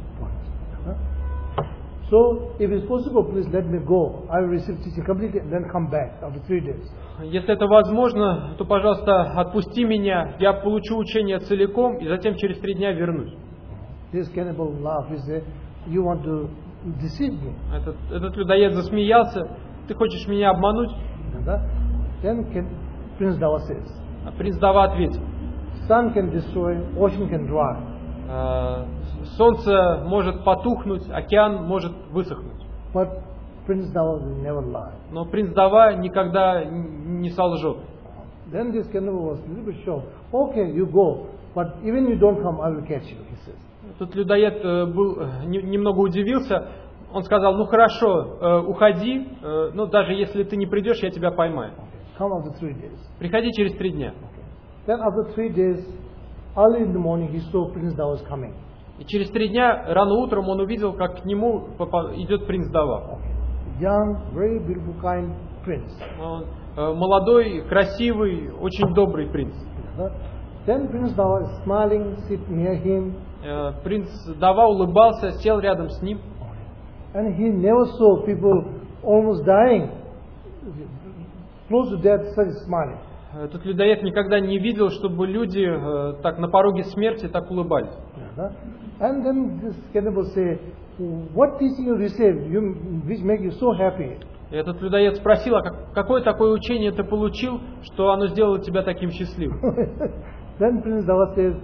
So, if it's possible, please let me go. I will receive teaching completely and then come back after 3 days. Если это возможно, то, пожалуйста, отпусти меня, я получу учение целиком и затем через 3 дня вернусь. This cannibal laughed. He said, "You want to deceive me?" Этот людоед засмеялся. Ты хочешь меня обмануть? Then Prince Dava says, А принц Дава ответил: "Sun can destroy, ocean can dry. Солнце может потухнуть, океан может высохнуть. But Prince Dava will never lie." Но принц Дава никогда не солжет. Then this cannibal was a little bit shocked. Okay, you go, but even you don't come, I will catch you. He says. Этот людоед был немного удивился. Он сказал: ну хорошо, уходи, но даже если ты не придешь, я тебя поймаю. Come after 3 days. Приходи через 3 дня. Then after 3 days, early in the morning, he saw Prince Dava was coming. И через 3 дня, рано утром, он увидел, как к нему идет принц Дава. Young, very beautiful, kind prince. Молодой, красивый, очень добрый принц. Then Prince Dava is smiling, sit near him. Принц Дава улыбался, сел рядом с ним. And he never saw people almost dying, close to death, such smiling. Этот людоед никогда не видел, чтобы люди так на пороге смерти так улыбались. And then this cannibal say, "What teaching you received, which make you so happy?" И этот людоед спросил: а какое такое учение ты получил, что оно сделало тебя таким счастливым? Then Prince Dava says,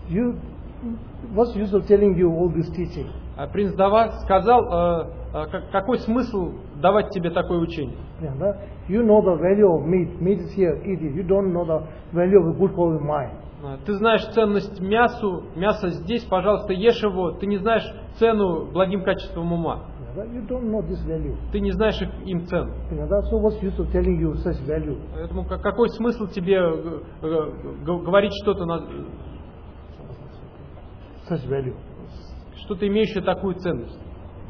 "What's use of telling you all this teaching?" А принц Дава сказал: какой смысл давать тебе такое учение? You know the value of meat. Meat is here, eat it. You don't know the value of a good quality mind. Ты знаешь ценность мясу, мясо здесь, пожалуйста, ешь его. Ты не знаешь цену благим качеством ума. You don't know this value. Ты не знаешь им цену. So what's use of telling you such value? Поэтому какой смысл тебе говорить что-то на such value? что-то имеющее такую ценность.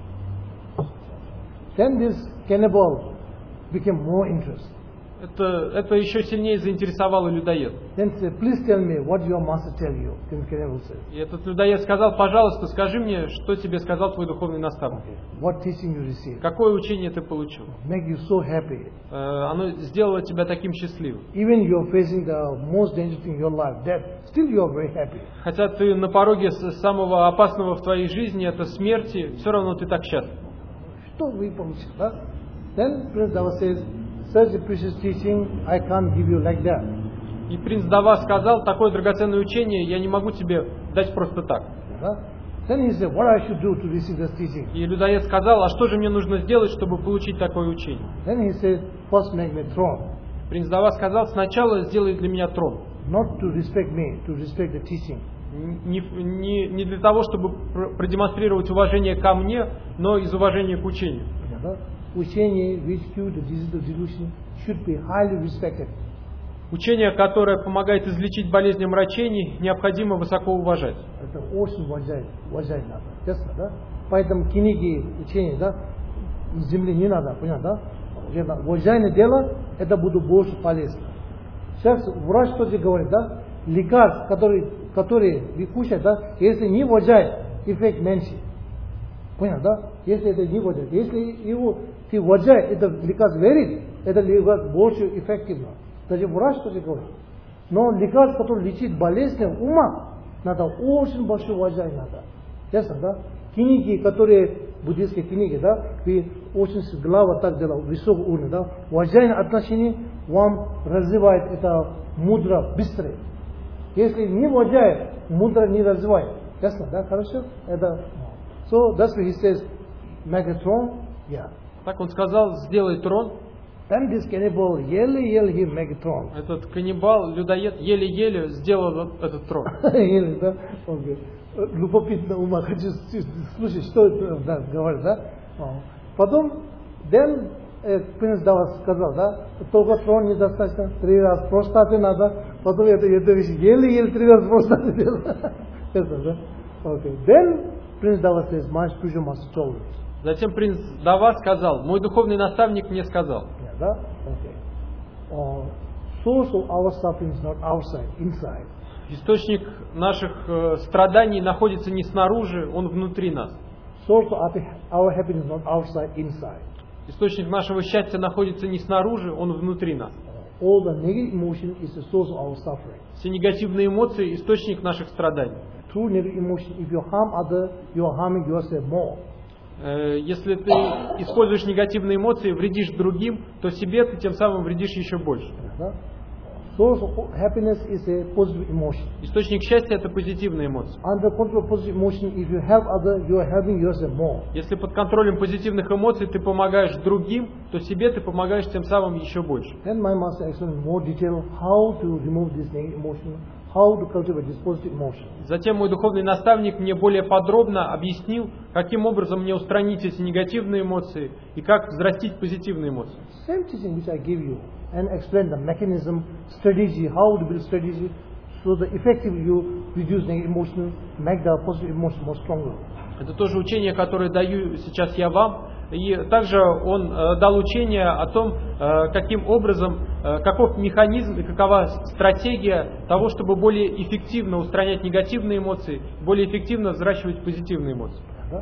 Then this cannibal became more interested. Это еще сильнее заинтересовало людоеда. Then said, please tell me what your master tell you. Then cannibal said, И этот людоед сказал: пожалуйста, скажи мне, что тебе сказал твой духовный наставник. what teaching you received? Какое учение ты получил? Make you so happy. Оно сделало тебя таким счастливым. Even you're facing the most dangerous thing in your life, death, still you are very happy. Хотя ты на пороге самого опасного в твоей жизни, это смерти, все равно ты так счастлив. Что вы получили, да? Then Prince Dava says, such a precious teaching I can't give you like that. И принц Дава сказал: такое драгоценное учение я не могу тебе дать просто так. Да? Then he said, what I should do to receive this teaching? И людоед сказал: а что же мне нужно сделать, чтобы получить такое учение? Then he said, first make me throne. Принц Дава сказал: сначала сделай для меня трон. Not to respect me, to respect the teaching. Не для того, чтобы продемонстрировать уважение ко мне, но из уважения к учению. Да? Учение, which cure the disease of delusion, should be highly respected. Учение, которое помогает излечить болезни омрачений, необходимо высоко уважать. Это очень уважать надо. Ясно, да? Поэтому книги, учения, да, земли не надо, понятно, да? Уважение дела, это будет больше полезно. Сейчас врач тоже говорит, да, лекарств, которые вы кушаете, да, если не уважать, эффект меньше. Понятно, да? Если это не уважать. Если его ты уважаешь, это лекарство верит, это лекарство больше эффективно. Даже врач тоже говорит. Но лекарство, которое лечит болезни ума, надо очень большое уважать надо. Ясно, да? Книги, которые, буддийские книги, да, вы очень глава так делал, высокого уровня, да, уважение отношений вам развивает это мудро, быстро. Если не уважает, мудро не развивает. Ясно, да? Хорошо? Это... So that's why he says, make a throne, yeah. Так он сказал: сделай трон. Then this cannibal еле-еле he make a throne. Этот каннибал, людоед, еле-еле сделал этот трон. Еле, да? Окей. Любопытно ума, хочу слушать, что это говорит, да? Потом, then принц Дава сказал, да, только трон недостаточно, 3 раза простаты надо, потом это вещь еле-еле 3 раза простаты делать. Это, да? Окей. Then Prince Dava says, my spiritual master told us. Затем принц Дава сказал: мой духовный наставник мне сказал. Yeah, да? Okay. Source of our suffering is not outside, inside. Источник наших страданий находится не снаружи, он внутри нас. Source of our happiness is not outside, inside. Источник нашего счастья находится не снаружи, он внутри нас. All the negative emotion is the source of our suffering. Все негативные эмоции – источник наших страданий. True negative emotion, if you harm other, you are harming yourself more. Если ты используешь негативные эмоции, вредишь другим, то себе ты тем самым вредишь еще больше. Да? Source of happiness is a positive emotion. Источник счастья – это позитивные эмоции. Under control of positive emotion, if you help other, you are helping yourself more. Если под контролем позитивных эмоций ты помогаешь другим, то себе ты помогаешь тем самым еще больше. Then my master explained in more detail how to remove this negative emotion, how to cultivate this positive emotion. Затем мой духовный наставник мне более подробно объяснил, каким образом мне устранить эти негативные эмоции и как взрастить позитивные эмоции. Same teaching which I gave you and explain the mechanism, strategy, how to build strategy, so that effectively you reduce negative emotion, make the positive emotion more stronger. Это тоже учение, которое даю сейчас я вам. И также он дал учение о том, каким образом, каков механизм и какова стратегия того, чтобы более эффективно устранять негативные эмоции, более эффективно взращивать позитивные эмоции.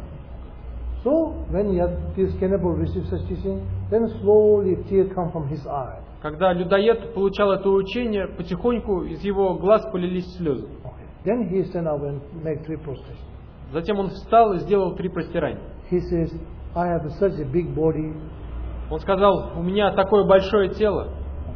So when this cannibal received such teaching, then slowly tears come from his eye. Когда людоед получал это учение, потихоньку из его глаз полились слезы. Then he stand up and make 3 prostrations. Затем он встал и сделал 3 простирания. He says, I have such a big body. Он сказал: у меня такое большое тело.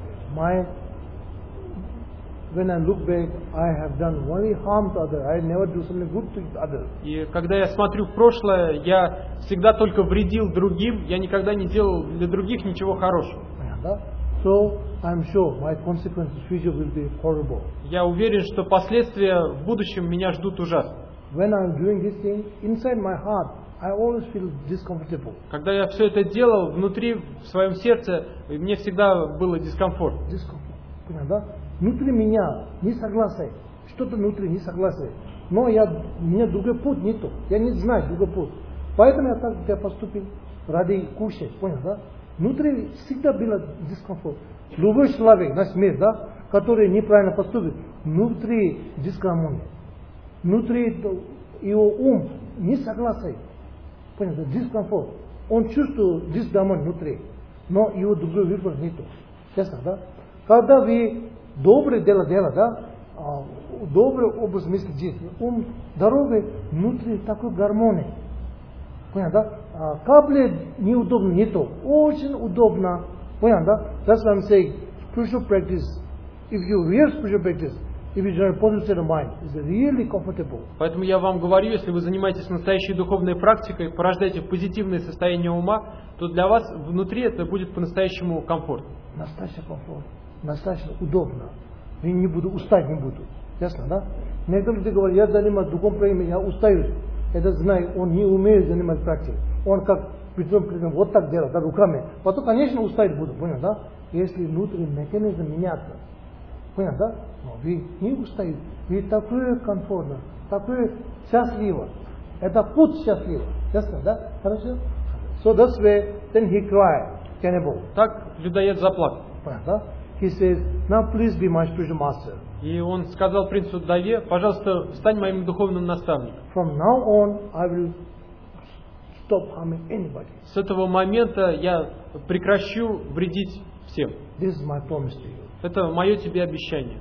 When I look back, I have done only harm to others. I never do something good to others. И когда я смотрю в прошлое, я всегда только вредил другим, я никогда не делал для других ничего хорошего. So I'm sure my consequences in future will be horrible. Я уверен, что последствия в будущем меня ждут ужасно. When I'm doing this thing, inside my heart, I always feel discomfortable. Когда я все это делал, внутри, в своем сердце, мне всегда было дискомфорт. Внутри меня несогласие, что-то внутри несогласие. Но у меня другой путь нету. Я не знаю другой путь. Поэтому я так поступил ради кушать, понял, да? Внутри всегда был дискомфорт. Любой человек, наш мир, да, который неправильно поступит, внутри дисгармония. Внутри его ум не согласен. Понял, да? Дискомфорт. Он чувствует дисгармонию внутри, но его другой выбор нету. Ясно, да? Когда вы доброе дело, да, добрый образ мысли жизни, ум здоровый, внутри такой гармонии. Понял, да? Капли неудобно нету, очень удобно. Понял, да? That's why I'm saying spiritual practice. If you real spiritual practice, if you join a positive state of mind, is really comfortable. Поэтому я вам говорю, если вы занимаетесь настоящей духовной практикой, порождаете позитивное состояние ума, то для вас внутри это будет по-настоящему комфортно. Настоящий комфорт, настоящий удобно. Я не буду устать, не буду. Ясно, да? Некоторые люди говорят, я занимаюсь духовной практикой, я устаю. Это знаю, он не умеет заниматься практикой. Он как притом вот так делает, да, руками. Потом, конечно, устать буду, понял, да? Если внутренний механизм меняется. Понял, да? Но вы не устаете. Вы такое комфортно, такое счастливо. Это путь счастливо. Ясно, да? Хорошо? So that's way, then he cried, cannibal. Так людоед заплакал. Понял, да? He says, now please be my spiritual master. И он сказал принцу вдове, пожалуйста, стань моим духовным наставником. From now on, I will stop harming anybody. С этого момента я прекращу вредить всем. This is my promise to you. Это мое тебе обещание.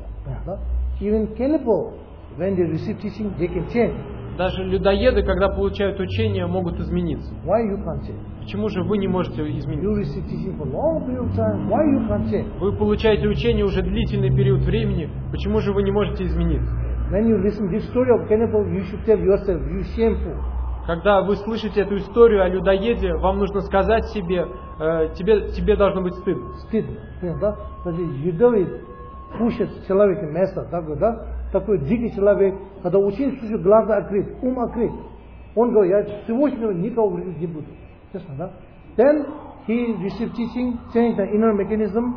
Even cannibal, when they receive teaching, they can change. Даже людоеды, когда получают учение, могут измениться. Why you can't change? Почему же вы не можете You измениться? receive teaching for long period of time. Why you can't change? Вы получаете учение уже длительный период времени. Почему же вы не можете измениться? When you listen to this story of cannibal, you should tell yourself, you shameful. Когда вы слышите эту историю о людоеде, вам нужно сказать себе, тебе должно быть стыдно. Стыдно. Да? Ядовит кушает человека мясо, да? Такой дикий человек, когда очень слушает, глаза открыт, ум открыт. Он говорит, я сегодня никого вредить не буду. Ясно, да? Then he received teaching, change the inner mechanism,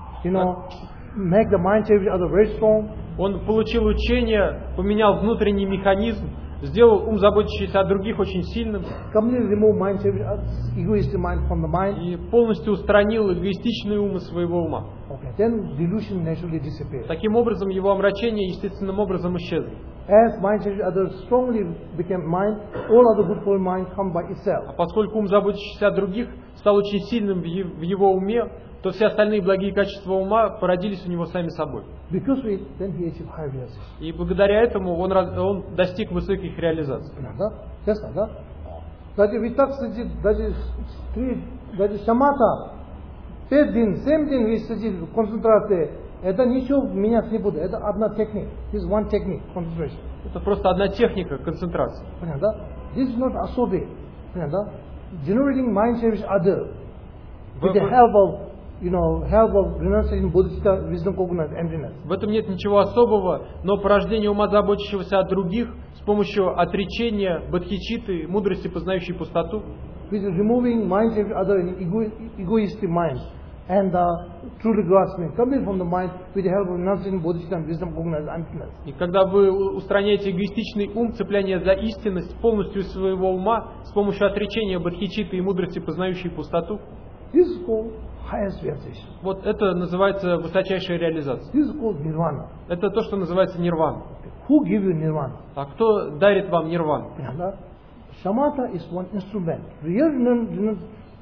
make the mind change other very strong. Он получил учение, поменял внутренний механизм, сделал ум, заботящийся о других, очень сильным. Completely remove mind change, egoistic mind from the mind. И полностью устранил эгоистичные умы своего ума. Okay. Then delusion naturally disappears. Таким образом, его омрачение естественным образом исчезло. As mind changes, others strongly became mind, all other good for mind come by itself. А поскольку ум, заботящийся о других, стал очень сильным в его уме, то все остальные благие качества ума породились у него сами собой. Because of it, then he achieved high realization. И благодаря этому он достиг высоких реализаций. Да? Ясно, да? Даже ведь так сидит, даже шамата, 5 дней, 7 дней вы сидите в концентрации, это ничего меняться не будет. Это одна техника. This is one technique, concentration. Это просто одна техника концентрации. Понятно, да? This is not asobi. Понятно, да? Generating mind change other. With the help of renunciation, bodhicitta, wisdom, coconut, emptiness. В этом нет ничего особого, но порождение ума, заботящегося о других, с помощью отречения, бодхичитты, мудрости, познающей пустоту, With removing mind change other in egoistic mind and truly grasping, coming from the mind with the help of renunciation, bodhicitta, wisdom, coconut, emptiness. И когда вы устраняете эгоистичный ум, цепляние за истинность полностью из своего ума, с помощью отречения, бодхичитты и мудрости, познающей пустоту, This is called highest realization. вот это называется высочайшая реализация. This is called nirvana. Это то, что называется нирвана. Who give you nirvana? А кто дарит вам нирвану? Shamatha is one instrument. Real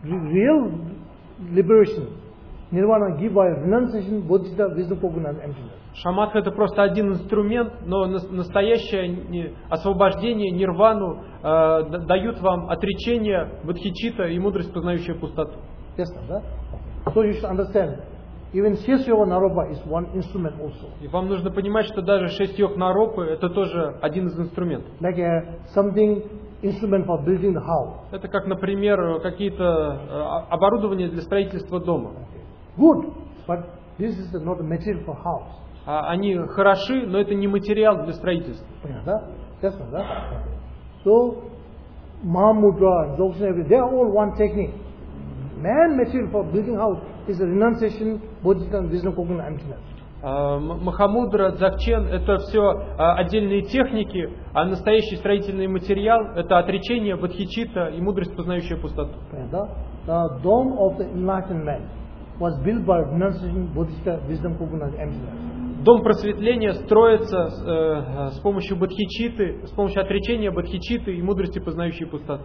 liberation. Nirvana give by renunciation, bodhicitta, wisdom, coconut, emptiness. Шаматха — это просто один инструмент, но настоящее освобождение, нирвану дают вам отречение, бодхичитта и мудрость, познающая пустоту. Yes, да? So you should understand. Even Shesha Yoga Naropa is one instrument also. И вам нужно понимать, что даже 6 йог Наропы — это тоже один из инструментов. Like something instrument for building the house. Это как, например, какие-то оборудования для строительства дома. Good, but this is not the material for house. Они хороши, но это не материал для строительства. Да? Yes, да? So, Mahamudra, Dzogchen, they are all one technique. Man material for building house is the renunciation, bodhicitta, wisdom, coconut, emptiness. Махамудра, Дзогчен — это все отдельные техники, а настоящий строительный материал — это отречение, бодхичитта и мудрость, познающая пустоту. The dome of the enlightenment was built by renunciation, bodhicitta, wisdom, coconut, emptiness. Дом просветления строится с помощью бодхичитты, с помощью отречения, бодхичитты и мудрости, познающей пустоту.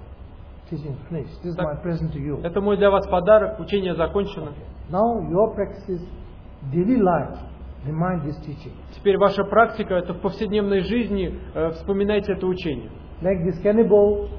Это мой для вас подарок, учение закончено. Now your practice is daily life. Remind this teaching. Теперь ваша практика — это в повседневной жизни, вспоминайте это учение. Like this cannibal,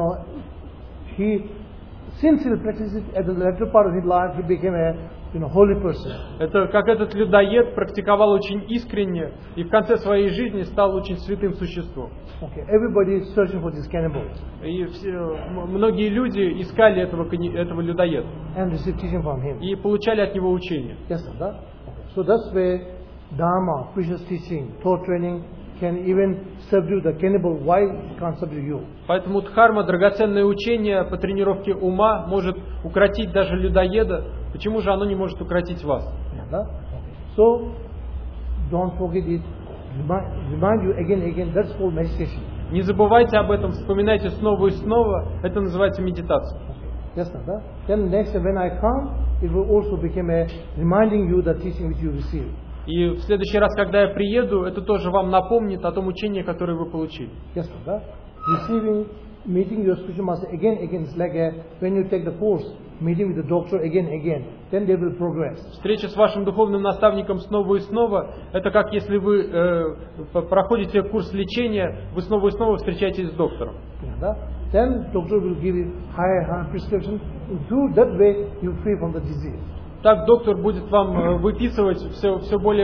since he practiced it at the latter part of his life, he became a holy person. Это как этот людоед практиковал очень искренне и в конце своей жизни стал очень святым существом. Okay, everybody is searching for this cannibal. И многие люди искали этого людоеда. And received teaching from him. И получали от него учение. Yes, sir. Okay. So that's where Dharma, precious teaching, thought training can even subdue the cannibal. Why it can't subdue you? Поэтому дхарма, драгоценное учение по тренировке ума, может укротить даже людоеда. Почему же оно не может укротить вас? Yeah, so don't forget it. Remind you again and again. That's called meditation. Не забывайте об этом, вспоминайте снова и снова. Это называется медитация. Yes, sir. Then next when I come, it will also become a reminding you the teaching which you received. И в следующий раз, когда я приеду, это тоже вам напомнит о том учении, которое вы получили. Yes, sir. Meeting your spiritual master again and again is like when you take the course, meeting with the doctor again and again. Then they will progress. Встреча с вашим духовным наставником снова и снова, это как если вы проходите курс лечения, вы снова и снова встречаетесь с доктором. Yeah, then doctor will give you higher prescription. Through that way, you free from the disease. Так доктор будет вам выписывать все более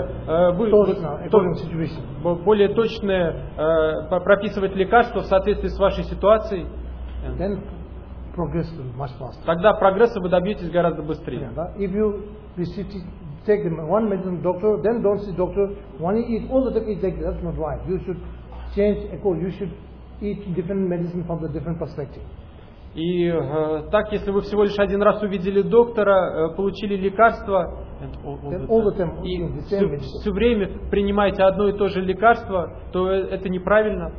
точные, прописывать лекарства в соответствии с вашей ситуацией. Then progress will much faster. Тогда прогресса вы добьетесь гораздо быстрее. If you take one medicine doctor, then don't see doctor. When you eat all the time, eat like that's not right. You should change. You should eat different medicine from the different perspective. И так, если вы всего лишь один раз увидели доктора, получили лекарство, и все время принимаете одно и то же лекарство, то это неправильно.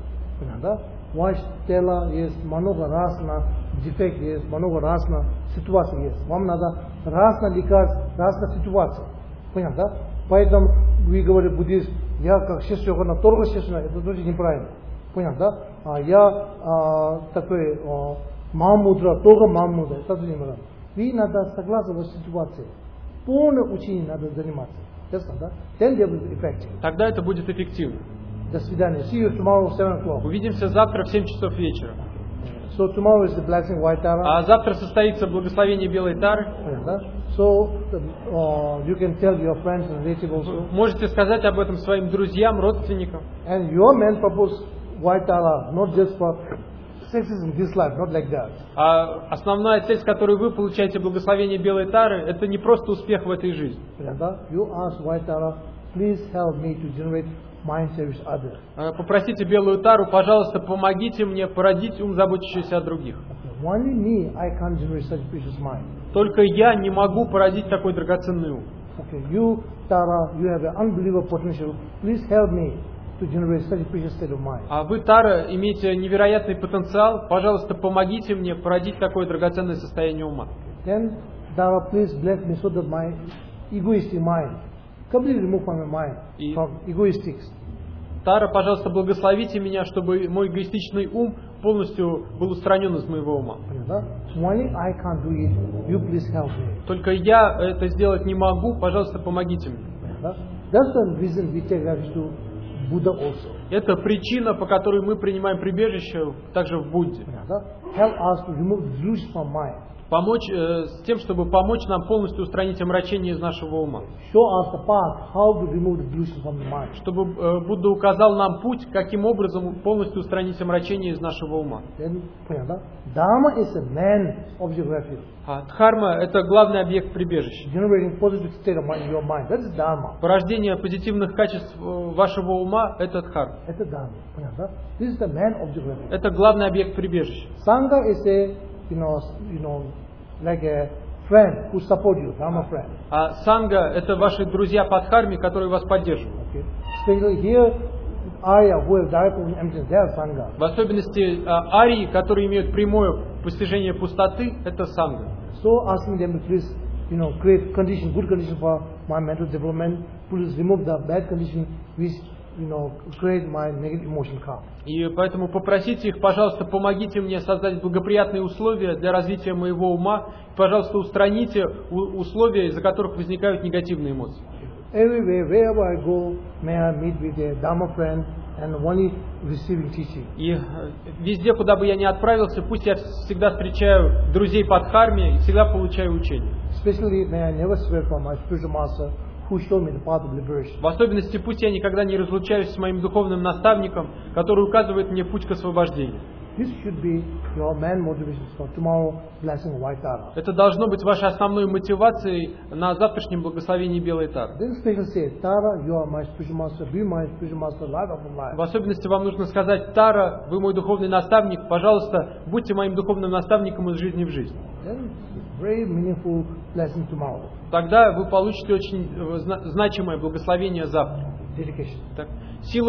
Тело есть много разных дефектов, есть много разных ситуаций есть. Вам надо разные лекарства, разные ситуации. Понятно, да? Поэтому вы говорите, буддист, я как шестёна, только шестёна, это тоже неправильно. Понятно, да? Я такой Махамудра, только Махамудра, это тоже неправильно. Вы надо согласно вашей ситуации. Полное учение надо заниматься. Ясно, да? Then they will be effective. Тогда это будет эффективно. До свидания. See you tomorrow 7 o'clock. Увидимся завтра в 7 часов вечера. So tomorrow is the blessing of White Tara. А завтра состоится благословение Белой Тары. So you can tell your friends and relatives also. Можете сказать об этом своим друзьям, родственникам. And your main purpose White Tara, not just for success in this life, not like that. А основная цель, с которой вы получаете благословение Белой Тары, это не просто успех в этой жизни. You ask White Tara, please help me to generate mind service others. Попросите Белую Тару, пожалуйста, помогите мне породить ум, заботящийся о других. Only me, I can't generate such precious mind. Только я не могу породить такой драгоценный ум. Okay, you Tara, you have an unbelievable potential. Please help me to generate such a precious state of mind. А вы, Тара, имеете невероятный потенциал. Пожалуйста, помогите мне породить такое драгоценное состояние ума. Then, Tara, please bless me so that my egoistic mind completely remove from my mind, from egoistics. Тара, пожалуйста, благословите меня, чтобы мой эгоистичный ум полностью был устранен из моего ума. Only I can't do it. You please help me. Только я это сделать не могу. Пожалуйста, помогите мне. That's the reason we take refuge to Buddha also. Это причина, по которой мы принимаем прибежище также в Будде. Help us to remove delusion from mind. Помочь с тем, чтобы помочь нам полностью устранить омрачение из нашего ума. Show us the path how to remove the delusion from the mind. Чтобы Будда указал нам путь, каким образом полностью устранить омрачение из нашего ума. Dharma is a main object of refuge. Дхарма – это главный объект прибежища. Generating positive state of mind in your mind. That is dharma. Порождение позитивных качеств вашего ума – это дхарма. Это dharma. This is the main object of refuge. Это главный объект прибежища. Sangha is a like a friend who support you, Dharma friend. А санга — это ваши друзья по дхарме, которые вас поддерживают. Okay. Especially here, Arya who have direct emptiness, they are Sangha. В особенности арии, которые имеют прямое постижение пустоты, это санга. So asking them to please, create condition, good condition for my mental development. Please remove the bad condition which, create my negative emotion calm. И поэтому попросите их, пожалуйста, помогите мне создать благоприятные условия для развития моего ума. Пожалуйста, устраните условия, из-за которых возникают негативные эмоции. Everywhere, wherever I go, may I meet with a Dharma friend and only receiving teaching. И везде, куда бы я ни отправился, пусть я всегда встречаю друзей по дхарме и всегда получаю учение. Especially may I never swear from my spiritual master who showed me the path of liberation. В особенности, пусть я никогда не разлучаюсь с моим духовным наставником, который указывает мне путь к освобождению. This should be your main motivation for tomorrow blessing of white Tara. Это должно быть вашей основной мотивацией на завтрашнем благословении белой Тары. Then special say, Tara, you are my spiritual master, be my spiritual master, light of life. В особенности вам нужно сказать: Тара, вы мой духовный наставник, пожалуйста, будьте моим духовным наставником из жизни в жизнь. Then very meaningful blessing tomorrow. Тогда вы получите очень значимое благословение завтра. Dedication. Так,